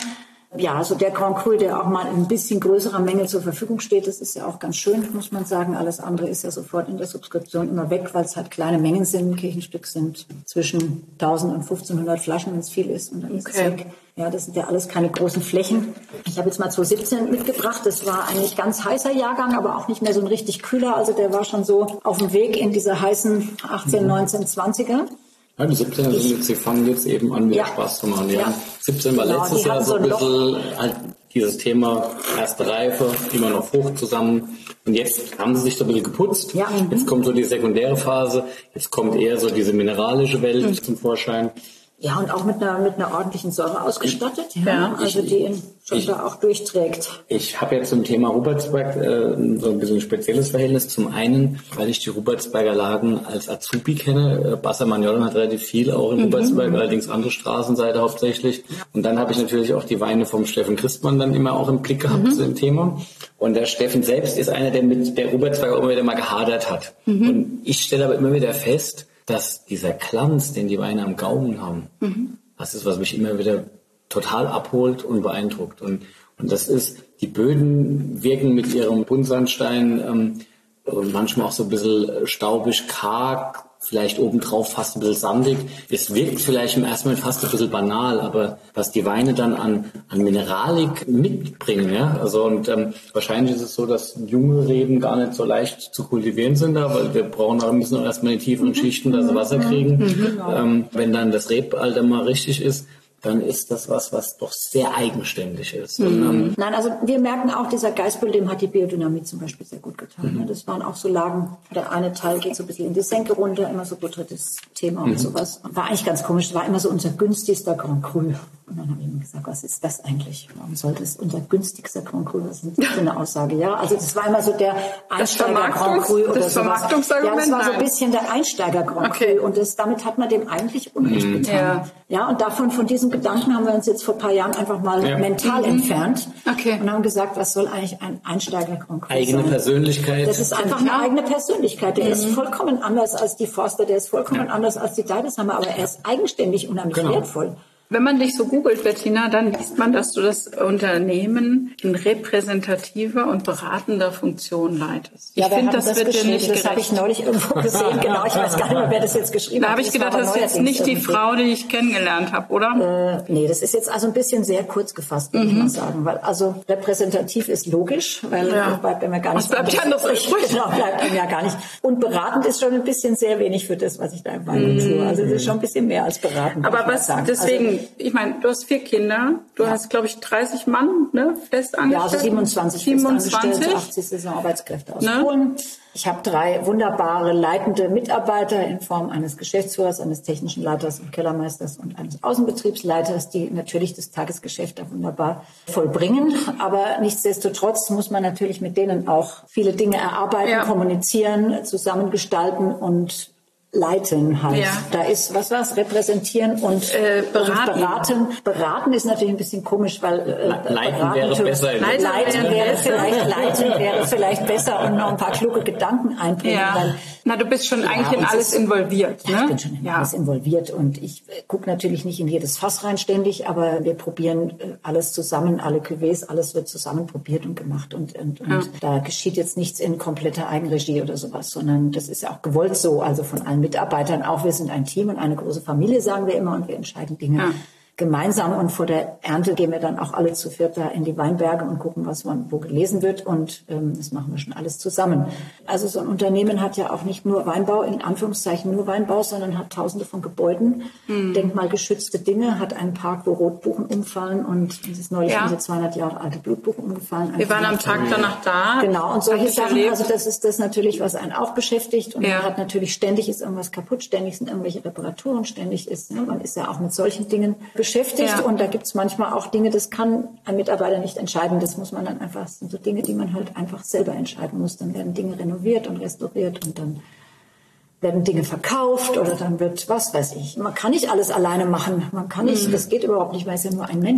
Ja, also der Grand Cru, der auch mal in ein bisschen größerer Menge zur Verfügung steht, das ist ja auch ganz schön, muss man sagen. Alles andere ist ja sofort in der Subskription immer weg, weil es halt kleine Mengen sind. Ein Kirchenstück sind zwischen tausend und fünfzehnhundert Flaschen, wenn es viel ist, und dann ist es weg. Ja, das sind ja alles keine großen Flächen. Ich habe jetzt mal zwanzig siebzehn mitgebracht. Das war eigentlich ganz heißer Jahrgang, aber auch nicht mehr so ein richtig kühler. Also der war schon so auf dem Weg in diese heißen achtzehn, neunzehn, zwanziger. Ja, die siebzehner sind jetzt, die fangen jetzt eben an, wieder ja. Spaß zu machen. Die ja. haben, siebzehn war genau, letztes Jahr so ein bisschen halt dieses Thema erste Reife, immer noch Frucht zusammen. Und jetzt haben sie sich so ein bisschen geputzt. Ja. Jetzt kommt so die sekundäre Phase. Jetzt kommt eher so diese mineralische Welt mhm. zum Vorschein. Ja, und auch mit einer, mit einer ordentlichen Säure ausgestattet, ja, ja. also die ihn schon ich, da auch durchträgt. Ich habe jetzt zum Thema Rupertsberg äh, so ein bisschen ein spezielles Verhältnis. Zum einen, weil ich die Rupertsberger Lagen als Azubi kenne. Basser Magnolia hat relativ viel auch in mhm. Rupertsberg, allerdings andere Straßenseite hauptsächlich. Und dann habe ich natürlich auch die Weine vom Steffen Christmann dann immer auch im Blick gehabt mhm. zu dem Thema. Und der Steffen selbst ist einer, der mit der Rupertsberger immer wieder mal gehadert hat. Mhm. Und ich stelle aber immer wieder fest, dass dieser Glanz, den die Weine am Gaumen haben, mhm. das ist, was mich immer wieder total abholt und beeindruckt. Und, und das ist, die Böden wirken mit ihrem Buntsandstein ähm, manchmal auch so ein bisschen staubig, karg, vielleicht obendrauf fast ein bisschen sandig. Es wirkt vielleicht im ersten Moment fast ein bisschen banal, aber was die Weine dann an, an Mineralik mitbringen, ja, also und ähm, wahrscheinlich ist es so, dass junge Reben gar nicht so leicht zu kultivieren sind da, weil wir brauchen auch, müssen auch erstmal die tieferen Schichten, dass sie Wasser kriegen. Mhm. Ähm, wenn dann das Rebalter mal richtig ist, dann ist das was, was doch sehr eigenständig ist. Mhm. Und, ähm, Nein, also wir merken auch, dieser Geistbüll, dem hat die Biodynamie zum Beispiel sehr gut getan. Mhm. Das waren auch so Lagen, der eine Teil geht so ein bisschen in die Senke runter, immer so drittes Thema und mhm. sowas. War eigentlich ganz komisch, war immer so unser günstigster Grand Cru. Und dann habe ich mir gesagt, was ist das eigentlich? Warum sollte es unser günstigster Grand Cru? Das ist für eine Aussage, ja. Also das war immer so der Einsteiger Grand Cru oder das sowas. Ja, das war so ein bisschen der Einsteiger Grand okay. Cru. Und das, damit hat man dem eigentlich Unrecht mhm. getan. Ja. ja, und davon, von diesem Gedanken haben wir uns jetzt vor ein paar Jahren einfach mal ja. mental mhm. entfernt okay. und haben gesagt, was soll eigentlich ein Einsteiger Grand Cru Eigene sein? Persönlichkeit. Das ist einfach eine eigene Persönlichkeit. Der mhm. ist vollkommen anders als die Forster, der ist vollkommen ja. anders als die Deidesheimer, aber er ist eigenständig unheimlich genau. wertvoll. Wenn man dich so googelt, Bettina, dann liest man, dass du das Unternehmen in repräsentativer und beratender Funktion leitest. Ich ja, finde, das, das wird dir nicht gerecht. Das habe ich neulich irgendwo gesehen. Genau, ich weiß gar nicht mehr, wer das jetzt geschrieben da hat. Da habe ich gedacht, das ist jetzt nicht die irgendwie. Frau, die ich kennengelernt habe, oder? Äh, nee, das ist jetzt also ein bisschen sehr kurz gefasst, würde mhm. ich mal sagen. Weil also repräsentativ ist logisch, weil ja. bleibt einem ja gar nicht. Was bleibt anderes übrig? Genau, bleibt einem ja gar nicht. Und beratend ist schon ein bisschen sehr wenig für das, was ich da im Wein mhm. tue. Also das ist schon ein bisschen mehr als beratend. Aber was deswegen... Also, ich meine, du hast vier Kinder, du ja. hast, glaube ich, dreißig Mann, ne, fest angestellt. Ja, also siebenundzwanzig, siebenundzwanzig. Fest achtzig Saisonarbeitskräfte aus ne? Polen. Ich habe drei wunderbare leitende Mitarbeiter in Form eines Geschäftsführers, eines technischen Leiters und Kellermeisters und eines Außenbetriebsleiters, die natürlich das Tagesgeschäft da wunderbar vollbringen. Aber nichtsdestotrotz muss man natürlich mit denen auch viele Dinge erarbeiten, ja. kommunizieren, zusammengestalten und leiten halt. Ja. Da ist, was war's, repräsentieren und, äh, beraten. und beraten. Beraten ist natürlich ein bisschen komisch, weil äh, leiten wäre besser. Leiten, leiten wäre vielleicht, leiten wäre vielleicht besser und noch ein paar kluge Gedanken einbringen. Ja. Weil, Na, du bist schon ja, eigentlich in alles involviert. Ne? Ja, ich bin schon in ja. alles involviert und ich gucke natürlich nicht in jedes Fass rein ständig, aber wir probieren alles zusammen, alle Cuvées, alles wird zusammen probiert und gemacht und, und, und ja. da geschieht jetzt nichts in kompletter Eigenregie oder sowas, sondern das ist ja auch gewollt so, also von allen Mitarbeitern auch. Wir sind ein Team und eine große Familie, sagen wir immer, und wir entscheiden Dinge ja. gemeinsam. Und vor der Ernte gehen wir dann auch alle zu viert da in die Weinberge und gucken, was man wo gelesen wird. Und ähm, das machen wir schon alles zusammen. Also so ein Unternehmen hat ja auch nicht nur Weinbau, in Anführungszeichen nur Weinbau, sondern hat tausende von Gebäuden, mhm. denkmalgeschützte Dinge, hat einen Park, wo Rotbuchen umfallen und es ist neulich ja. unsere zweihundert Jahre alte Blutbuchen umgefallen. Wir waren am Tag danach da. Genau, und solche Sachen, erlebt. Also das ist das natürlich, was einen auch beschäftigt und ja. man hat natürlich ständig ist irgendwas kaputt, ständig sind irgendwelche Reparaturen, ständig ist, ne, man ist ja auch mit solchen Dingen beschäftigt ja. und da gibt es manchmal auch Dinge, das kann ein Mitarbeiter nicht entscheiden, das muss man dann einfach, das sind so Dinge, die man halt einfach selber entscheiden muss. Dann werden Dinge renoviert und restauriert und dann werden Dinge verkauft oder dann wird, was weiß ich. Man kann nicht alles alleine machen, man kann nicht, mhm. das geht überhaupt nicht, man ist ja nur ein Mensch.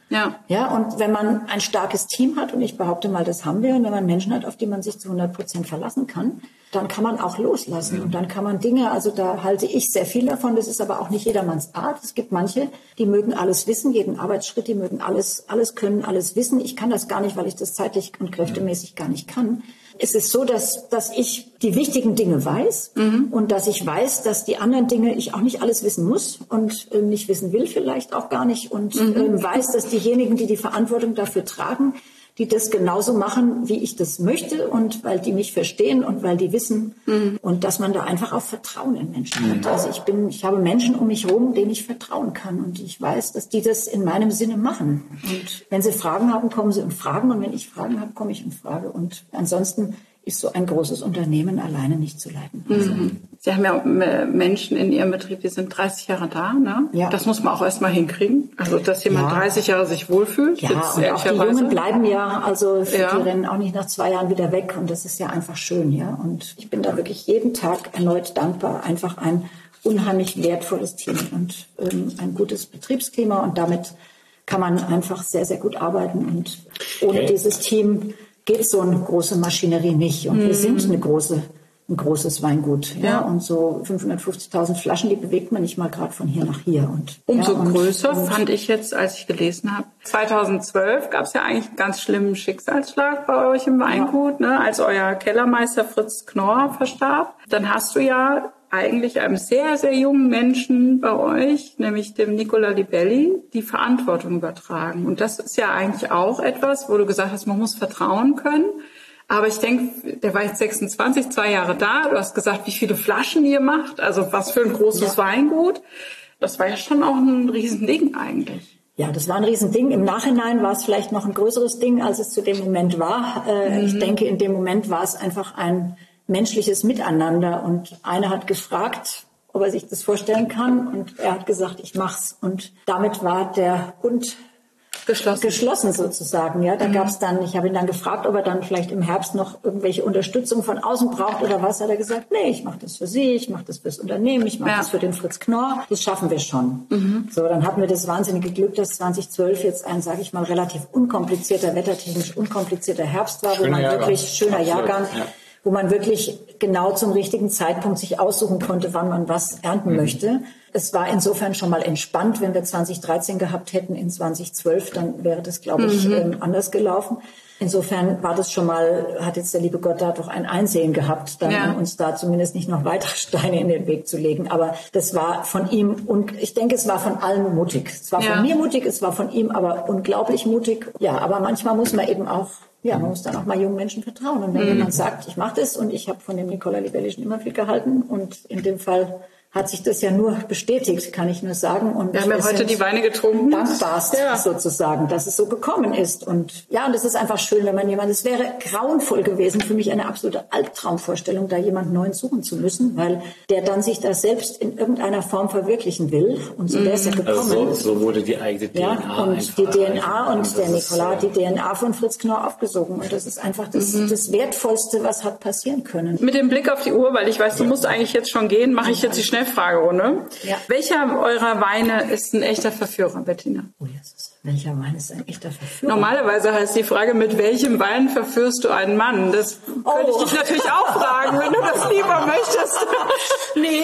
Ja. Ja, und wenn man ein starkes Team hat, und ich behaupte mal, das haben wir, und wenn man Menschen hat, auf die man sich zu hundert Prozent verlassen kann, dann kann man auch loslassen. Und dann kann man Dinge, also da halte ich sehr viel davon, das ist aber auch nicht jedermanns Art. Es gibt manche, die mögen alles wissen, jeden Arbeitsschritt, die mögen alles, alles können, alles wissen. Ich kann das gar nicht, weil ich das zeitlich und kräftemäßig gar nicht kann. Es ist so, dass, dass ich die wichtigen Dinge weiß mhm. und dass ich weiß, dass die anderen Dinge ich auch nicht alles wissen muss und äh, nicht wissen will, vielleicht auch gar nicht. Und mhm. äh, weiß, dass diejenigen, die die Verantwortung dafür tragen, die das genauso machen, wie ich das möchte und weil die mich verstehen und weil die wissen mhm. und dass man da einfach auch Vertrauen in Menschen hat. Also ich bin, ich habe Menschen um mich herum, denen ich vertrauen kann und ich weiß, dass die das in meinem Sinne machen. Und wenn sie Fragen haben, kommen sie und fragen und wenn ich Fragen habe, komme ich und frage. Und ansonsten ist so ein großes Unternehmen alleine nicht zu leiten. Mhm. Sie haben ja Menschen in Ihrem Betrieb, die sind dreißig Jahre da, ne? Ja. Das muss man auch erst mal hinkriegen. Also, dass jemand ja. dreißig Jahre sich wohlfühlt. Ja, und auch die Jungen bleiben ja, also ja. die rennen auch nicht nach zwei Jahren wieder weg und das ist ja einfach schön, ja. Und ich bin da wirklich jeden Tag erneut dankbar. Einfach ein unheimlich wertvolles Team und ähm, ein gutes Betriebsklima und damit kann man einfach sehr, sehr gut arbeiten und ohne okay. dieses Team geht so eine große Maschinerie nicht. Und mhm. wir sind eine große, ein großes Weingut. Ja, ja. Und so fünfhundertfünfzigtausend Flaschen, die bewegt man nicht mal gerade von hier nach hier. Und umso ja, und, größer und, fand ich jetzt, als ich gelesen habe. zweitausendzwölf gab es ja eigentlich einen ganz schlimmen Schicksalsschlag bei euch im Weingut, ja. ne, als euer Kellermeister Fritz Knorr verstarb. Dann hast du ja eigentlich einem sehr, sehr jungen Menschen bei euch, nämlich dem Nicola Libelli, die Verantwortung übertragen. Und das ist ja eigentlich auch etwas, wo du gesagt hast, man muss vertrauen können. Aber ich denke, der war jetzt sechsundzwanzig, zwei Jahre da. Du hast gesagt, wie viele Flaschen ihr macht, also was für ein großes ja. Weingut. Das war ja schon auch ein Riesending eigentlich. Ja, das war ein Riesending. Im Nachhinein war es vielleicht noch ein größeres Ding, als es zu dem Moment war. Äh, mhm. Ich denke, in dem Moment war es einfach ein menschliches Miteinander und einer hat gefragt, ob er sich das vorstellen kann und er hat gesagt, ich mach's und damit war der Bund geschlossen, geschlossen sozusagen. Ja, da mhm. gab's dann, ich habe ihn dann gefragt, ob er dann vielleicht im Herbst noch irgendwelche Unterstützung von außen braucht oder was, hat er gesagt, nee, ich mache das für Sie, ich mache das fürs Unternehmen, ich mache ja. das für den Fritz Knorr, das schaffen wir schon. Mhm. So, dann hatten wir das wahnsinnige Glück, dass zweitausendzwölf jetzt ein, sage ich mal, relativ unkomplizierter, wettertechnisch unkomplizierter Herbst war, wo man Jahrgang. wirklich schöner Absolut. Jahrgang ja. wo man wirklich genau zum richtigen Zeitpunkt sich aussuchen konnte, wann man was ernten mhm. möchte. Es war insofern schon mal entspannt. Wenn wir zweitausenddreizehn gehabt hätten in zweitausendzwölf, dann wäre das, glaube ich, mhm. ähm, anders gelaufen. Insofern war das schon mal, hat jetzt der liebe Gott da doch ein Einsehen gehabt, dann ja. uns da zumindest nicht noch weitere Steine in den Weg zu legen. Aber das war von ihm, und ich denke, es war von allen mutig. Es war ja. von mir mutig, es war von ihm aber unglaublich mutig. Ja, aber manchmal muss man eben auch Ja, man muss dann auch mal jungen Menschen vertrauen. Und wenn mhm. jemand sagt, ich mache das, und ich habe von dem Nicola Libelli schon immer viel gehalten, und in dem Fall hat sich das ja nur bestätigt, kann ich nur sagen. Und wir haben ja heute die Weine getrunken. Dankbarst ja. sozusagen, dass es so gekommen ist. Und ja, und es ist einfach schön, wenn man jemand, es wäre grauenvoll gewesen, für mich eine absolute Albtraumvorstellung, da jemand Neuen suchen zu müssen, weil der dann sich da selbst in irgendeiner Form verwirklichen will. Und so wäre es ja gekommen. Also so, so wurde die eigene D N A ja, und die D N A und der Nicola hat die D N A von Fritz Knorr aufgesogen. Und das ist einfach das, mhm. das Wertvollste, was hat passieren können. Mit dem Blick auf die Uhr, weil ich weiß, du musst eigentlich jetzt schon gehen, mache ich jetzt die Schnellfragerunde. Ja. Welcher eurer Weine ist ein echter Verführer, Bettina? Oh, Jesus. Welcher Wein ist ein echter Verführer? Normalerweise heißt die Frage, mit welchem Wein verführst du einen Mann? Das oh. könnte ich dich natürlich auch fragen, wenn du das lieber möchtest. Nee,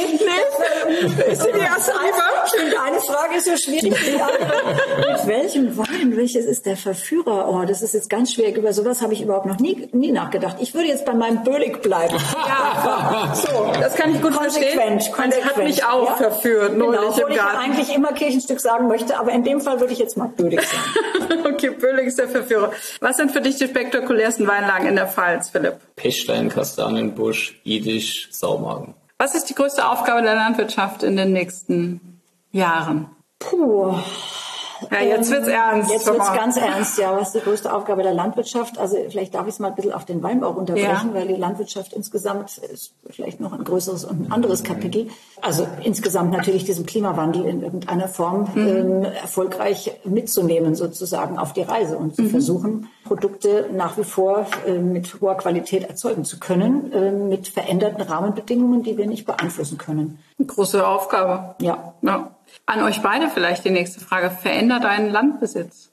nee. Ist die erste lieber? Eine Frage ist so schwierig. Die andere. Mit welchem Wein? Welches ist der Verführer? Oh, das ist jetzt ganz schwierig. Über sowas habe ich überhaupt noch nie, nie nachgedacht. Ich würde jetzt bei meinem Bölig bleiben. Ja, so, das kann ich gut konsequent, verstehen. Konsequent. Das hat mich auch ja? verführt. Genau, obwohl ich eigentlich immer Kirchenstück sagen möchte, aber in dem Fall würde ich jetzt mal Bölig. Okay, Bölig ist der Verführer. Was sind für dich die spektakulärsten Weinlagen in der Pfalz, Philipp? Pechstein, Kastanienbusch, Jiddisch, Saumagen. Was ist die größte Aufgabe der Landwirtschaft in den nächsten Jahren? Puh. Ja, jetzt wird's ernst. Jetzt wird's ganz ernst, ja. Was ist die größte Aufgabe der Landwirtschaft? Also vielleicht darf ich es mal ein bisschen auf den Weinbau runterbrechen, ja. weil die Landwirtschaft insgesamt ist vielleicht noch ein größeres und ein anderes Kapitel. Also insgesamt natürlich diesen Klimawandel in irgendeiner Form mhm. ähm, erfolgreich mitzunehmen, sozusagen auf die Reise und zu mhm. versuchen, Produkte nach wie vor äh, mit hoher Qualität erzeugen zu können, äh, mit veränderten Rahmenbedingungen, die wir nicht beeinflussen können. Eine große Aufgabe. Ja. Ja. An euch beide vielleicht die nächste Frage. Veränder deinen Landbesitz.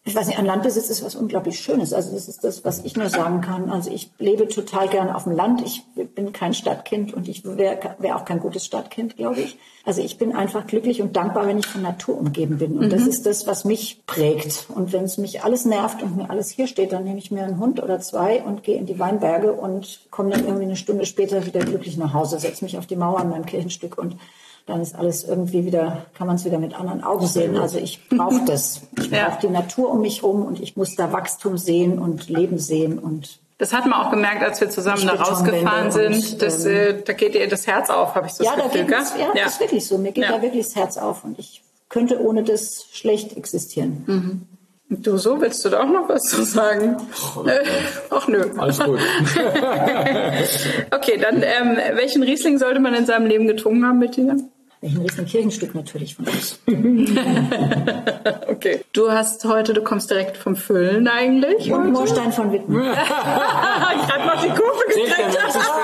Ich weiß nicht, ein Landbesitz ist was unglaublich Schönes. Also das ist das, was ich nur sagen kann. Also ich lebe total gerne auf dem Land. Ich bin kein Stadtkind und ich wäre wär auch kein gutes Stadtkind, glaube ich. Also ich bin einfach glücklich und dankbar, wenn ich von Natur umgeben bin. Und mhm. das ist das, was mich prägt. Und wenn es mich alles nervt und mir alles hier steht, dann nehme ich mir einen Hund oder zwei und gehe in die Weinberge und komme dann irgendwie eine Stunde später wieder glücklich nach Hause, setze mich auf die Mauer an meinem Kirchenstück und dann ist alles irgendwie wieder, kann man es wieder mit anderen Augen sehen. Also ich brauche das. Ich brauche ja. die Natur um mich rum und ich muss da Wachstum sehen und Leben sehen. Und das hat man auch gemerkt, als wir zusammen da rausgefahren sind. Und, dass, ähm, da geht ihr das Herz auf, habe ich so ja, das Gefühl. Da ja, ja, das ist wirklich so. Mir geht ja. da wirklich das Herz auf und ich könnte ohne das schlecht existieren. Mhm. Du so, willst du da auch noch was zu sagen? Äh, ach nö. Alles gut. Okay, dann ähm, welchen Riesling sollte man in seinem Leben getrunken haben mit dir? Ein Riesling-Kirchenstück natürlich von uns. Okay. Du hast heute, du kommst direkt vom Füllen eigentlich. Und Moorstein von Witten. Ich habe noch die Kurve gekriegt.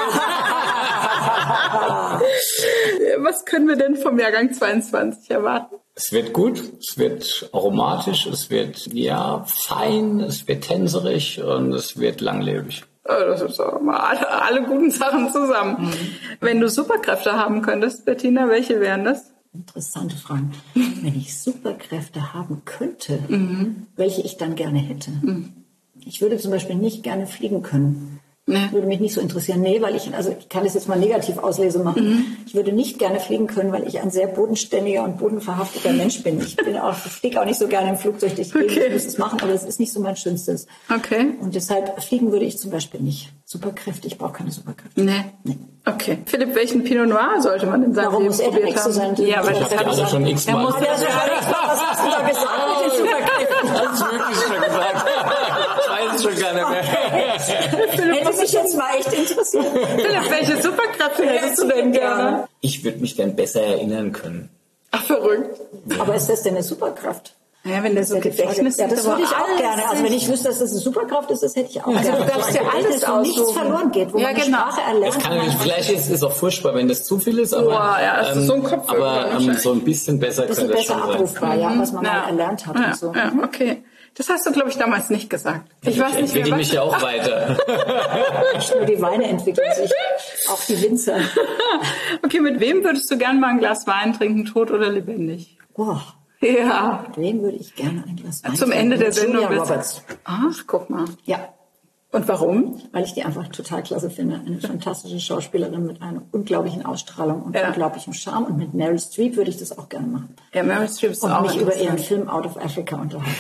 Was können wir denn vom Jahrgang zweiundzwanzig erwarten? Es wird gut, es wird aromatisch, es wird ja fein, es wird tänzerig und es wird langlebig. Das ist auch mal alle, alle guten Sachen zusammen. Mhm. Wenn du Superkräfte haben könntest, Bettina, welche wären das? Interessante Fragen. Wenn ich Superkräfte haben könnte, mhm. welche ich dann gerne hätte. Mhm. Ich würde zum Beispiel nicht gerne fliegen können. Nee. Würde mich nicht so interessieren. Nee, weil ich, also ich kann das jetzt mal negativ auslese machen. Mhm. Ich würde nicht gerne fliegen können, weil ich ein sehr bodenständiger und bodenverhafteter Mensch bin. Ich bin auch, ich fliege auch nicht so gerne im Flugzeug durch die Gegend. Okay. Ich muss es machen, aber das ist nicht so mein Schönstes. Okay. Und deshalb fliegen würde ich zum Beispiel nicht. Superkräfte, ich brauche keine Superkräfte. Nee. nee. Okay. Philipp, welchen Pinot Noir sollte man in seinem Warum Leben probiert haben? Sein? Ja, weil ich habe alle schon x-mal. Was hast du da gesagt mit den Superkräften? Das ist wirklich schon gesagt. Ich weiß es schon gar nicht mehr. Hätte mich jetzt mal echt interessiert. Philipp, welche Superkräfte hättest du denn gerne? Ich würde mich dann besser erinnern können. Ach, verrückt. Ja. Aber ist das denn eine Superkraft? Ja, wenn das so Gedächtnis ja, das würde ich auch gerne. Also wenn ich wüsste, dass das eine Superkraft ist, das hätte ich auch also gerne. Also du darfst ja alles aussuchen. Nichts verloren geht, wo ja, man genau. die Sprache erlernt. Das kann nicht, vielleicht ist es auch furchtbar, wenn das zu viel ist, aber, Boah, ja, das ist so ein Kopf aber ähm, so ein bisschen besser bisschen könnte es besser schon sein. abrufbar, ja, was man ja. mal erlernt hat ja, und so. Ja, okay. Das hast du, glaube ich, damals nicht gesagt. Ich, ich weiß nicht, entwickle mehr, mich ja auch weiter. Nicht nur die Weine entwickeln sich, auch die Winzer. Okay, mit wem würdest du gern mal ein Glas Wein trinken, tot oder lebendig? Boah. Ja. Mit wem würde ich gerne ein Glas Wein Zum trinken? Ende der Sendung. Julia Roberts. Ach, guck mal. Ja. Und warum? Weil ich die einfach total klasse finde. Eine fantastische Schauspielerin mit einer unglaublichen Ausstrahlung und ja. unglaublichem Charme. Und mit Meryl Streep würde ich das auch gerne machen. Ja, Meryl Streep ist und auch mich über ihren Film Out of Africa unterhalten.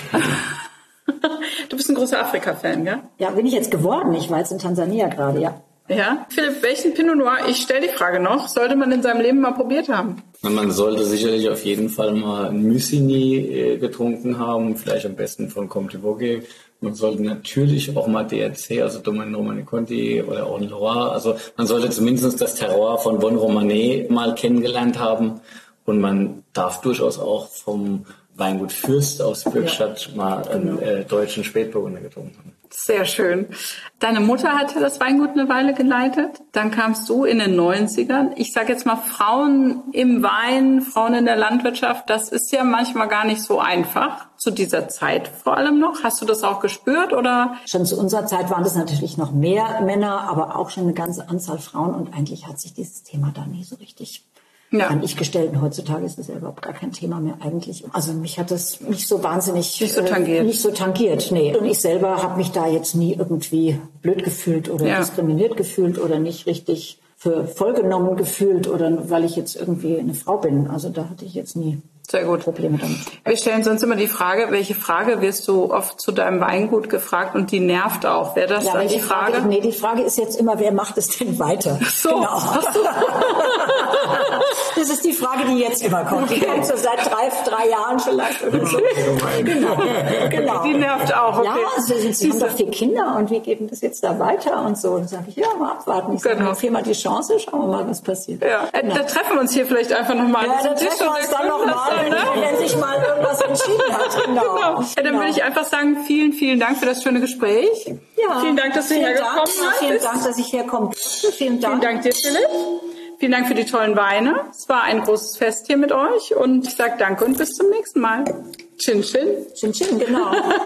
Du bist ein großer Afrika-Fan, gell? Ja, bin ich jetzt geworden. Ich war jetzt in Tansania gerade, ja. Ja. Philipp, welchen Pinot Noir, ich stelle die Frage noch, sollte man in seinem Leben mal probiert haben? Man sollte sicherlich auf jeden Fall mal ein Musigny getrunken haben, vielleicht am besten von Comte de Vogue. Man sollte natürlich auch mal D R C, also Domaine Romanée Conti oder auch Loire. Also man sollte zumindest das Terroir von Bonne Romanée mal kennengelernt haben. Und man darf durchaus auch vom Weingut Fürst aus Bürgstadt ja, mal einen genau. äh, deutschen Spätburgunder getrunken haben. Sehr schön. Deine Mutter hat ja das Weingut eine Weile geleitet. Dann kamst du in den neunzigern. Ich sage jetzt mal Frauen im Wein, Frauen in der Landwirtschaft. Das ist ja manchmal gar nicht so einfach. Zu dieser Zeit vor allem noch. Hast du das auch gespürt oder? Schon zu unserer Zeit waren das natürlich noch mehr Männer, aber auch schon eine ganze Anzahl Frauen. Und eigentlich hat sich dieses Thema da nie so richtig ja. an ich gestellt. Und heutzutage ist das ja überhaupt gar kein Thema mehr eigentlich. Also mich hat das nicht so wahnsinnig nicht so tangiert. Äh, nicht so tangiert, nee. Und ich selber habe mich da jetzt nie irgendwie blöd gefühlt oder ja. diskriminiert gefühlt oder nicht richtig für voll genommen gefühlt oder weil ich jetzt irgendwie eine Frau bin. Also da hatte ich jetzt nie Sehr gut. Probleme damit. Wir stellen sonst immer die Frage, welche Frage wirst du oft zu deinem Weingut gefragt und die nervt auch. Wäre das ja, dann die Frage? Frage? Nee, die Frage ist jetzt immer, wer macht es denn weiter? Ach so. Genau. Ach so. Das ist die Frage, die jetzt immer kommt. Okay. Die kommt so seit drei, drei Jahren vielleicht oder so. Genau. Genau. Die nervt auch. Okay. Ja, also sie, sie haben doch vier Kinder und wir geben das jetzt da weiter und so. Dann sage ich, ja, mal abwarten. Ich sage, genau. viermal die Chance, schauen wir mal, was passiert. Ja. Genau. Da treffen wir uns hier vielleicht einfach nochmal. Ja, da treffen wir uns dann nochmal. Wenn sich mal irgendwas entschieden hat. Genau. genau. Ja, dann genau. würde ich einfach sagen, vielen, vielen Dank für das schöne Gespräch. Ja. Vielen Dank, dass du vielen hergekommen Dank. bist. Vielen Dank, dass ich herkomme. Vielen Dank. Vielen Dank dir, Philipp. Vielen Dank für die tollen Weine. Es war ein großes Fest hier mit euch und ich sage danke und bis zum nächsten Mal. Chin, chin. Chin, chin, genau.